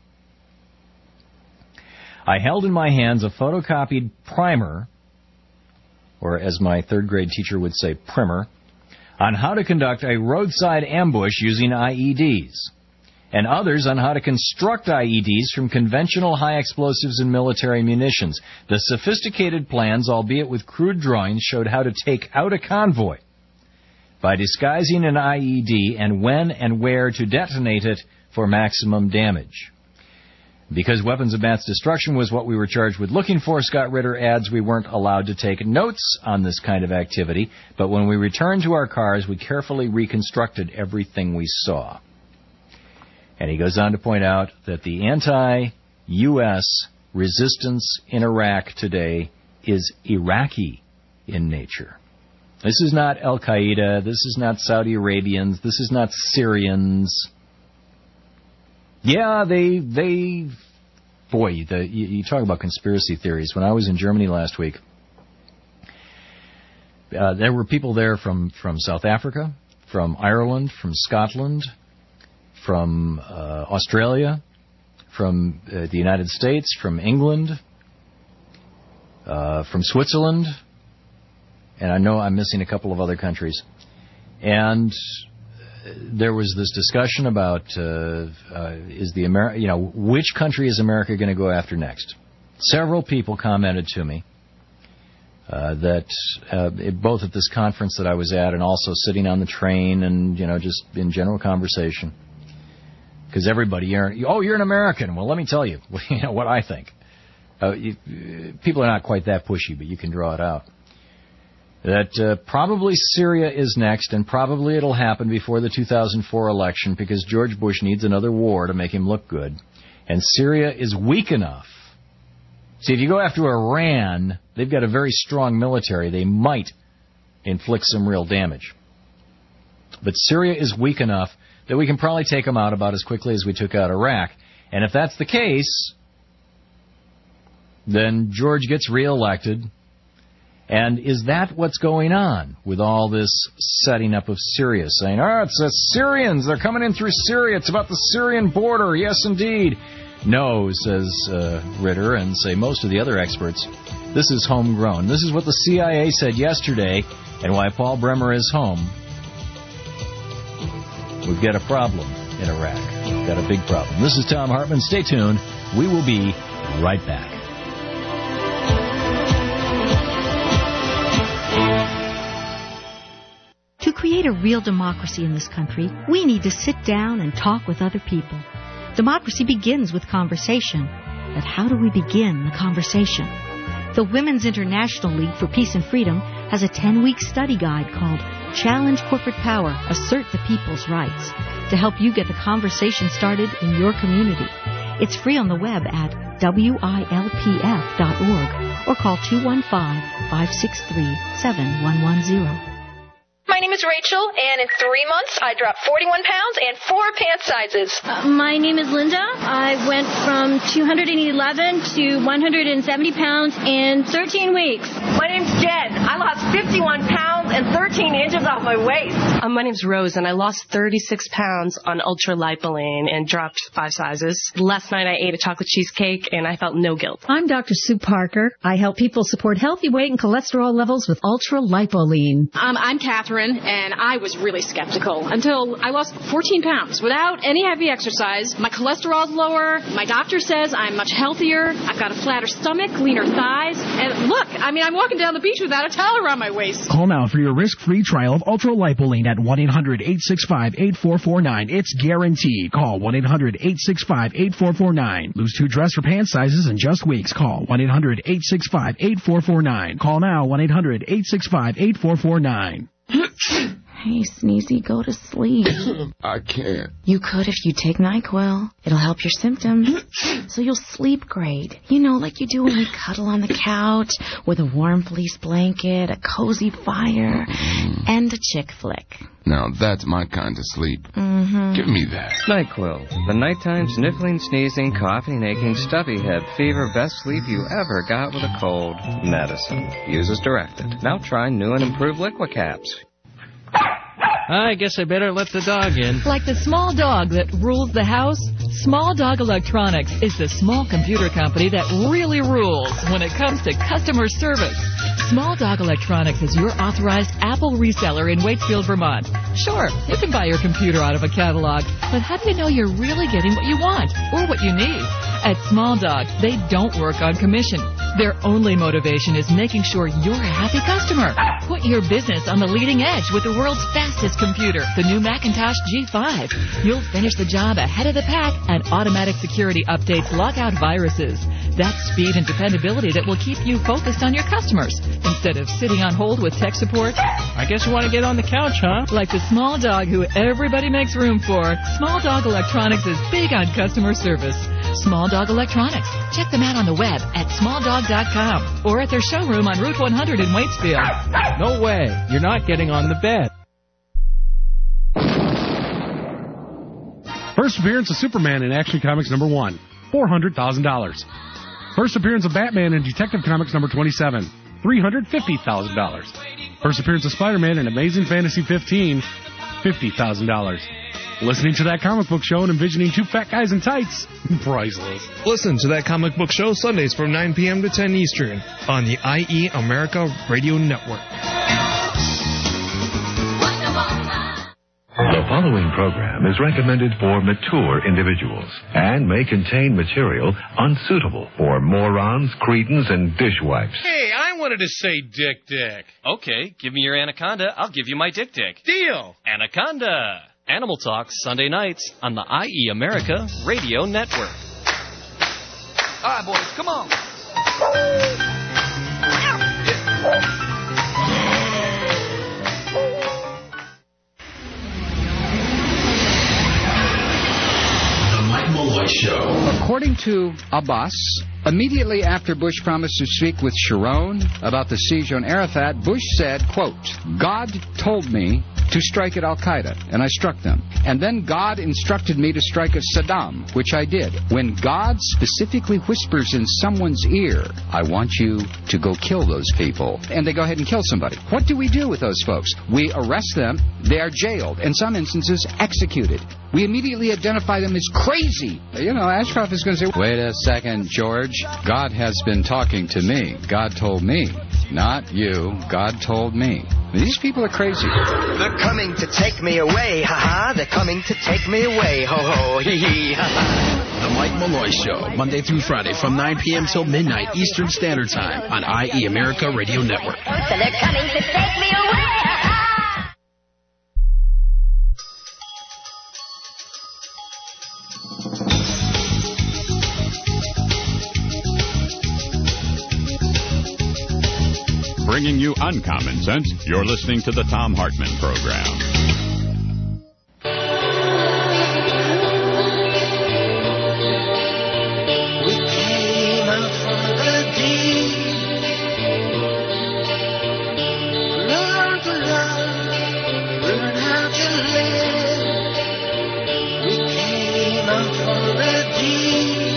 I held in my hands a photocopied primer, or as my third grade teacher would say, primer, on how to conduct a roadside ambush using I E Ds, and others on how to construct I E Ds from conventional high explosives and military munitions. The sophisticated plans, albeit with crude drawings, showed how to take out a convoy by disguising an I E D and when and where to detonate it for maximum damage. Because weapons of mass destruction was what we were charged with looking for, Scott Ritter adds, we weren't allowed to take notes on this kind of activity, but when we returned to our cars, we carefully reconstructed everything we saw. And he goes on to point out that the anti-U S resistance in Iraq today is Iraqi in nature. This is not Al-Qaeda, this is not Saudi Arabians, this is not Syrians. Yeah, they, they, boy, the, you, you talk about conspiracy theories. When I was in Germany last week, uh, there were people there from, from South Africa, from Ireland, from Scotland, from uh, Australia, from uh, the United States, from England, uh, from Switzerland, and I know I'm missing a couple of other countries. And there was this discussion about uh, uh, is the Amer- you know which country is America going to go after next? Several people commented to me uh, that uh, both at this conference that I was at and also sitting on the train and, you know, just in general conversation. Because everybody, you're, oh, you're an American. Well, let me tell you, you know, what I think. Uh, you, people are not quite that pushy, but you can draw it out. That uh, probably Syria is next, and probably it'll happen before the two thousand four election because George Bush needs another war to make him look good. And Syria is weak enough. See, if you go after Iran, they've got a very strong military. They might inflict some real damage. But Syria is weak enough that we can probably take them out about as quickly as we took out Iraq. And if that's the case, then George gets reelected. And is that what's going on with all this setting up of Syria? Saying, oh, it's the Syrians. They're coming in through Syria. It's about the Syrian border. Yes, indeed. No, says uh, Ritter, and say most of the other experts, this is homegrown. This is what the C I A said yesterday, and why Paul Bremer is home. We've got a problem in Iraq. We've got a big problem. This is Thom Hartmann. Stay tuned. We will be right back. To create a real democracy in this country, we need to sit down and talk with other people. Democracy begins with conversation. But how do we begin the conversation? The Women's International League for Peace and Freedom has a ten-week study guide called Challenge Corporate Power, Assert the People's Rights, to help you get the conversation started in your community. It's free on the web at W I L P F dot org or call two one five, five six three, seven one one zero. My name is Rachel, and in three months, I dropped forty-one pounds and four pant sizes. Uh, my name is Linda. I went from two hundred eleven to one hundred seventy pounds in thirteen weeks. My name's Jen. I lost fifty-one pounds and thirteen inches off my waist. Um, my name's Rose, and I lost thirty-six pounds on Ultra Lipoline and dropped five sizes. Last night, I ate a chocolate cheesecake, and I felt no guilt. I'm Doctor Sue Parker. I help people support healthy weight and cholesterol levels with Ultra Lipoline. Um, I'm Catherine. And I was really skeptical until I lost fourteen pounds without any heavy exercise. My cholesterol's lower. My doctor says I'm much healthier. I've got a flatter stomach, leaner thighs. And look, I mean, I'm walking down the beach without a towel around my waist. Call now for your risk-free trial of Ultra Lipoline at one eight hundred, eight six five, eight four four nine. It's guaranteed. Call one eight hundred, eight six five, eight four four nine. Lose two dress or pant sizes in just weeks. Call one eight hundred, eight six five, eight four four nine. Call now one eight hundred, eight six five, eight four four nine. Hey, Sneezy, go to sleep. I can't. You could if you take NyQuil. It'll help your symptoms, so you'll sleep great. You know, like you do when we cuddle on the couch with a warm fleece blanket, a cozy fire, mm. and a chick flick. Now, that's my kind of sleep. Mm-hmm. Give me that. NyQuil, the nighttime sniffling, sneezing, coughing, aching, stuffy head, fever, best sleep you ever got with a cold. Medicine. Use as directed. Now try new and improved Liqui Caps. I guess I better let the dog in. Like the small dog that rules the house, Small Dog Electronics is the small computer company that really rules when it comes to customer service. Small Dog Electronics is your authorized Apple reseller in Waitsfield, Vermont. Sure, you can buy your computer out of a catalog, but how do you know you're really getting what you want or what you need? At Small Dog, they don't work on commission. Their only motivation is making sure you're a happy customer. Put your business on the leading edge with the world's fastest computer, the new Macintosh G five. You'll finish the job ahead of the pack, and automatic security updates lock out viruses. That's speed and dependability that will keep you focused on your customers instead of sitting on hold with tech support. I guess you want to get on the couch, huh? Like the small dog who everybody makes room for, Small Dog Electronics is big on customer service. Small Dog Electronics. Check them out on the web at small dog dot com or at their showroom on Route one hundred in Waitsfield. No way. You're not getting on the bed. First appearance of Superman in Action Comics number one, four hundred thousand dollars. First appearance of Batman in Detective Comics number twenty-seven, three hundred fifty thousand dollars. First appearance of Spider-Man in Amazing Fantasy fifteen, fifty thousand dollars. Listening to That Comic Book Show and envisioning two fat guys in tights, priceless. Listen to That Comic Book Show Sundays from nine p.m. to ten Eastern on the I E America Radio Network. The following program is recommended for mature individuals and may contain material unsuitable for morons, cretins, and dishwipes. Hey, I wanted to say Dick Dick. Okay, give me your anaconda. I'll give you my Dick Dick. Deal. Anaconda. Animal Talk, Sunday nights on the I E America Radio Network. All right, boys, come on. Malloy Show. According to Abbas, immediately after Bush promised to speak with Sharon about the siege on Arafat, Bush said, quote, God told me to strike at Al-Qaeda, and I struck them. And then God instructed me to strike at Saddam, which I did. When God specifically whispers in someone's ear, I want you to go kill those people, and they go ahead and kill somebody, what do we do with those folks? We arrest them, they are jailed, in some instances executed. We immediately identify them as crazy. You know, Ashcroft is going to say, wait a second, George. God has been talking to me. God told me. Not you. God told me. These people are crazy. They're coming to take me away, ha-ha. They're coming to take me away, ho-ho, hee-hee, ha-ha. The Mike Malloy Show, Monday through Friday from nine p.m. till midnight Eastern Standard Time on I E America Radio Network. So they're coming to take me away, ha-ha. Bringing you uncommon sense, you're listening to the Thom Hartmann Program. We came out from the deep, learn to love, learn how to live. We came out from the deep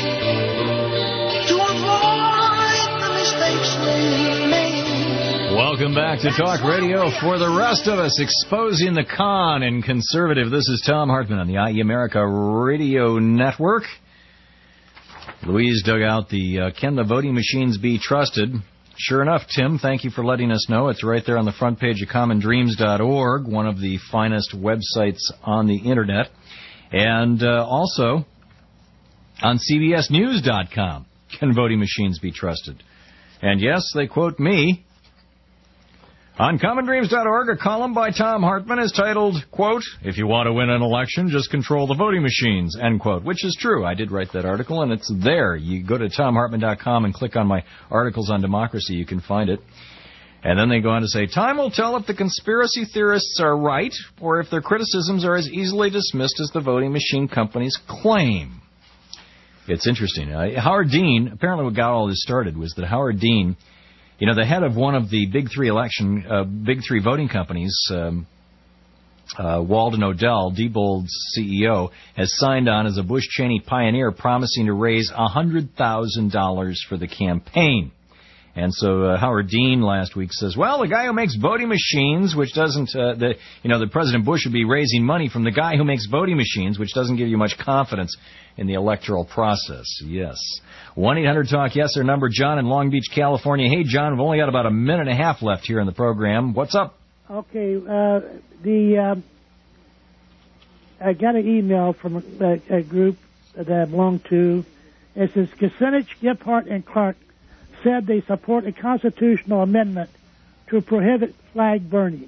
to avoid the mistakes we made. Welcome back to Talk Radio for the rest of us, exposing the con and conservative. This is Thom Hartmann on the I E America Radio Network. Louise dug out the uh, Can the Voting Machines Be Trusted? Sure enough, Tim, thank you for letting us know. It's right there on the front page of common dreams dot org, one of the finest websites on the Internet. And uh, also on C B S news dot com, Can Voting Machines Be Trusted? And yes, they quote me. On common dreams dot org, a column by Thom Hartmann is titled, quote, If you want to win an election, just control the voting machines, end quote, which is true. I did write that article, and it's there. You go to thom hartmann dot com and click on my articles on democracy. You can find it. And then they go on to say, time will tell if the conspiracy theorists are right or if their criticisms are as easily dismissed as the voting machine companies claim. It's interesting. Uh, Howard Dean, apparently what got all this started was that Howard Dean, you know, the head of one of the big three election, uh, big three voting companies, um, uh, Walden Odell, Diebold's C E O, has signed on as a Bush-Cheney pioneer, promising to raise one hundred thousand dollars for the campaign. And so uh, Howard Dean last week says, well, the guy who makes voting machines, which doesn't, uh, the, you know, the President Bush would be raising money from the guy who makes voting machines, which doesn't give you much confidence in the electoral process. Yes. one eight hundred talk yes or number. John in Long Beach, California. Hey, John, we've only got about a minute and a half left here in the program. What's up? Okay. Uh, the uh, I got an email from a, a group that I belong to. It says, Kucinich, Gephardt, and Clark said they support a constitutional amendment to prohibit flag burning.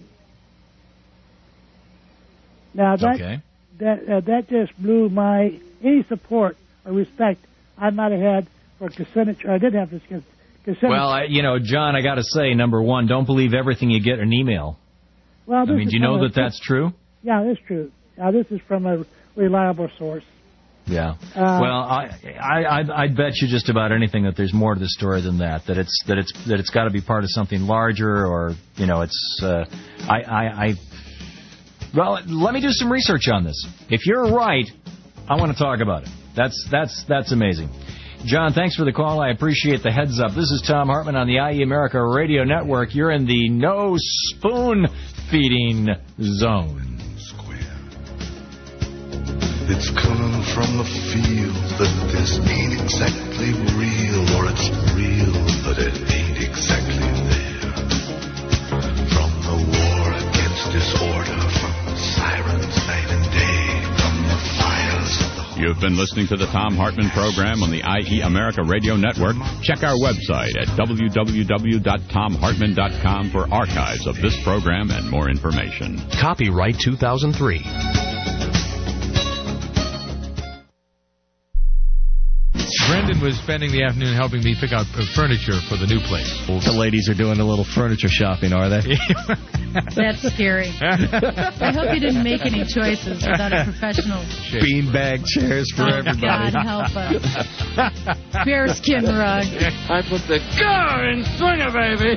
Now, that, okay. that, uh, that just blew my any support or respect I might have had for Kucinich, or I did have this Kucinich. Well, I, you know, John, I got to say, number one, don't believe everything you get in an email. Well, I mean, do you know that that's true? Yeah, it's true. Now, this is from a reliable source. Yeah. Uh, well, I, I, I'd, I'd bet you just about anything that there's more to the story than that. That it's that it's that it's got to be part of something larger, or you know, it's. Uh, I, I, I. Well, let me do some research on this. If you're right, I want to talk about it. That's that's that's amazing. John, thanks for the call. I appreciate the heads up. This is Thom Hartmann on the I E America Radio Network. You're in the no spoon feeding zone. It's coming from the field that this ain't exactly real, or it's real, but it ain't exactly there. From the war against disorder, from sirens You've been listening to the Thom Hartmann program on the I E America Radio Network. Check our website at w w w dot tom hartmann dot com for archives of this program and more information. Copyright two thousand three. Brendan was spending the afternoon helping me pick out uh, furniture for the new place. The ladies are doing a little furniture shopping, are they? That's scary. I hope you didn't make any choices without a professional. Beanbag chairs for oh, everybody. God help us. Bearskin rug. I put the car in swinger, baby.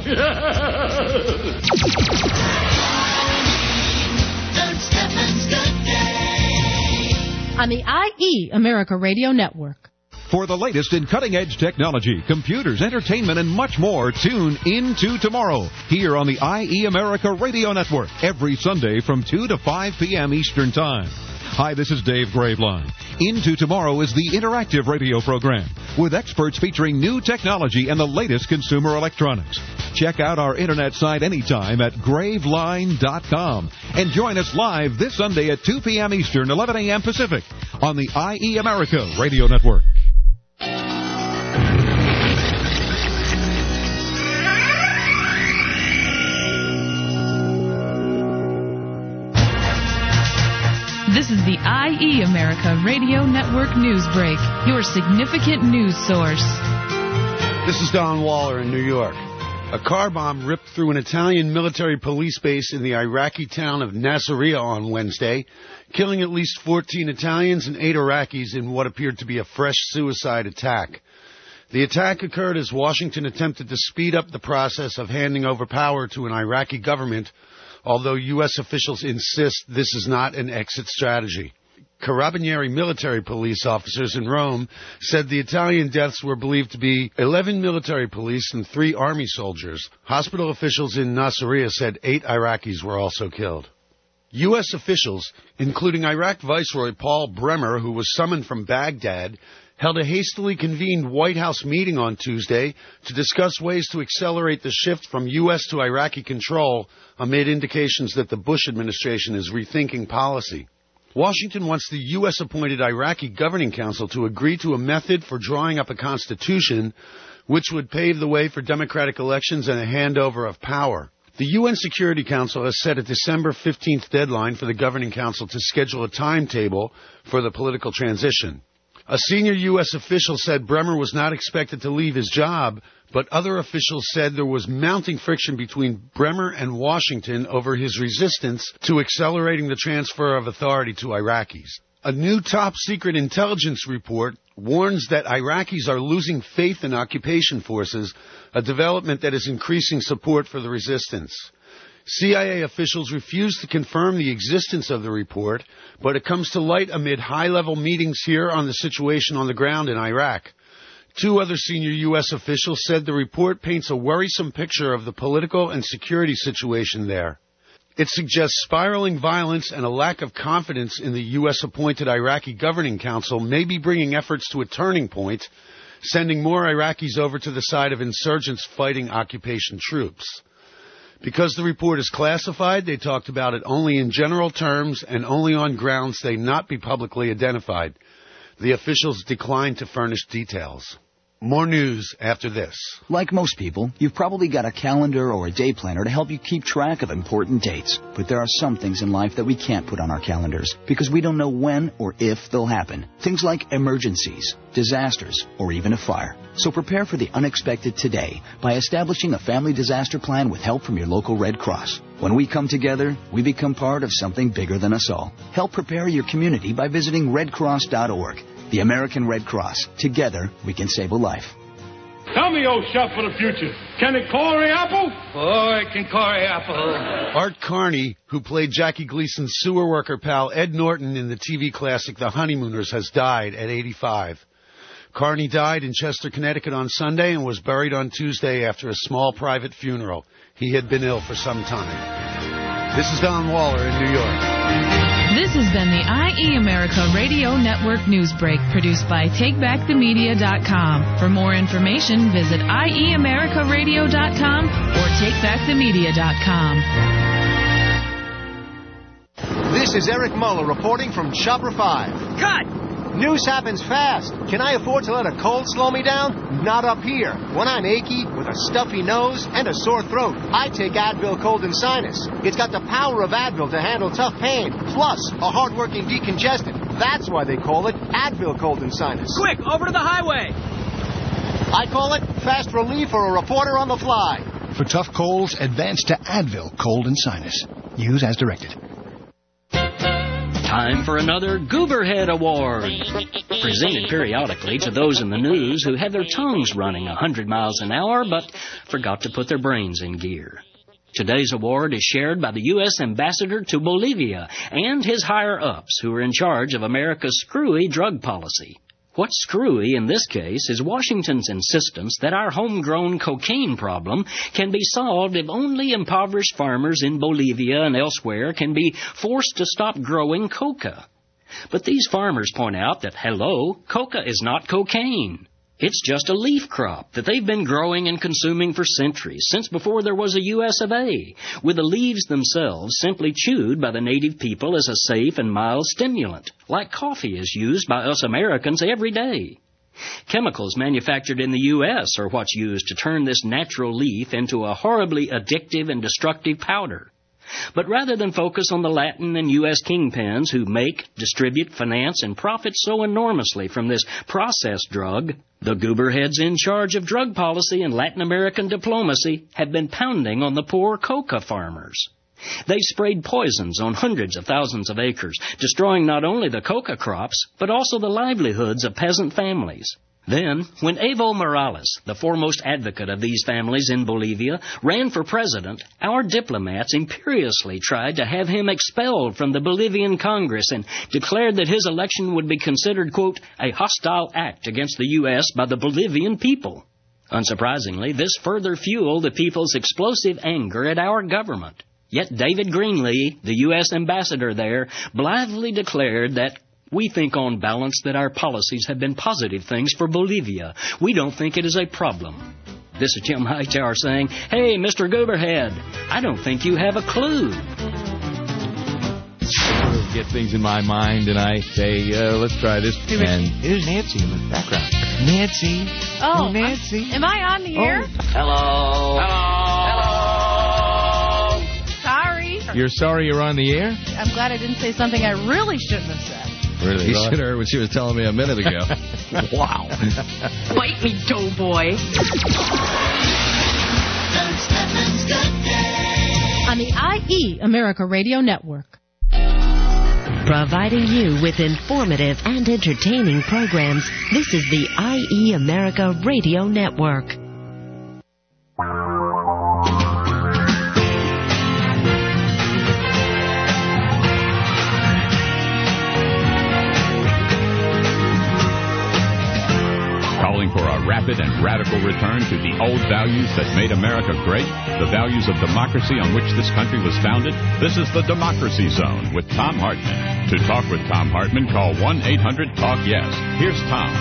On the I E America Radio Network. For the latest in cutting-edge technology, computers, entertainment, and much more, tune Into Tomorrow here on the I E America Radio Network every Sunday from two to five p.m. Eastern Time. Hi, this is Dave Graveline. Into Tomorrow is the interactive radio program with experts featuring new technology and the latest consumer electronics. Check out our internet site anytime at graveline dot com and join us live this Sunday at two p.m. Eastern, eleven a.m. Pacific on the I E America Radio Network. This is the I E America Radio Network News Break, your significant news source. This is Don Waller in New York. A car bomb ripped through an Italian military police base in the Iraqi town of Nasiriyah on Wednesday, killing at least fourteen Italians and eight Iraqis in what appeared to be a fresh suicide attack. The attack occurred as Washington attempted to speed up the process of handing over power to an Iraqi government, although U S officials insist this is not an exit strategy. Carabinieri military police officers in Rome said the Italian deaths were believed to be eleven military police and three army soldiers. Hospital officials in Nasiriyah said eight Iraqis were also killed. U S officials, including Iraq Viceroy Paul Bremer, who was summoned from Baghdad, held a hastily convened White House meeting on Tuesday to discuss ways to accelerate the shift from U S to Iraqi control amid indications that the Bush administration is rethinking policy. Washington wants the U S-appointed Iraqi Governing Council to agree to a method for drawing up a constitution which would pave the way for democratic elections and a handover of power. The U N Security Council has set a December fifteenth deadline for the Governing Council to schedule a timetable for the political transition. A senior U S official said Bremer was not expected to leave his job, but other officials said there was mounting friction between Bremer and Washington over his resistance to accelerating the transfer of authority to Iraqis. A new top-secret intelligence report warns that Iraqis are losing faith in occupation forces, a development that is increasing support for the resistance. C I A officials refuse to confirm the existence of the report, but it comes to light amid high-level meetings here on the situation on the ground in Iraq. Two other senior U S officials said the report paints a worrisome picture of the political and security situation there. It suggests spiraling violence and a lack of confidence in the U S-appointed Iraqi Governing Council may be bringing efforts to a turning point, sending more Iraqis over to the side of insurgents fighting occupation troops. Because the report is classified, they talked about it only in general terms and only on grounds they not be publicly identified. The officials declined to furnish details. More news after this. Like most people, you've probably got a calendar or a day planner to help you keep track of important dates. But there are some things in life that we can't put on our calendars because we don't know when or if they'll happen. Things like emergencies, disasters, or even a fire. So prepare for the unexpected today by establishing a family disaster plan with help from your local Red Cross. When we come together, we become part of something bigger than us all. Help prepare your community by visiting red cross dot org. The American Red Cross. Together, we can save a life. Tell me, old chef for the future, can it Corey Apple? Oh, it can Corey Apple. Art Carney, who played Jackie Gleason's sewer worker pal Ed Norton in the T V classic The Honeymooners, has died at eighty-five. Carney died in Chester, Connecticut on Sunday and was buried on Tuesday after a small private funeral. He had been ill for some time. This is Don Waller in New York. This has been the I E America Radio Network News Break, produced by take back the media dot com. For more information, visit I E America Radio dot com or take back the media dot com. This is Eric Muller reporting from Chopper five. Cut! News happens fast. Can I afford to let a cold slow me down? Not up here. When I'm achy, with a stuffy nose, and a sore throat, I take Advil Cold and Sinus. It's got the power of Advil to handle tough pain, plus a hard-working decongestant. That's why they call it Advil Cold and Sinus. Quick, over to the highway! I call it fast relief for a reporter on the fly. For tough colds, advance to Advil Cold and Sinus. Use as directed. Time for another Gooberhead Award, presented periodically to those in the news who had their tongues running one hundred miles an hour but forgot to put their brains in gear. Today's award is shared by the U S Ambassador to Bolivia and his higher-ups who are in charge of America's screwy drug policy. What's screwy in this case is Washington's insistence that our homegrown cocaine problem can be solved if only impoverished farmers in Bolivia and elsewhere can be forced to stop growing coca. But these farmers point out that, hello, coca is not cocaine. It's just a leaf crop that they've been growing and consuming for centuries, since before there was a U S of A, with the leaves themselves simply chewed by the native people as a safe and mild stimulant, like coffee is used by us Americans every day. Chemicals manufactured in the U S are what's used to turn this natural leaf into a horribly addictive and destructive powder. But rather than focus on the Latin and U S kingpins who make, distribute, finance, and profit so enormously from this processed drug, the gooberheads in charge of drug policy and Latin American diplomacy have been pounding on the poor coca farmers. They sprayed poisons on hundreds of thousands of acres, destroying not only the coca crops, but also the livelihoods of peasant families. Then, when Evo Morales, the foremost advocate of these families in Bolivia, ran for president, our diplomats imperiously tried to have him expelled from the Bolivian Congress and declared that his election would be considered, quote, a hostile act against the U S by the Bolivian people. Unsurprisingly, this further fueled the people's explosive anger at our government. Yet David Greenlee, the U S ambassador there, blithely declared that we think on balance that our policies have been positive things for Bolivia. We don't think it is a problem. This is Jim Hightower saying, hey, Mister Gooberhead, I don't think you have a clue. I get things in my mind and I say, uh, let's try this. And here's Nancy in the background. Nancy. Oh, oh Nancy. I'm, am I on the air? Oh. Hello. Hello. Hello. Sorry. You're sorry you're on the air? I'm glad I didn't say something I really shouldn't have said. Really? You should have heard what she was telling me a minute ago. Wow. Bite me, doughboy. On the I E America Radio Network. Providing you with informative and entertaining programs, this is the I E America Radio Network. Calling for a rapid and radical return to the old values that made America great, the values of democracy on which this country was founded. This is the Democracy Zone with Thom Hartmann. To talk with Thom Hartmann, call one eight hundred talk yes. Here's Tom.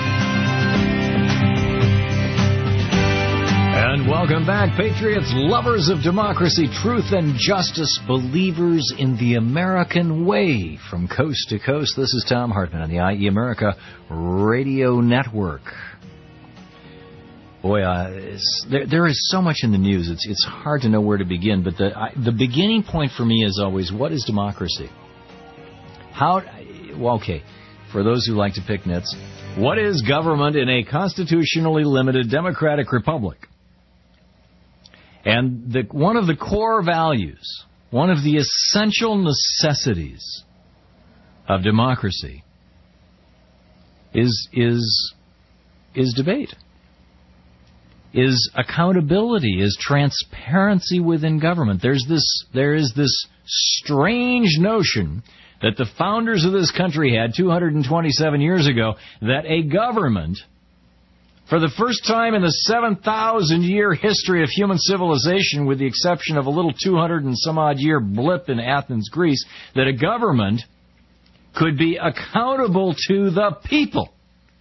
And welcome back, patriots, lovers of democracy, truth, and justice, believers in the American way. From coast to coast, this is Thom Hartmann on the I E America Radio Network. Boy, uh, it's, there, there is so much in the news. It's it's hard to know where to begin. But the I, the beginning point for me is always, what is democracy? How? Well, okay, for those who like to pick nits, what is government in a constitutionally limited democratic republic? And the, one of the core values, one of the essential necessities of democracy is is is debate. Is accountability, is transparency within government. There's this, there is this strange notion that the founders of this country had two hundred twenty-seven years ago, that a government, for the first time in the seven thousand year history of human civilization, with the exception of a little two hundred and some odd year blip in Athens, Greece, that a government could be accountable to the people.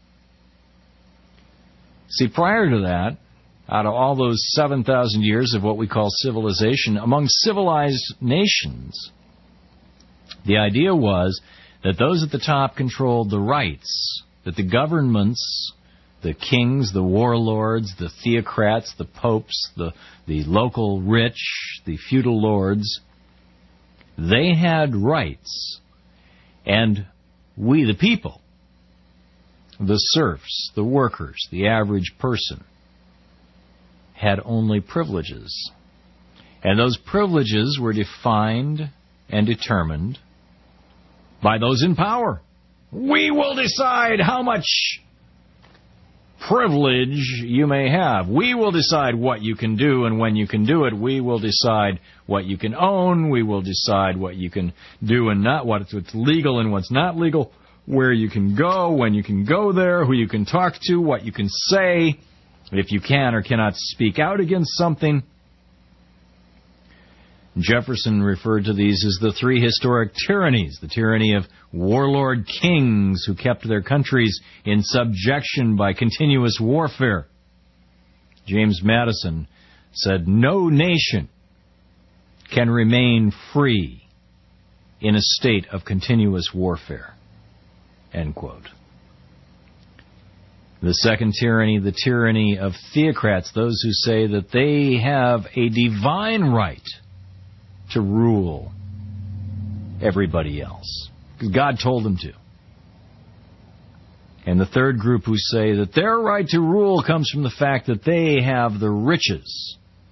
See, prior to that, out of all those seven thousand years of what we call civilization, among civilized nations, the idea was that those at the top controlled the rights that the governments, the kings, the warlords, the theocrats, the popes, the, the local rich, the feudal lords, they had rights. And we, the people, the serfs, the workers, the average person, had only privileges. And those privileges were defined and determined by those in power. We will decide how much privilege you may have. We will decide what you can do and when you can do it. We will decide what you can own. We will decide what you can do and not, what's legal and what's not legal, where you can go, when you can go there, who you can talk to, what you can say, if you can or cannot speak out against something. Jefferson referred to these as the three historic tyrannies, the tyranny of warlord kings who kept their countries in subjection by continuous warfare. James Madison said, no nation can remain free in a state of continuous warfare. End quote. The second tyranny, the tyranny of theocrats, those who say that they have a divine right to rule everybody else, because God told them to. And the third group who say that their right to rule comes from the fact that they have the riches.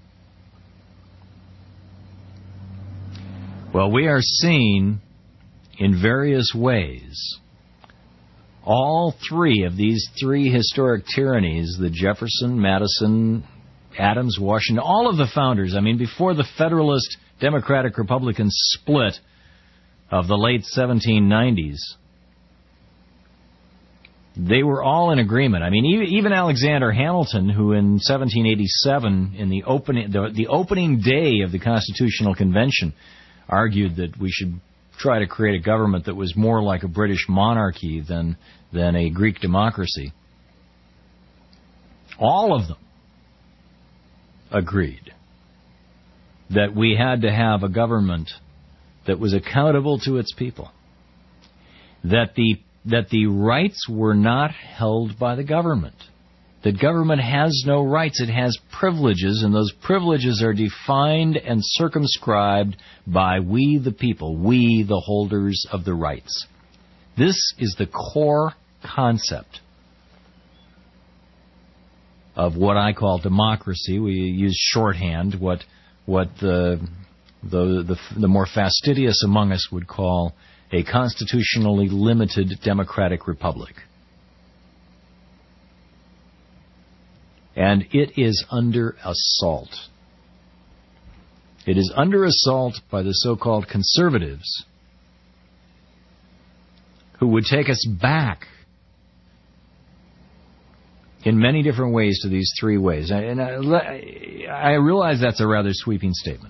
Well, we are seeing in various ways all three of these three historic tyrannies, the Jefferson, Madison, Adams, Washington, all of the founders, I mean, before the Federalist Democratic Republican split of the late seventeen nineties, they were all in agreement. I mean, even Alexander Hamilton, who in seventeen eighty-seven, in the opening, the, the opening day of the Constitutional Convention, argued that we should try to create a government that was more like a British monarchy than than a Greek democracy. All of them agreed that we had to have a government that was accountable to its people, that the that the rights were not held by the government. That government has no rights, it has privileges, and those privileges are defined and circumscribed by we the people, we the holders of the rights. This is the core concept of what I call democracy. We use shorthand, what what the the the, the more fastidious among us would call a constitutionally limited democratic republic. And it is under assault. It is under assault by the so-called conservatives who would take us back in many different ways to these three ways. And I, I realize that's a rather sweeping statement.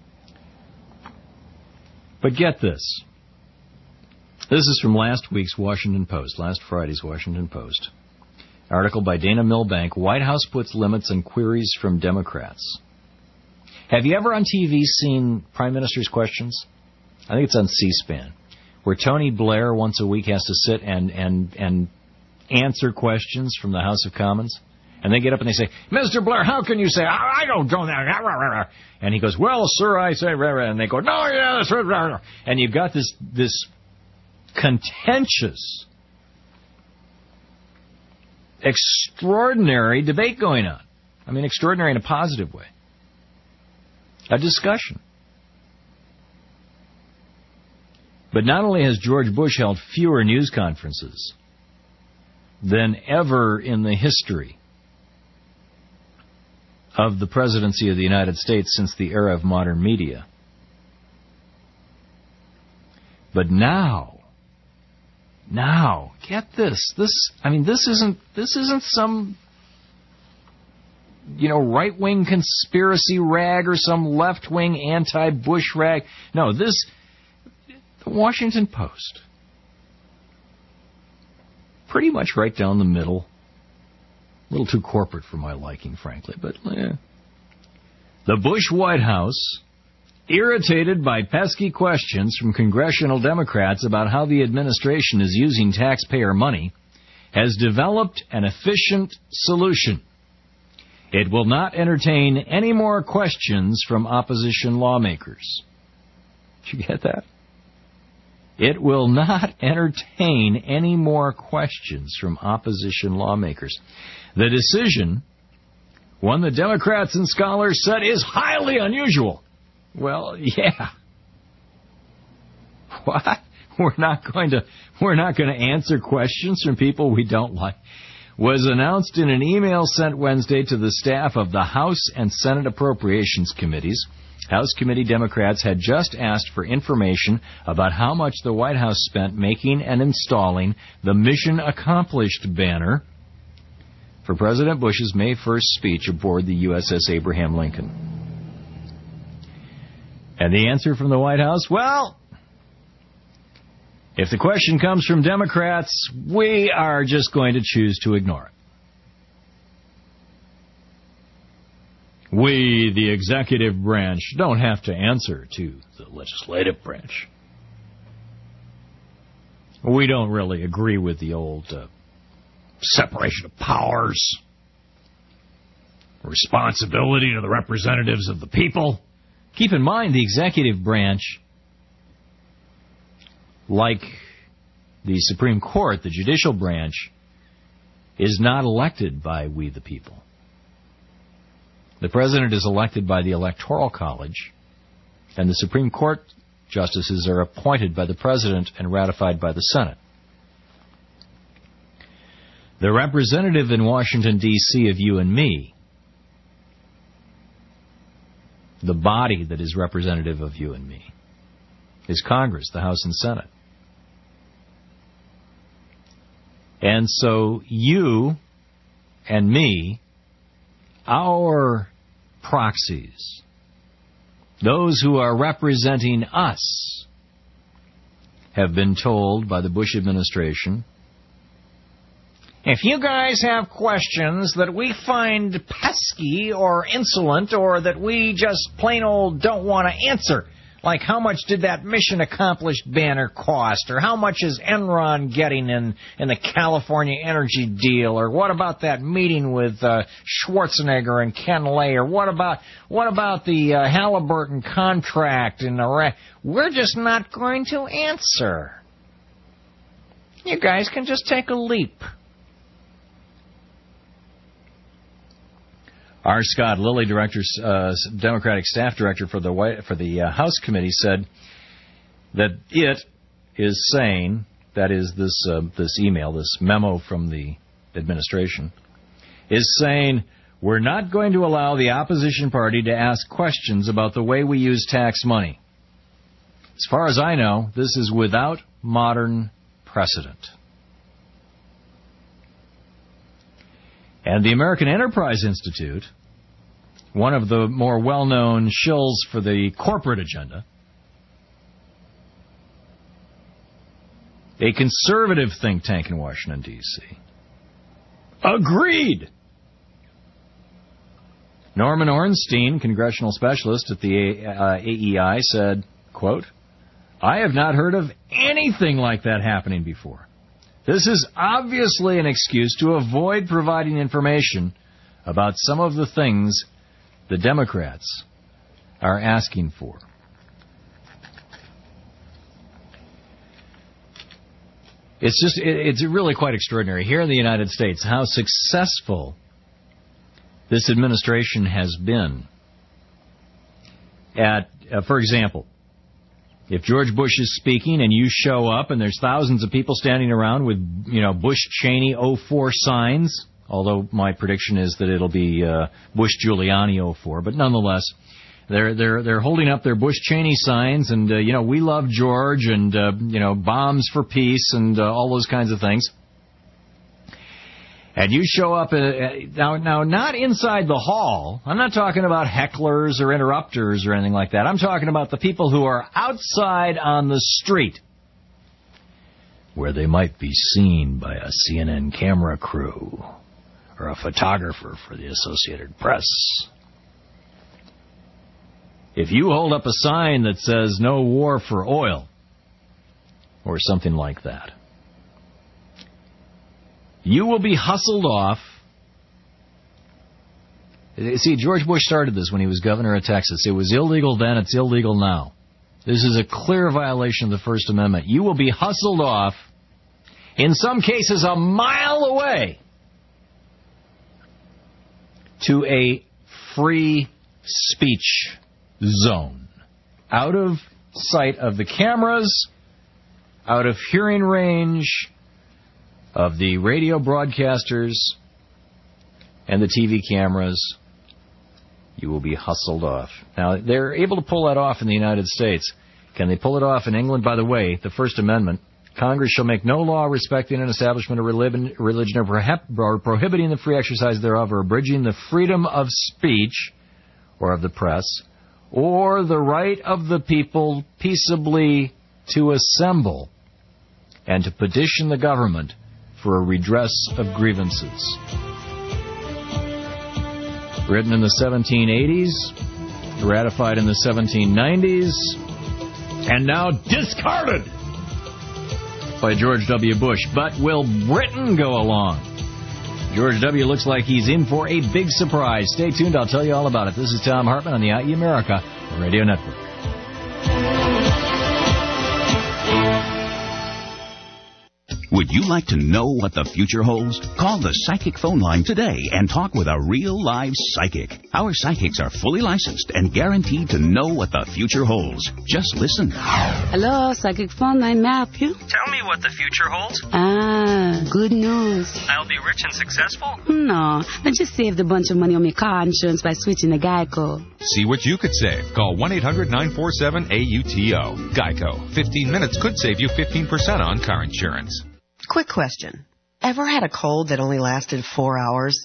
But get this. This is from last week's Washington Post, last Friday's Washington Post. Article by Dana Milbank, White House puts limits on queries from Democrats. Have you ever on T V seen Prime Minister's Questions? I think it's on C-SPAN, where Tony Blair once a week has to sit and, and, and answer questions from the House of Commons. And they get up and they say, Mister Blair, how can you say, I don't do that? And he goes, well, sir, I say, and they go, no, yeah, that's right. And you've got this this contentious, extraordinary debate going on. I mean, extraordinary in a positive way. A discussion. But not only has George Bush held fewer news conferences than ever in the history of the presidency of the United States since the era of modern media, but now, now, get this, this, I mean, this isn't, this isn't some, you know, right-wing conspiracy rag or some left-wing anti-Bush rag. No, this, the Washington Post, pretty much right down the middle. A little too corporate for my liking, frankly, but eh. The Bush White House, irritated by pesky questions from congressional Democrats about how the administration is using taxpayer money, has developed an efficient solution. It will not entertain any more questions from opposition lawmakers. Did you get that? It will not entertain any more questions from opposition lawmakers. The decision, one the Democrats and scholars said is highly unusual. Well, yeah. What? We're not going to we're not going to answer questions from people we don't like. Was announced in an email sent Wednesday to the staff of the House and Senate Appropriations Committees. House Committee Democrats had just asked for information about how much the White House spent making and installing the Mission Accomplished banner for President Bush's May first speech aboard the U S S Abraham Lincoln. And the answer from the White House, well, if the question comes from Democrats, we are just going to choose to ignore it. We, the executive branch, don't have to answer to the legislative branch. We don't really agree with the old uh, separation of powers, responsibility to the representatives of the people. Keep in mind, the executive branch, like the Supreme Court, the judicial branch, is not elected by we the people. The President is elected by the Electoral College, and the Supreme Court justices are appointed by the President and ratified by the Senate. The representative in Washington, D C of you and me, the body that is representative of you and me, is Congress, the House and Senate. And so you and me, our proxies, those who are representing us, have been told by the Bush administration, if you guys have questions that we find pesky or insolent or that we just plain old don't want to answer, like how much did that Mission Accomplished banner cost, or how much is Enron getting in, in the California energy deal, or what about that meeting with uh, Schwarzenegger and Ken Lay, or what about what about the uh, Halliburton contract in Iraq? We're just not going to answer. You guys can just take a leap. R. Scott Lilly, director, uh, Democratic staff director for the White, for the uh, House Committee, said that it is saying, that is this uh, this email, this memo from the administration, is saying we're not going to allow the opposition party to ask questions about the way we use tax money. As far as I know, this is without modern precedent. And the American Enterprise Institute, one of the more well-known shills for the corporate agenda, a conservative think tank in Washington, D C, agreed. Norman Ornstein, congressional specialist at the uh, A E I, said, quote, I have not heard of anything like that happening before. This is obviously an excuse to avoid providing information about some of the things the Democrats are asking for. It's just, it's really quite extraordinary here in the United States how successful this administration has been at, uh, for example, if George Bush is speaking and you show up and there's thousands of people standing around with, you know, Bush-Cheney oh four signs, although my prediction is that it'll be uh, Bush-Giuliani oh four, but nonetheless, they're they're they're holding up their Bush-Cheney signs and, uh, you know, we love George and, uh, you know, bombs for peace and uh, all those kinds of things. And you show up, uh, now, now, not inside the hall. I'm not talking about hecklers or interrupters or anything like that. I'm talking about the people who are outside on the street, where they might be seen by a C N N camera crew or a photographer for the Associated Press. If you hold up a sign that says no war for oil or something like that, You will be hustled off. See, George Bush started this when he was governor of Texas. It was illegal then, it's illegal now. This is a clear violation of the First Amendment. You will be hustled off, in some cases a mile away, to a free speech zone. Out of sight of the cameras, out of hearing range of the radio broadcasters and the T V cameras. You will be hustled off. Now, they're able to pull that off in the United States. Can they pull it off in England? By the way, the First Amendment, Congress shall make no law respecting an establishment of religion or, prohib- or prohibiting the free exercise thereof or abridging the freedom of speech or of the press or the right of the people peaceably to assemble and to petition the government for a redress of grievances. Written in the seventeen eighties, ratified in the seventeen nineties, and now discarded by George W. Bush. But will Britain go along? George W. looks like he's in for a big surprise. Stay tuned, I'll tell you all about it. This is Tom Hartman on the I E America Radio Network. Would you like to know what the future holds? Call the Psychic phone line today and talk with a real live psychic. Our psychics are fully licensed and guaranteed to know what the future holds. Just listen. Hello, Psychic phone line. May I help you? Tell me what the future holds. Ah, good news. I'll be rich and successful? No, I just saved a bunch of money on my car insurance by switching to Geico. See what you could save. Call one eight hundred nine four seven A U T O. Geico. fifteen minutes could save you fifteen percent on car insurance. Quick question. Ever had a cold that only lasted four hours?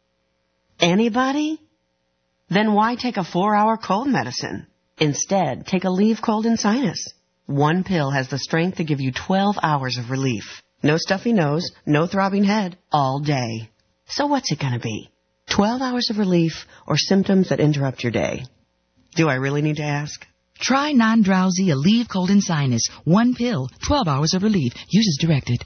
Anybody? Then why take a four-hour cold medicine? Instead, take Aleve Cold and Sinus. One pill has the strength to give you twelve hours of relief. No stuffy nose, no throbbing head, all day. So what's it going to be? twelve hours of relief or symptoms that interrupt your day? Do I really need to ask? Try non-drowsy Aleve Cold and Sinus. One pill, twelve hours of relief. Use as directed.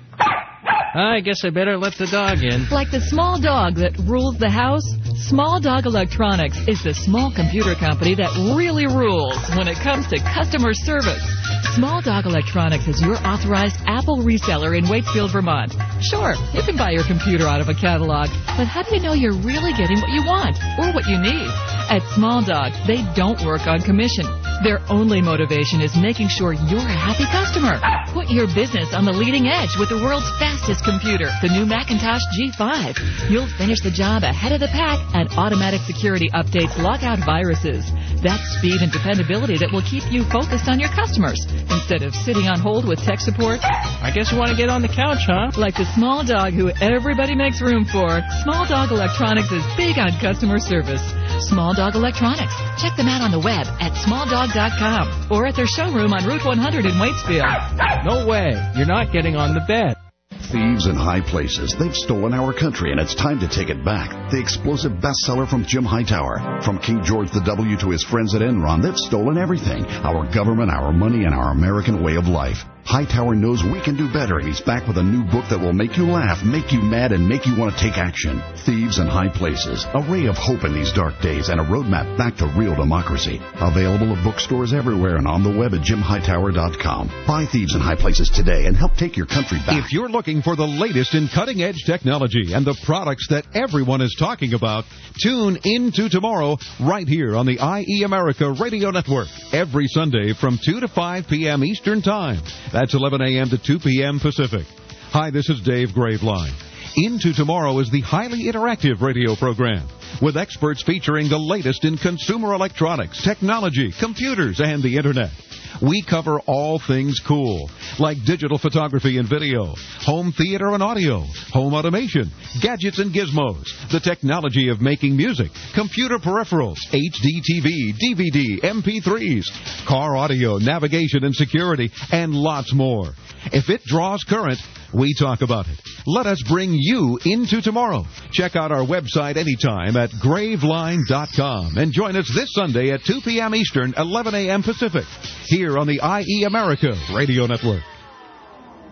I guess I better let the dog in. Like the small dog that rules the house, Small Dog Electronics is the small computer company that really rules when it comes to customer service. Small Dog Electronics is your authorized Apple reseller in Waitsfield, Vermont. Sure, you can buy your computer out of a catalog, but how do you know you're really getting what you want or what you need? At Small Dog, they don't work on commission. Their only motivation is making sure you're a happy customer. Put your business on the leading edge with the world's fastest computer, the new Macintosh G five. You'll finish the job ahead of the pack, and automatic security updates lock out viruses. That's speed and dependability that will keep you focused on your customers instead of sitting on hold with tech support. I guess you want to get on the couch, huh? Like the small dog who everybody makes room for, Small Dog Electronics is big on customer service. Small Dog Electronics. Check them out on the web at small dog dot com or at their showroom on Route one hundred in Waitsfield. No way. You're not getting on the bed. Thieves in high places. They've stolen our country, and it's time to take it back. The explosive bestseller from Jim Hightower. From King George the W to his friends at Enron, they've stolen everything. Our government, our money, and our American way of life. Hightower knows we can do better, and he's back with a new book that will make you laugh, make you mad, and make you want to take action. Thieves in High Places. A ray of hope in these dark days and a roadmap back to real democracy. Available at bookstores everywhere and on the web at jim hightower dot com. Buy Thieves in High Places today and help take your country back. If you're looking for the latest in cutting-edge technology and the products that everyone is talking about, tune into tomorrow right here on the I E America Radio Network. Every Sunday from two to five p.m. Eastern Time. That's eleven a.m. to two p.m. Pacific. Hi, this is Dave Graveline. Into Tomorrow is the highly interactive radio program with experts featuring the latest in consumer electronics, technology, computers, and the Internet. We cover all things cool, like digital photography and video, home theater and audio, home automation, gadgets and gizmos, the technology of making music, computer peripherals, H D T V, D V D, M P threes, car audio, navigation and security, and lots more. If it draws current, we talk about it. Let us bring you into tomorrow. Check out our website anytime at graveline dot com and join us this Sunday at two p.m. Eastern, eleven a.m. Pacific, here on the I E America Radio Network.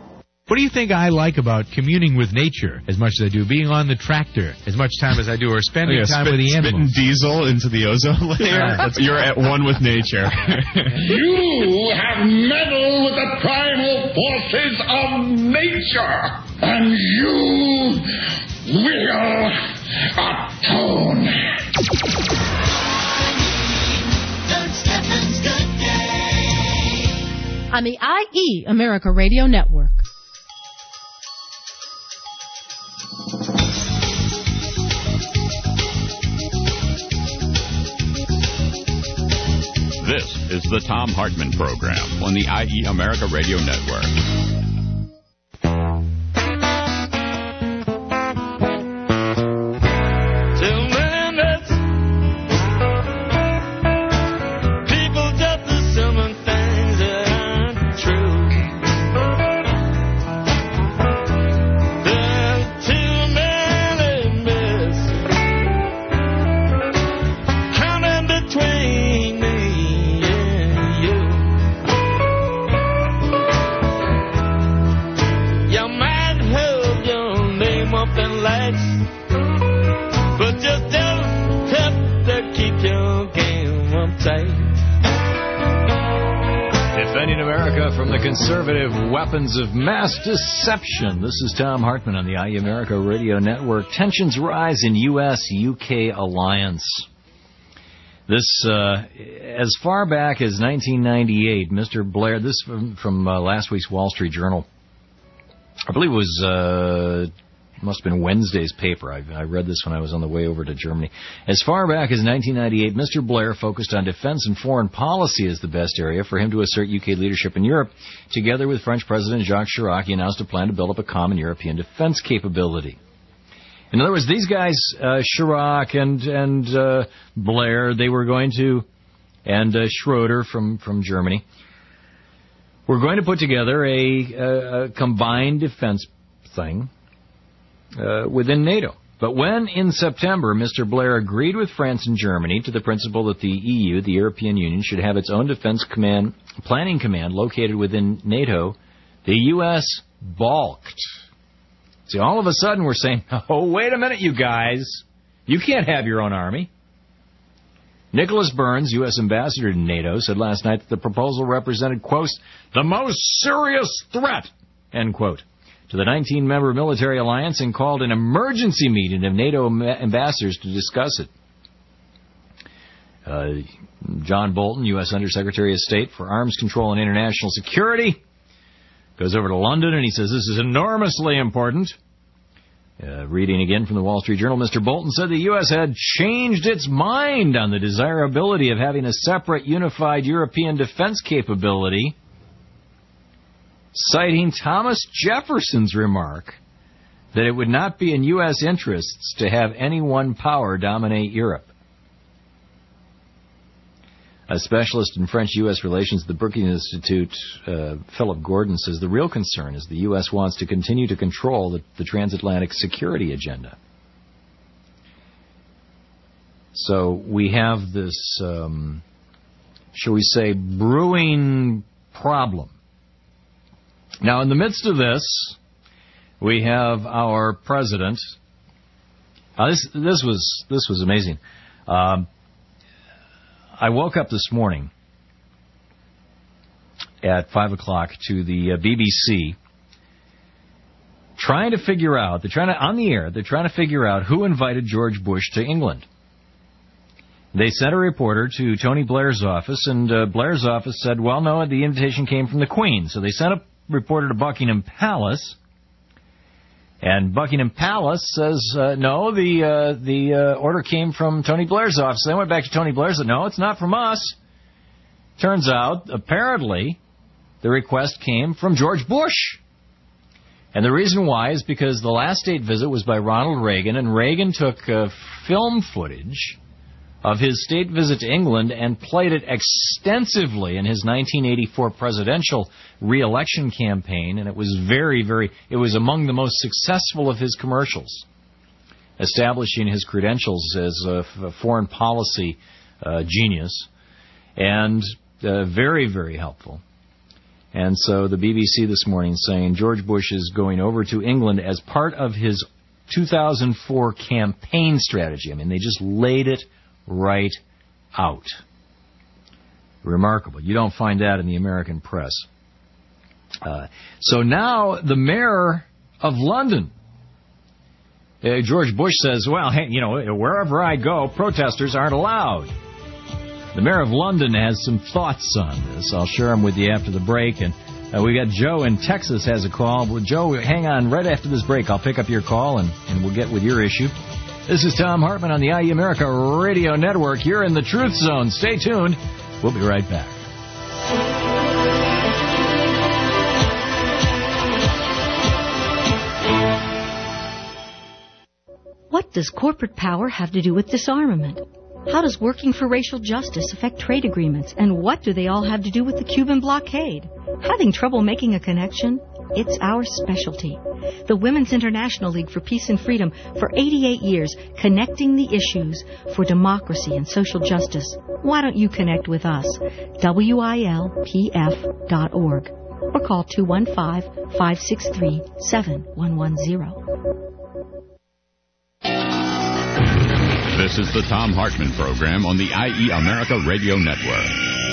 What do you think I like about communing with nature as much as I do being on the tractor as much time as I do, or spending oh, yeah, time spit, with the animals? Spitting diesel into the ozone layer. Yeah. You're at one with nature. You have meddled with the primal forces of nature, and you will atone. On the I E America Radio Network. This is the Tom Hartman Program on the I E America Radio Network. From the conservative weapons of mass deception. This is Tom Hartman on the I E America Radio Network. Tensions rise in U S U K alliance. This, uh, as far back as nineteen ninety-eight, Mister Blair, this from, from uh, last week's Wall Street Journal. I believe it was, uh, must have been Wednesday's paper. I, I read this when I was on the way over to Germany. As far back as nineteen ninety-eight, Mister Blair focused on defense and foreign policy as the best area for him to assert U K leadership in Europe. Together with French President Jacques Chirac, he announced a plan to build up a common European defense capability. In other words, these guys, uh, Chirac and, and uh, Blair, they were going to, and uh, Schroeder from, from Germany, were going to put together a, a, a combined defense thing Uh, within NATO. But when, in September, Mister Blair agreed with France and Germany to the principle that the E U, the European Union, should have its own defense command, planning command located within NATO, the U S balked. See, all of a sudden we're saying, oh, wait a minute, you guys. You can't have your own army. Nicholas Burns, U S ambassador to NATO, said last night that the proposal represented, quote, the most serious threat, end quote, to the nineteen-member military alliance, and called an emergency meeting of NATO ambassadors to discuss it. Uh, John Bolton, U S Undersecretary of State for Arms Control and International Security, goes over to London and he says this is enormously important. Uh, reading again from the Wall Street Journal, Mister Bolton said the U S had changed its mind on the desirability of having a separate unified European defense capability, citing Thomas Jefferson's remark that it would not be in U S interests to have any one power dominate Europe. A specialist in French-U S relations at the Brookings Institute, uh, Philip Gordon, says the real concern is the U S wants to continue to control the, the transatlantic security agenda. So we have this, um, shall we say, brewing problem. Now, in the midst of this, we have our president. Uh, this this was this was amazing. Um, I woke up this morning at five o'clock to the uh, B B C, trying to figure out. They're trying to on the air. They're trying to figure out who invited George Bush to England. They sent a reporter to Tony Blair's office, and uh, Blair's office said, "Well, no, the invitation came from the Queen." So they sent a reporter to Buckingham Palace, and Buckingham Palace says, uh, no, the uh, the uh, order came from Tony Blair's office. They went back to Tony Blair and said, no, it's not from us. Turns out, apparently, the request came from George Bush. And the reason why is because the last state visit was by Ronald Reagan, and Reagan took uh, film footage of his state visit to England and played it extensively in his nineteen eighty-four presidential re-election campaign, and it was very, very, it was among the most successful of his commercials, establishing his credentials as a, a foreign policy uh, genius, and uh, very, very helpful. And so the B B C this morning saying George Bush is going over to England as part of his two thousand four campaign strategy. I mean, they just laid it right out. Remarkable. You don't find that in the American press. Uh, so now the mayor of London, uh, George Bush says, well, hey, you know, wherever I go, protesters aren't allowed. The mayor of London has some thoughts on this. I'll share them with you after the break. And uh, we got Joe in Texas has a call. Well, Joe, hang on. Right after this break, I'll pick up your call, and, and we'll get with your issue. This is Tom Hartman on the I E America Radio Network. You're in the Truth Zone. Stay tuned. We'll be right back. What does corporate power have to do with disarmament? How does working for racial justice affect trade agreements? And what do they all have to do with the Cuban blockade? Having trouble making a connection? It's our specialty. The Women's International League for Peace and Freedom for eighty-eight years, connecting the issues for democracy and social justice. Why don't you connect with us? W I L P F dot org or call two one five, five six three, seven one one zero. This is the Tom Hartman Program on the I E America Radio Network.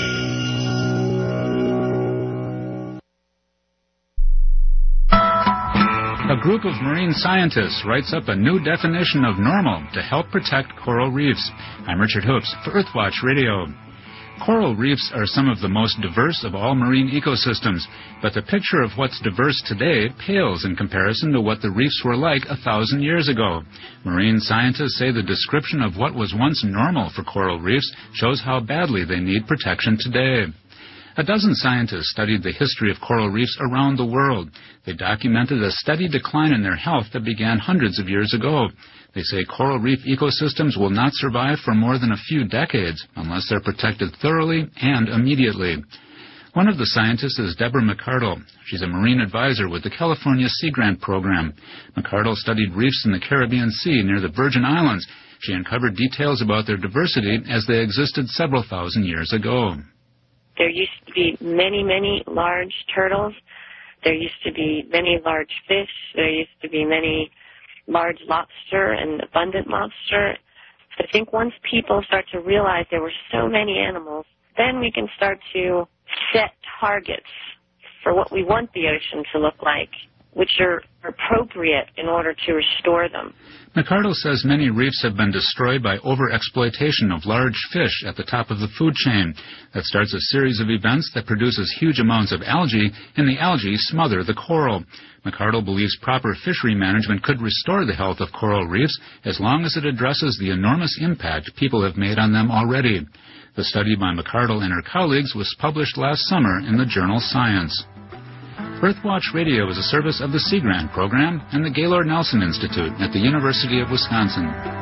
A group of marine scientists writes up a new definition of normal to help protect coral reefs. I'm Richard Hoops for Earthwatch Radio. Coral reefs are some of the most diverse of all marine ecosystems, but the picture of what's diverse today pales in comparison to what the reefs were like a thousand years ago. Marine scientists say the description of what was once normal for coral reefs shows how badly they need protection today. A dozen scientists studied the history of coral reefs around the world. They documented a steady decline in their health that began hundreds of years ago. They say coral reef ecosystems will not survive for more than a few decades unless they're protected thoroughly and immediately. One of the scientists is Deborah McArdle. She's a marine advisor with the California Sea Grant Program. McArdle studied reefs in the Caribbean Sea near the Virgin Islands. She uncovered details about their diversity as they existed several thousand years ago. There used to be many, many large turtles. There used to be many large fish. There used to be many large lobster and abundant lobster. I think once people start to realize there were so many animals, then we can start to set targets for what we want the ocean to look like, which are appropriate in order to restore them. McArdle says many reefs have been destroyed by overexploitation of large fish at the top of the food chain. That starts a series of events that produces huge amounts of algae, and the algae smother the coral. McArdle believes proper fishery management could restore the health of coral reefs as long as it addresses the enormous impact people have made on them already. The study by McArdle and her colleagues was published last summer in the journal Science. Earthwatch Radio is a service of the Sea Grant Program and the Gaylord Nelson Institute at the University of Wisconsin.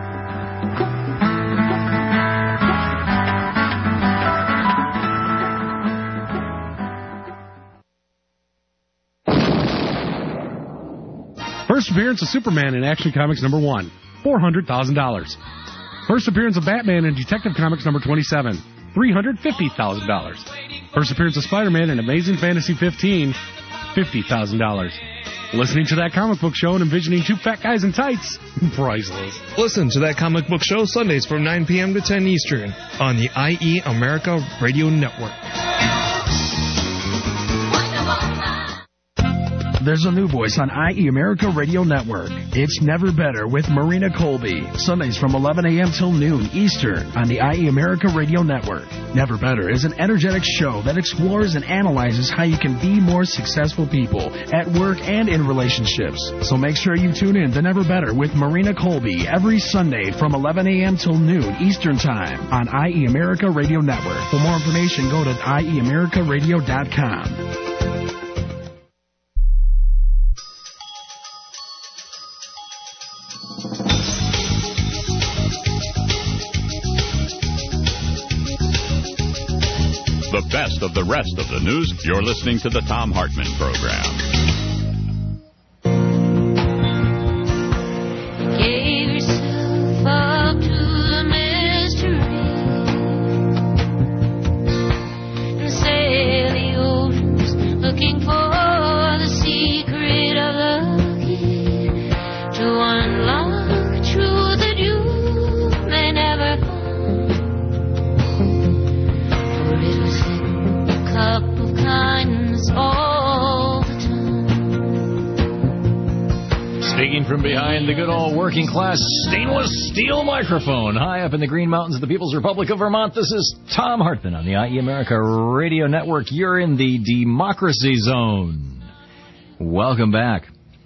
First appearance of Superman in Action Comics number one, four hundred thousand dollars. First appearance of Batman in Detective Comics number twenty-seven, three hundred fifty thousand dollars. First appearance of Spider-Man in Amazing Fantasy fifteen, fifty thousand dollars. Listening to that comic book show and envisioning two fat guys in tights, priceless. Listen to that comic book show Sundays from nine p.m. to ten Eastern on the I E America Radio Network. There's a new voice on I E America Radio Network. It's Never Better with Marina Colby. Sundays from eleven a.m. till noon Eastern on the I E America Radio Network. Never Better is an energetic show that explores and analyzes how you can be more successful people at work and in relationships. So make sure you tune in to Never Better with Marina Colby every Sunday from eleven a.m. till noon Eastern Time on I E America Radio Network. For more information, go to I E America Radio dot com. The best of the rest of the news. You're listening to the Tom Hartman Program. Gave yourself up to the mystery and sail the oceans of Speaking from behind the good old working class stainless steel microphone, high up in the Green Mountains of the People's Republic of Vermont, this is Tom Hartman on the I E America Radio Network. You're in the Democracy Zone. Welcome back.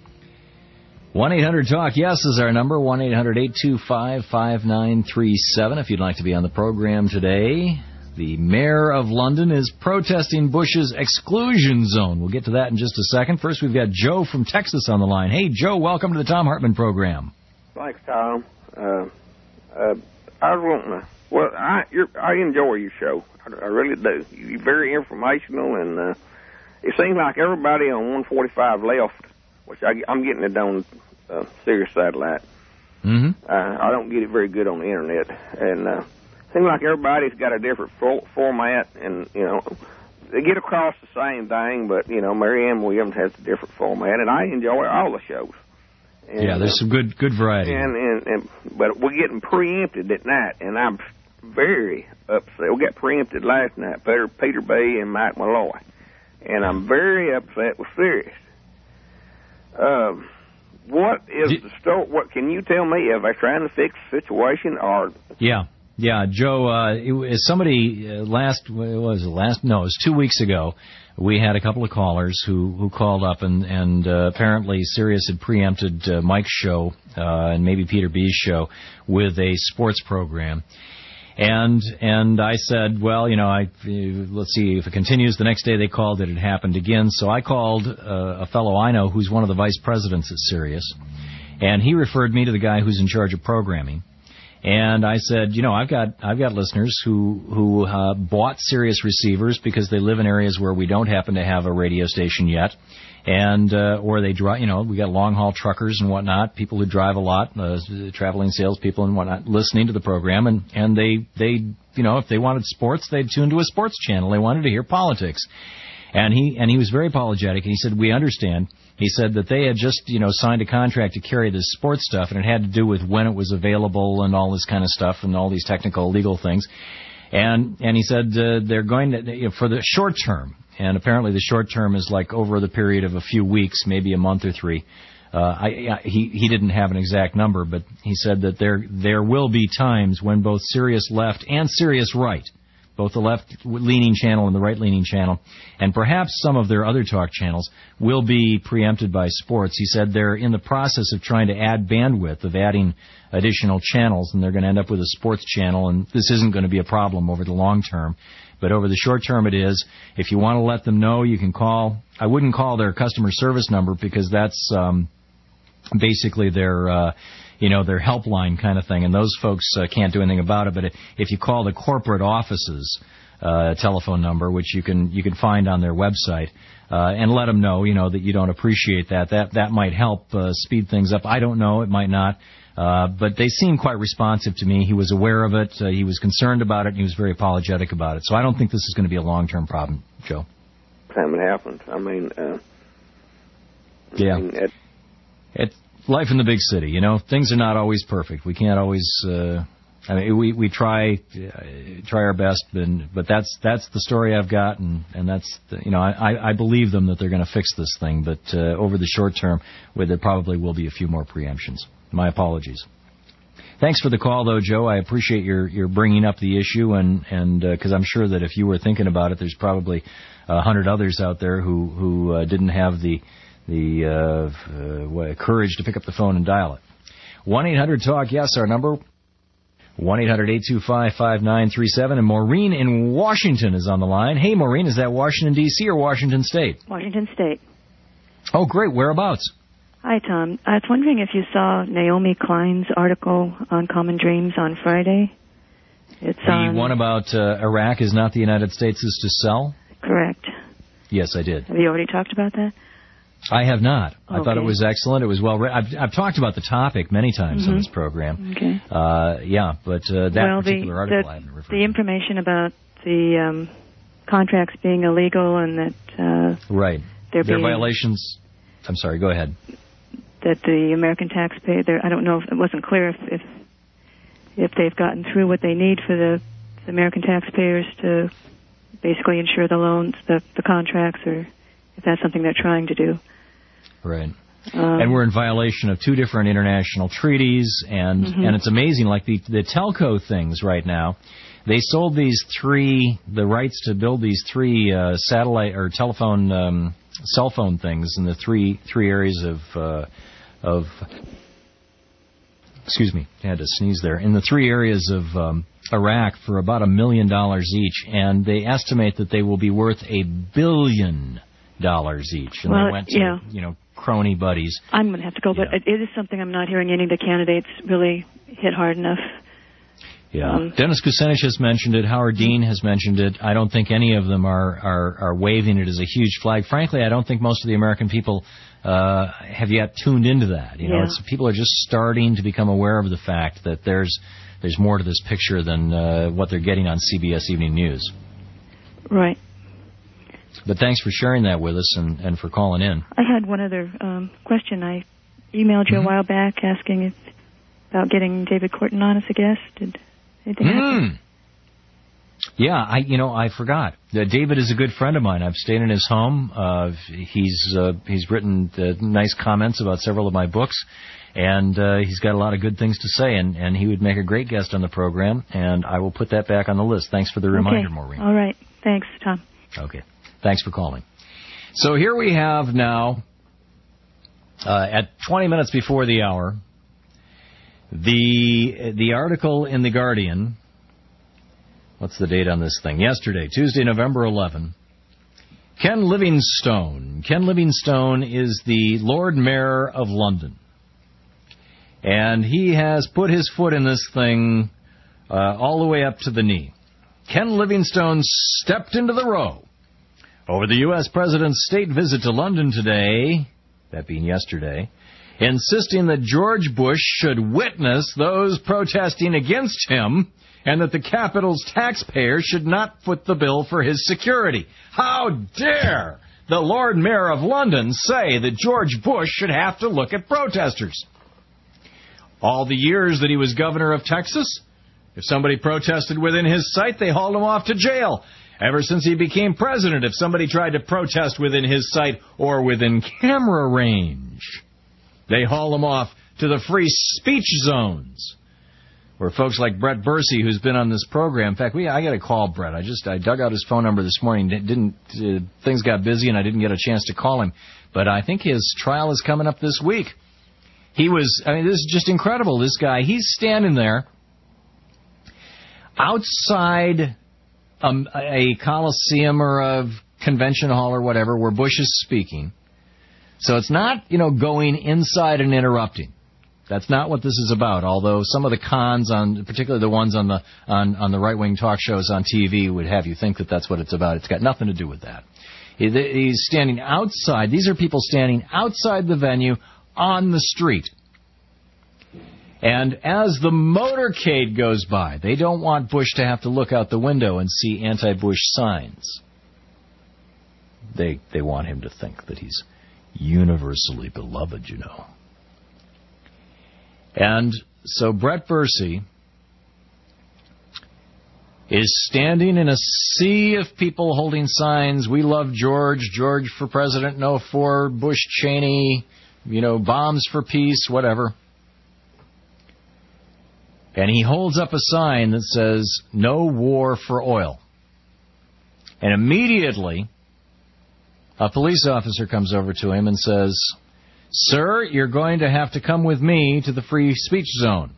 one eight hundred talk yes is our number, one eight hundred eight two five five nine three seven if you'd like to be on the program today. The mayor of London is protesting Bush's exclusion zone. We'll get to that in just a second. First, we've got Joe from Texas on the line. Hey, Joe, welcome to the Tom Hartman program. Thanks, Tom. Uh, uh, I was wanting to, well, I you're, I enjoy your show. I, I really do. You're very informational, and uh, it seems like everybody on one forty-five left, which I, I'm getting it on uh, Sirius Satellite. Mm-hmm. Uh, I don't get it very good on the Internet, and uh, seems like everybody's got a different fo- format, and, you know, they get across the same thing, but, you know, Marianne Williams has a different format, and I enjoy all the shows. And, yeah, there's some good good variety. And, and, and But we're getting preempted at night, and I'm very upset. We got preempted last night, Peter, Peter B. and Mike Malloy, and I'm very upset with Sirius. Um, what is Did, the story? What can you tell me? Are they trying to fix the situation, or... Yeah. Yeah, Joe, uh, it was somebody uh, last, what was it, last, no, it was two weeks ago, we had a couple of callers who, who called up, and, and uh, apparently Sirius had preempted uh, Mike's show uh, and maybe Peter B's show with a sports program. And and I said, well, you know, I let's see, if it continues. The next day they called that it happened again. So I called uh, a fellow I know who's one of the vice presidents at Sirius, and he referred me to the guy who's in charge of programming. And I said, you know, I've got I've got listeners who who uh, bought Sirius receivers because they live in areas where we don't happen to have a radio station yet, and uh, or they drive. You know, we got long haul truckers and whatnot, people who drive a lot, uh, traveling salespeople and whatnot, listening to the program, and and they they you know, if they wanted sports, they'd tune to a sports channel. They wanted to hear politics. And he and he was very apologetic, and he said, we understand. He said that they had just, you know, signed a contract to carry this sports stuff, and it had to do with when it was available and all this kind of stuff and all these technical legal things. And and he said uh, they're going to, you know, for the short term, and apparently the short term is like over the period of a few weeks, maybe a month or three. Uh, I, I, he he didn't have an exact number, but he said that there there will be times when both Sirius Left and Sirius Right, both the left-leaning channel and the right-leaning channel, and perhaps some of their other talk channels, will be preempted by sports. He said they're in the process of trying to add bandwidth, of adding additional channels, and they're going to end up with a sports channel, and this isn't going to be a problem over the long term. But over the short term it is. If you want to let them know, you can call. I wouldn't call their customer service number because that's um, basically their... Uh, you know, their helpline kind of thing, and those folks uh, can't do anything about it. But if you call the corporate offices uh, telephone number, which you can you can find on their website, uh, and let them know, you know, that you don't appreciate that, that that might help uh, speed things up. I don't know, it might not, uh, but they seem quite responsive to me. He was aware of it, uh, he was concerned about it, and he was very apologetic about it. So I don't think this is going to be a long-term problem, Joe. Time it happens. I mean, uh, yeah, I mean, it, it life in the big city, you know, things are not always perfect. We can't always. Uh, I mean, we we try uh, try our best, but but that's that's the story I've got, and and that's the, you know I I believe them that they're going to fix this thing, but uh, over the short term, where there probably will be a few more preemptions. My apologies. Thanks for the call, though, Joe. I appreciate your your bringing up the issue, and and because uh, I'm sure that if you were thinking about it, there's probably a hundred others out there who who uh, didn't have the. the uh, uh, courage to pick up the phone and dial it. one eight hundred talk yes, our number. one eight hundred eight two five five nine three seven. And Maureen in Washington is on the line. Hey, Maureen, is that Washington, D C or Washington State? Washington State. Oh, great. Whereabouts? Hi, Tom. I was wondering if you saw Naomi Klein's article on Common Dreams on Friday. It's the on... one about uh, Iraq is not the United States is to sell? Correct. Yes, I did. Have you already talked about that? I have not. I okay. thought it was excellent. It was well written. I've, I've talked about the topic many times mm-hmm. on this program. Okay. Uh, yeah, but uh, that well, particular the, article the, I haven't referred the information about the um, contracts being illegal and that uh, right. There are being, violations. I'm sorry. Go ahead. That the American taxpayer. I don't know if it wasn't clear if, if if they've gotten through what they need for the, the American taxpayers to basically insure the loans, the the contracts, or if that's something they're trying to do. Right. Um, and we're in violation of two different international treaties, and Mhm. and it's amazing, like the the telco things right now. They sold these three, the rights to build these three uh, satellite or telephone, um, cell phone things in the three three areas of uh, of. Excuse me, I had to sneeze there. In the three areas of um, Iraq for about a million dollars each, and they estimate that they will be worth a billion dollars each. And Well, they went to, yeah. you know, crony buddies. I'm going to have to go, but it, it is something I'm not hearing any of the candidates really hit hard enough. Yeah. Um, Dennis Kucinich has mentioned it. Howard Dean has mentioned it. I don't think any of them are, are, are waving it as a huge flag. Frankly, I don't think most of the American people uh, have yet tuned into that. You know, Yeah. it's, people are just starting to become aware of the fact that there's there's more to this picture than uh, what they're getting on C B S Evening News. Right. But thanks for sharing that with us and, and for calling in. I had one other um, question. I emailed you Mm-hmm. a while back asking if, about getting David Corton on as a guest. Did anything happen? Mm. Yeah, I you know I forgot. Uh, David is a good friend of mine. I've stayed in his home. Uh, he's uh, he's written uh, nice comments about several of my books, and uh, he's got a lot of good things to say. And, and he would make a great guest on the program. And I will put that back on the list. Thanks for the reminder, Okay. Maureen. All right. Thanks, Tom. Okay. Thanks for calling. So here we have now, uh, at twenty minutes before the hour, the the article in The Guardian. What's the date on this thing? Yesterday, Tuesday, November eleventh. Ken Livingstone. Ken Livingstone is the Lord Mayor of London. And he has put his foot in this thing uh, all the way up to the knee. Ken Livingstone stepped into the row over the U S president's state visit to London today, that being yesterday, insisting that George Bush should witness those protesting against him and that the capital's taxpayers should not foot the bill for his security. How dare the Lord Mayor of London say that George Bush should have to look at protesters? All the years that he was governor of Texas, if somebody protested within his sight, they hauled him off to jail. Ever since he became president, if somebody tried to protest within his sight or within camera range, they haul him off to the free speech zones, where folks like Brett Bursey, who's been on this program. In fact, we I got to call Brett. I just I dug out his phone number this morning. Didn't uh, things got busy and I didn't get a chance to call him. But I think his trial is coming up this week. He was. I mean, this is just incredible. This guy. He's standing there outside Um, a coliseum or a convention hall or whatever where Bush is speaking. So it's not, you know, going inside and interrupting. That's not what this is about. Although some of the cons, on, particularly the ones on the on, on the right-wing talk shows on T V, would have you think that that's what it's about. It's got nothing to do with that. He, he's standing outside. These are people standing outside the venue on the street. And as the motorcade goes by, they don't want Bush to have to look out the window and see anti-Bush signs. They they want him to think that he's universally beloved, you know. And so Brett Bursey is standing in a sea of people holding signs, "We love George, George for president, no for Bush Cheney, you know, bombs for peace," whatever. And he holds up a sign that says, "No war for oil." And immediately, a police officer comes over to him and says, "Sir, you're going to have to come with me to the free speech zone."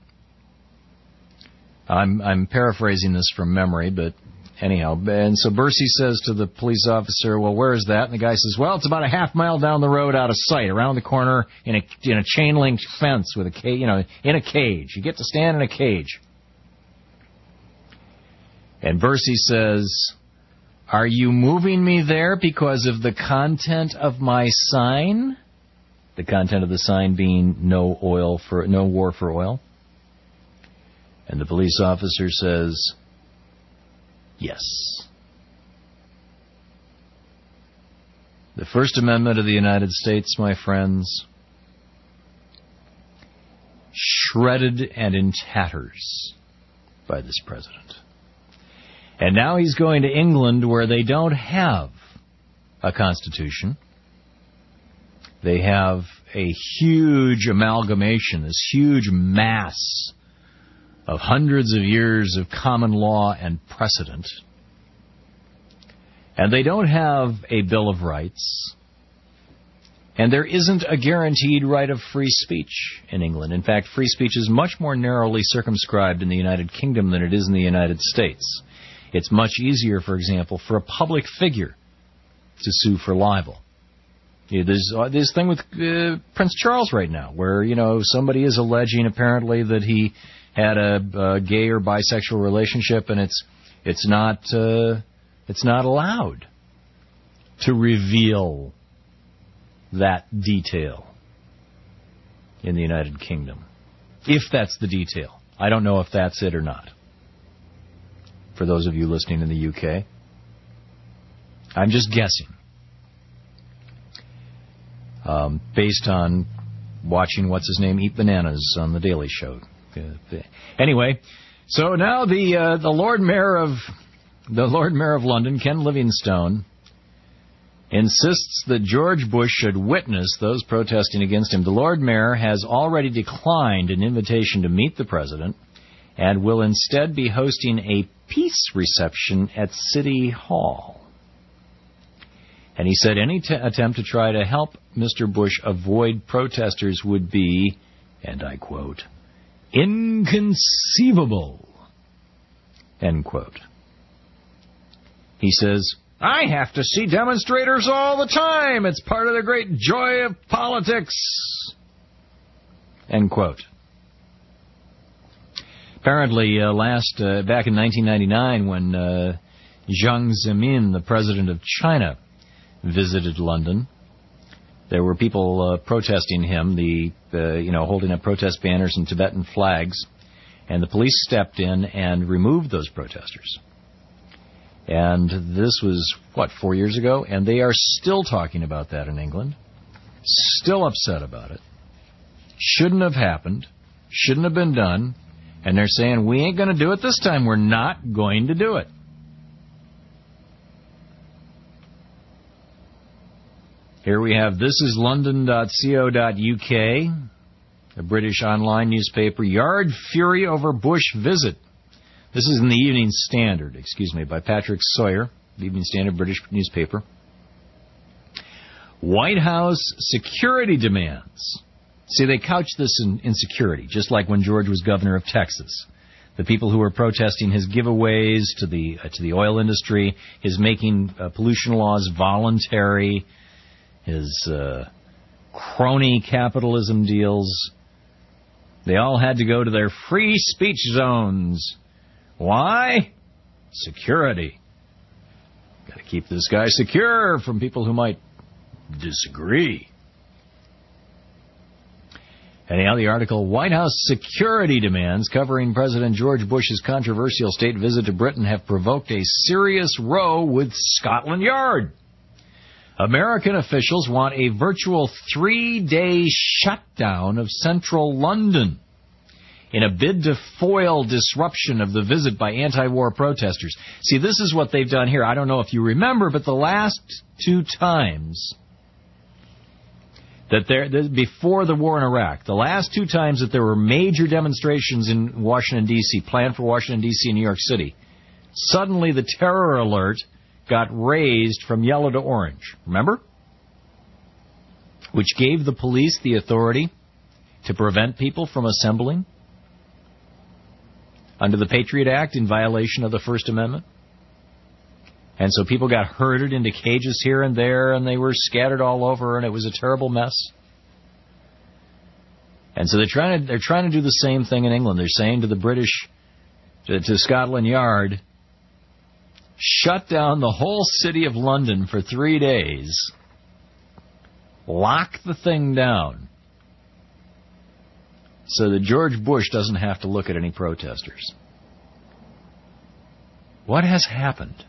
I'm, I'm paraphrasing this from memory, but anyhow. And so Bursey says to the police officer, "Well, where is that?" And the guy says, "Well, it's about a half mile down the road out of sight, around the corner in a, in a chain-link fence with a cage, you know, in a cage. You get to stand in a cage." And Bursey says, "Are you moving me there because of the content of my sign?" The content of the sign being no oil for no war for oil. And the police officer says, "Yes." The First Amendment of the United States, my friends, shredded and in tatters by this president. And now he's going to England, where they don't have a constitution. They have a huge amalgamation, this huge mass of hundreds of years of common law and precedent. And they don't have a Bill of Rights. And there isn't a guaranteed right of free speech in England. In fact, free speech is much more narrowly circumscribed in the United Kingdom than it is in the United States. It's much easier, for example, for a public figure to sue for libel. Yeah, there's uh, this thing with uh, Prince Charles right now, where, you know, somebody is alleging apparently that he had a, a gay or bisexual relationship, and it's it's not uh, it's not allowed to reveal that detail in the United Kingdom, if that's the detail. I don't know if that's it or not. For those of you listening in the U K, I'm just guessing. Um, based on watching what's-his-name eat bananas on The Daily Show. Uh, anyway, so now the uh, the Lord Mayor of the Lord Mayor of London, Ken Livingstone, insists that George Bush should witness those protesting against him. The Lord Mayor has already declined an invitation to meet the president and will instead be hosting a peace reception at City Hall. And he said any t- attempt to try to help Mister Bush avoid protesters would be, and I quote, inconceivable, end quote. He says, I have to see demonstrators all the time. It's part of the great joy of politics, end quote. Apparently, uh, last uh, back in nineteen ninety-nine, when uh, Jiang Zemin, the president of China, visited London, there were people uh, protesting him, the uh, you know, holding up protest banners and Tibetan flags, and the police stepped in and removed those protesters. And this was, what, four years ago? And they are still talking about that in England, still upset about it. Shouldn't have happened, shouldn't have been done, and they're saying, we ain't going to do it this time, we're not going to do it. Here we have this is london dot co dot U K, a British online newspaper. Yard fury over Bush visit. This is in the Evening Standard, excuse me, by Patrick Sawyer, the Evening Standard British newspaper. White House security demands. See, they couch this in, in security, just like when George was governor of Texas. The people who were protesting his giveaways to the uh, to the oil industry, his making uh, pollution laws voluntary, his uh, crony capitalism deals, they all had to go to their free speech zones. Why? Security. Got to keep this guy secure from people who might disagree. Anyhow, the article, White House security demands covering President George Bush's controversial state visit to Britain have provoked a serious row with Scotland Yard. American officials want a virtual three-day shutdown of central London in a bid to foil disruption of the visit by anti-war protesters. See, this is what they've done here. I don't know if you remember, but the last two times that there, before the war in Iraq, the last two times that there were major demonstrations in Washington, D C, planned for Washington, D C and New York City, suddenly the terror alert got raised from yellow to orange. Remember? Which gave the police the authority to prevent people from assembling under the Patriot Act in violation of the First Amendment. And so people got herded into cages here and there, and they were scattered all over, and it was a terrible mess. And so they're trying to they're trying to do the same thing in England. They're saying to the British, to, to Scotland Yard, shut down the whole city of London for three days. Lock the thing down so that George Bush doesn't have to look at any protesters. What has happened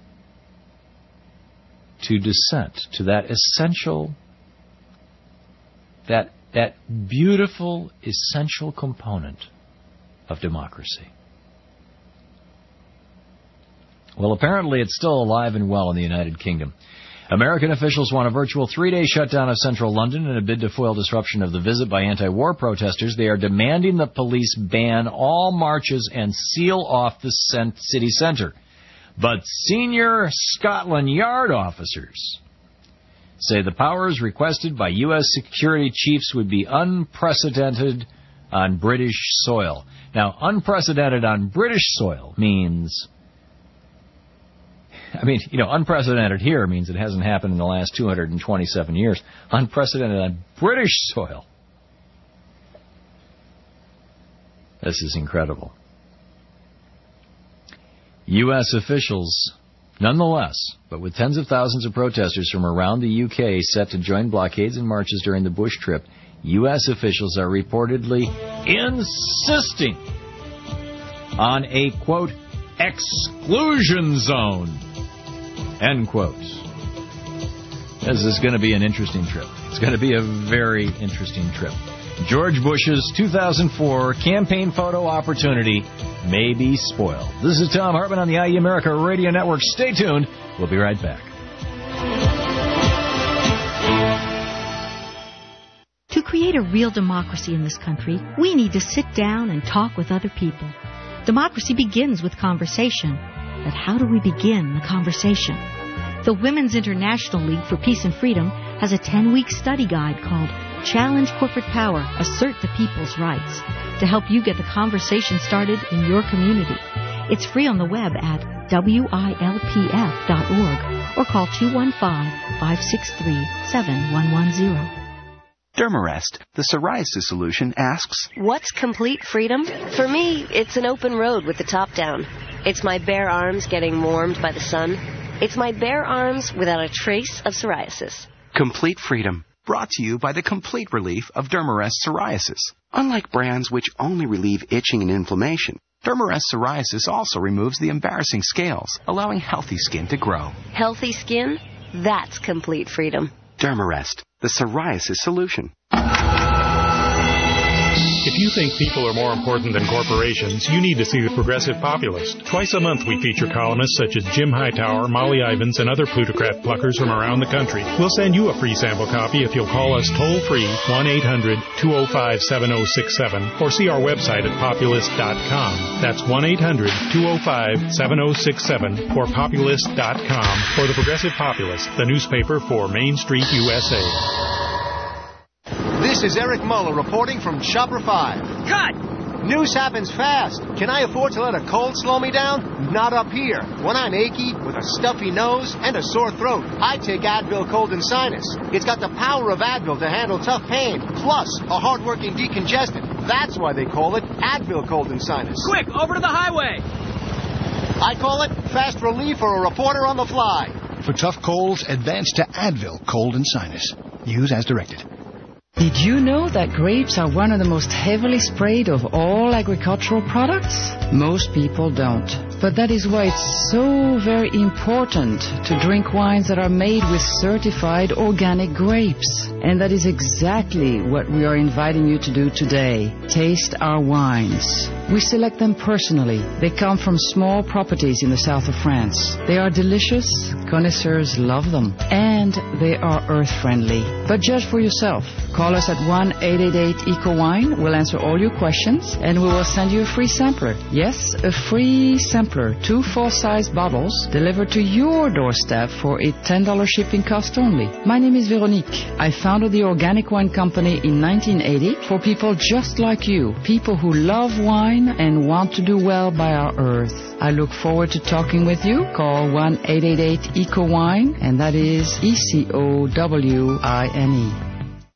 to dissent, to that essential, that that beautiful, essential component of democracy? Well, apparently it's still alive and well in the United Kingdom. American officials want a virtual three-day shutdown of central London in a bid to foil disruption of the visit by anti-war protesters. They are demanding the police ban all marches and seal off the city centre. But senior Scotland Yard officers say the powers requested by U S security chiefs would be unprecedented on British soil. Now, unprecedented on British soil means... I mean, you know, unprecedented here means it hasn't happened in the last two hundred twenty-seven years. Unprecedented on British soil. This is incredible. U S officials, nonetheless, but with tens of thousands of protesters from around the U K set to join blockades and marches during the Bush trip, U S officials are reportedly insisting on a, quote, exclusion zone, end quote. This is going to be an interesting trip. It's going to be a very interesting trip. George Bush's two thousand four campaign photo opportunity may be spoiled. This is Tom Hartman on the I E America Radio Network. Stay tuned. We'll be right back. To create a real democracy in this country, we need to sit down and talk with other people. Democracy begins with conversation. But how do we begin the conversation? The Women's International League for Peace and Freedom has a ten-week study guide called Challenge Corporate Power, Assert the People's Rights, to help you get the conversation started in your community. It's free on the web at W I L P F dot org or call two one five, five six three, seven one one zero. Dermarest, the psoriasis solution, asks, what's complete freedom? For me, it's an open road with the top down. It's my bare arms getting warmed by the sun. It's my bare arms without a trace of psoriasis. Complete freedom, brought to you by the complete relief of Dermarest psoriasis. Unlike brands which only relieve itching and inflammation, Dermarest psoriasis also removes the embarrassing scales, allowing healthy skin to grow. Healthy skin? That's complete freedom. Dermarest, the psoriasis solution. If you think people are more important than corporations, you need to see The Progressive Populist. Twice a month we feature columnists such as Jim Hightower, Molly Ivins, and other plutocrat pluckers from around the country. We'll send you a free sample copy if you'll call us toll-free one eight hundred, two oh five, seven oh six seven or see our website at populist dot com. That's one eight hundred, two oh five, seven oh six seven or populist dot com for The Progressive Populist, the newspaper for Main Street, U S A. This is Eric Muller reporting from Shopper five. Cut! News happens fast. Can I afford to let a cold slow me down? Not up here. When I'm achy, with a stuffy nose, and a sore throat, I take Advil Cold and Sinus. It's got the power of Advil to handle tough pain, plus a hard-working decongestant. That's why they call it Advil Cold and Sinus. Quick, over to the highway! I call it fast relief for a reporter on the fly. For tough colds, advance to Advil Cold and Sinus. Use as directed. Did you know that grapes are one of the most heavily sprayed of all agricultural products? Most people don't. But that is why it's so very important to drink wines that are made with certified organic grapes. And that is exactly what we are inviting you to do today. Taste our wines. We select them personally. They come from small properties in the south of France. They are delicious. Connoisseurs love them. And they are earth-friendly. But judge for yourself. Call us at one eight eight eight eco wine. We'll answer all your questions, and we will send you a free sampler. Yes, a free sampler. Two full-size bottles delivered to your doorstep for a ten dollars shipping cost only. My name is Veronique. I founded the Organic Wine Company in nineteen eighty for people just like you, people who love wine and want to do well by our earth. I look forward to talking with you. Call one eight eight eight eco wine, and that is E C O W I N E.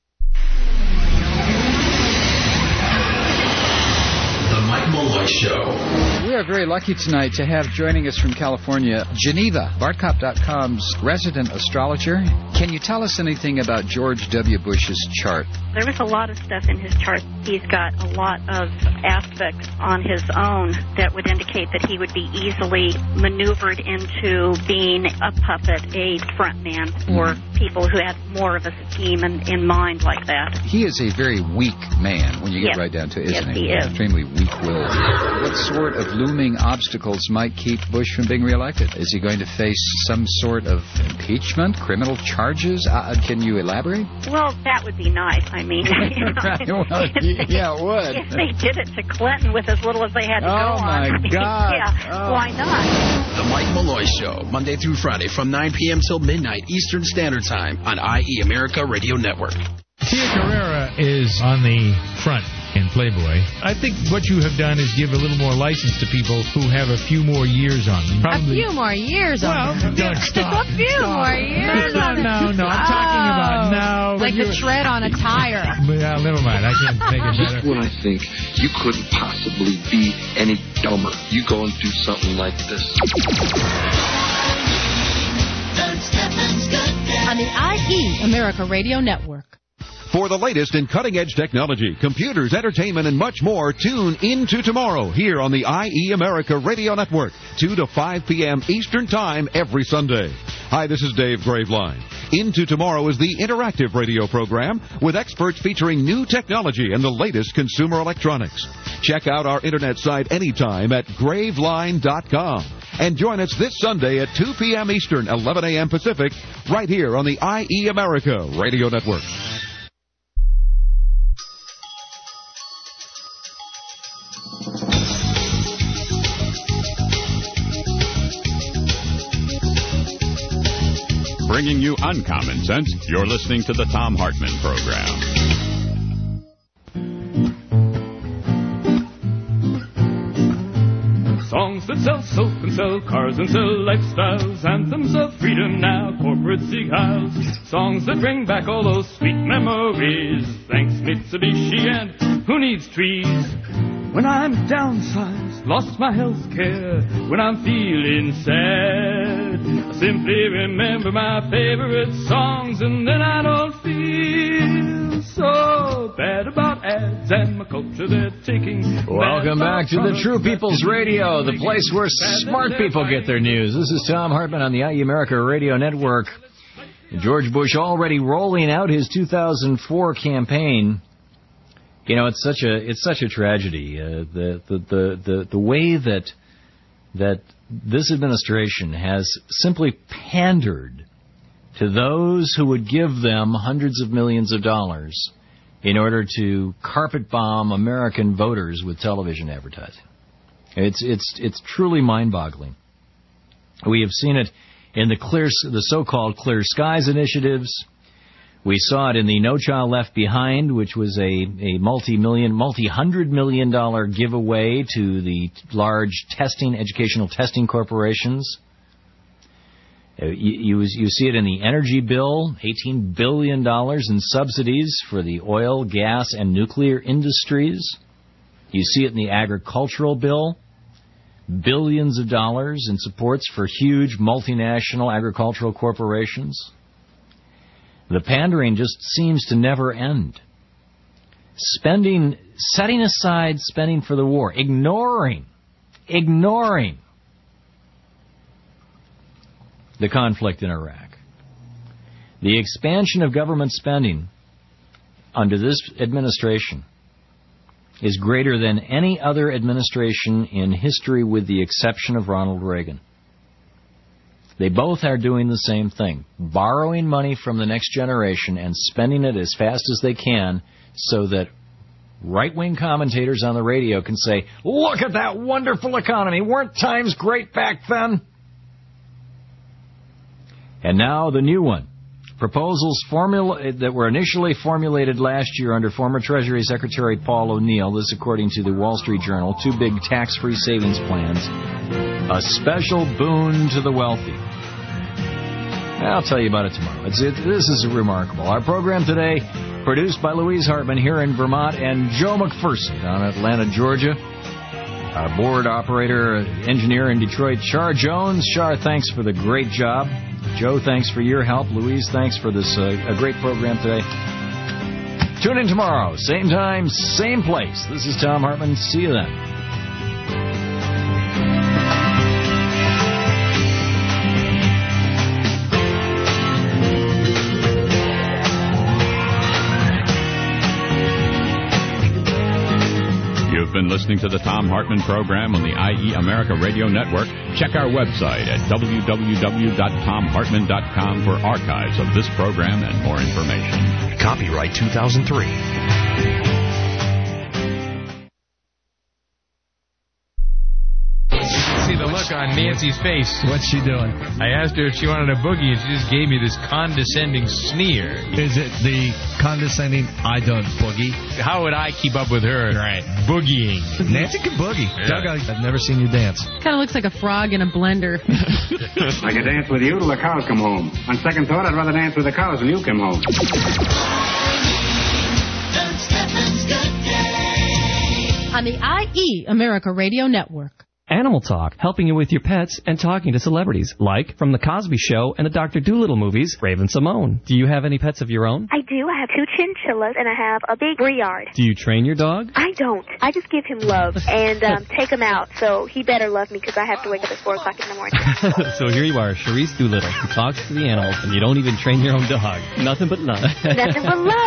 Show. We are very lucky tonight to have joining us from California, Geneva, Bartcop dot com's resident astrologer. Can you tell us anything about George W. Bush's chart? There was a lot of stuff in his chart. He's got a lot of aspects on his own that would indicate that he would be easily maneuvered into being a puppet, a front man for people who had more of a scheme in, in mind like that. He is a very weak man when you get Yes. right down to it, isn't Yes, he? he is. Extremely weak-willed. What sort of looming obstacles might keep Bush from being reelected? Is he going to face some sort of impeachment, criminal charges? Uh, can you elaborate? Well, that would be nice. I mean, you know, Well, yeah, it would. if they did it to Clinton with as little as they had to Oh, go my on, I mean, God. yeah, Oh. why not? The Mike Malloy Show, Monday through Friday from nine p.m. till midnight Eastern Standard Time on I E America Radio Network. Tia Carrera is on the front in Playboy. I think what you have done is give a little more license to people who have a few more years on them. A few more years well, on them. Don't stop. A few Stop. more years no, on them. No, no, no. I'm talking about now. Like the tread on a tire. Well, never mind. I can't make it better. Just when I think you couldn't possibly be any dumber, you go and do something like this. On the I E America Radio Network. For the latest in cutting-edge technology, computers, entertainment, and much more, tune into tomorrow here on the I E America Radio Network, two to five p.m. Eastern Time every Sunday. Hi, this is Dave Graveline. Into Tomorrow is the interactive radio program with experts featuring new technology and the latest consumer electronics. Check out our internet site anytime at graveline dot com. And join us this Sunday at two p.m. Eastern, eleven a.m. Pacific, right here on the I E America Radio Network. Bringing you uncommon sense, you're listening to the Thom Hartmann Program. Songs that sell soap and sell cars and sell lifestyles, anthems of freedom now, corporate seagulls. Songs that bring back all those sweet memories. Thanks Mitsubishi and who needs trees? When I'm downsized, lost my health care, when I'm feeling sad, I simply remember my favorite songs and then I don't feel so bad about ads and my culture they're taking. Welcome back to the True People's Radio, the place where smart people get their news. This is Thom Hartmann on the I E America Radio Network. George Bush already rolling out his two thousand four campaign. You know, it's such a it's such a tragedy. Uh, the, the the the the way that that this administration has simply pandered to those who would give them hundreds of millions of dollars in order to carpet bomb American voters with television advertising. It's it's it's truly mind-boggling. We have seen it in the clear the so-called Clear Skies initiatives. We saw it in the No Child Left Behind, which was a, a multi-million, multi-hundred million dollar giveaway to the large testing, educational testing corporations. Uh, you, you, you see it in the energy bill, eighteen billion dollars in subsidies for the oil, gas, and nuclear industries. You see it in the agricultural bill, billions of dollars in supports for huge multinational agricultural corporations. The pandering just seems to never end. Spending, setting aside spending for the war, ignoring, ignoring the conflict in Iraq. The expansion of government spending under this administration is greater than any other administration in history with the exception of Ronald Reagan. They both are doing the same thing, borrowing money from the next generation and spending it as fast as they can so that right-wing commentators on the radio can say, look at that wonderful economy. Weren't times great back then? And now the new one. Proposals formula- that were initially formulated last year under former Treasury Secretary Paul O'Neill, this according to the Wall Street Journal, two big tax-free savings plans, a special boon to the wealthy. I'll tell you about it tomorrow. It's, it, this is remarkable. Our program today, produced by Louise Hartman here in Vermont and Joe McPherson down in Atlanta, Georgia. Our board operator, engineer in Detroit, Char Jones. Char, thanks for the great job. Joe, thanks for your help. Louise, thanks for this uh, a great program today. Tune in tomorrow, same time, same place. This is Thom Hartmann. See you then. been listening to the Thom Hartmann program on the I E America Radio Network. Check our website at w w w dot tom hartmann dot com for archives of this program and more information. Copyright two thousand three. See the look on Nancy's face. What's she doing? I asked her if she wanted a boogie, and she just gave me this condescending sneer. Is it the condescending, I don't boogie? How would I keep up with her? Right. Boogieing. Nancy can boogie. Yeah. Doug, I've never seen you dance. Kind of looks like a frog in a blender. I could dance with you till the cows come home. On second thought, I'd rather dance with the cows when you come home. On the I E America Radio Network. Animal Talk, helping you with your pets and talking to celebrities, like from The Cosby Show and the Doctor Dolittle movies, Raven Simone. Do you have any pets of your own? I do. I have two chinchillas, and I have a big Briard. Do you train your dog? I don't. I just give him love and um, take him out, so he better love me because I have to wake up at four o'clock in the morning. So here you are, Charisse Doolittle, who talks to the animals, and you don't even train your own dog. Nothing but love. Nothing but love.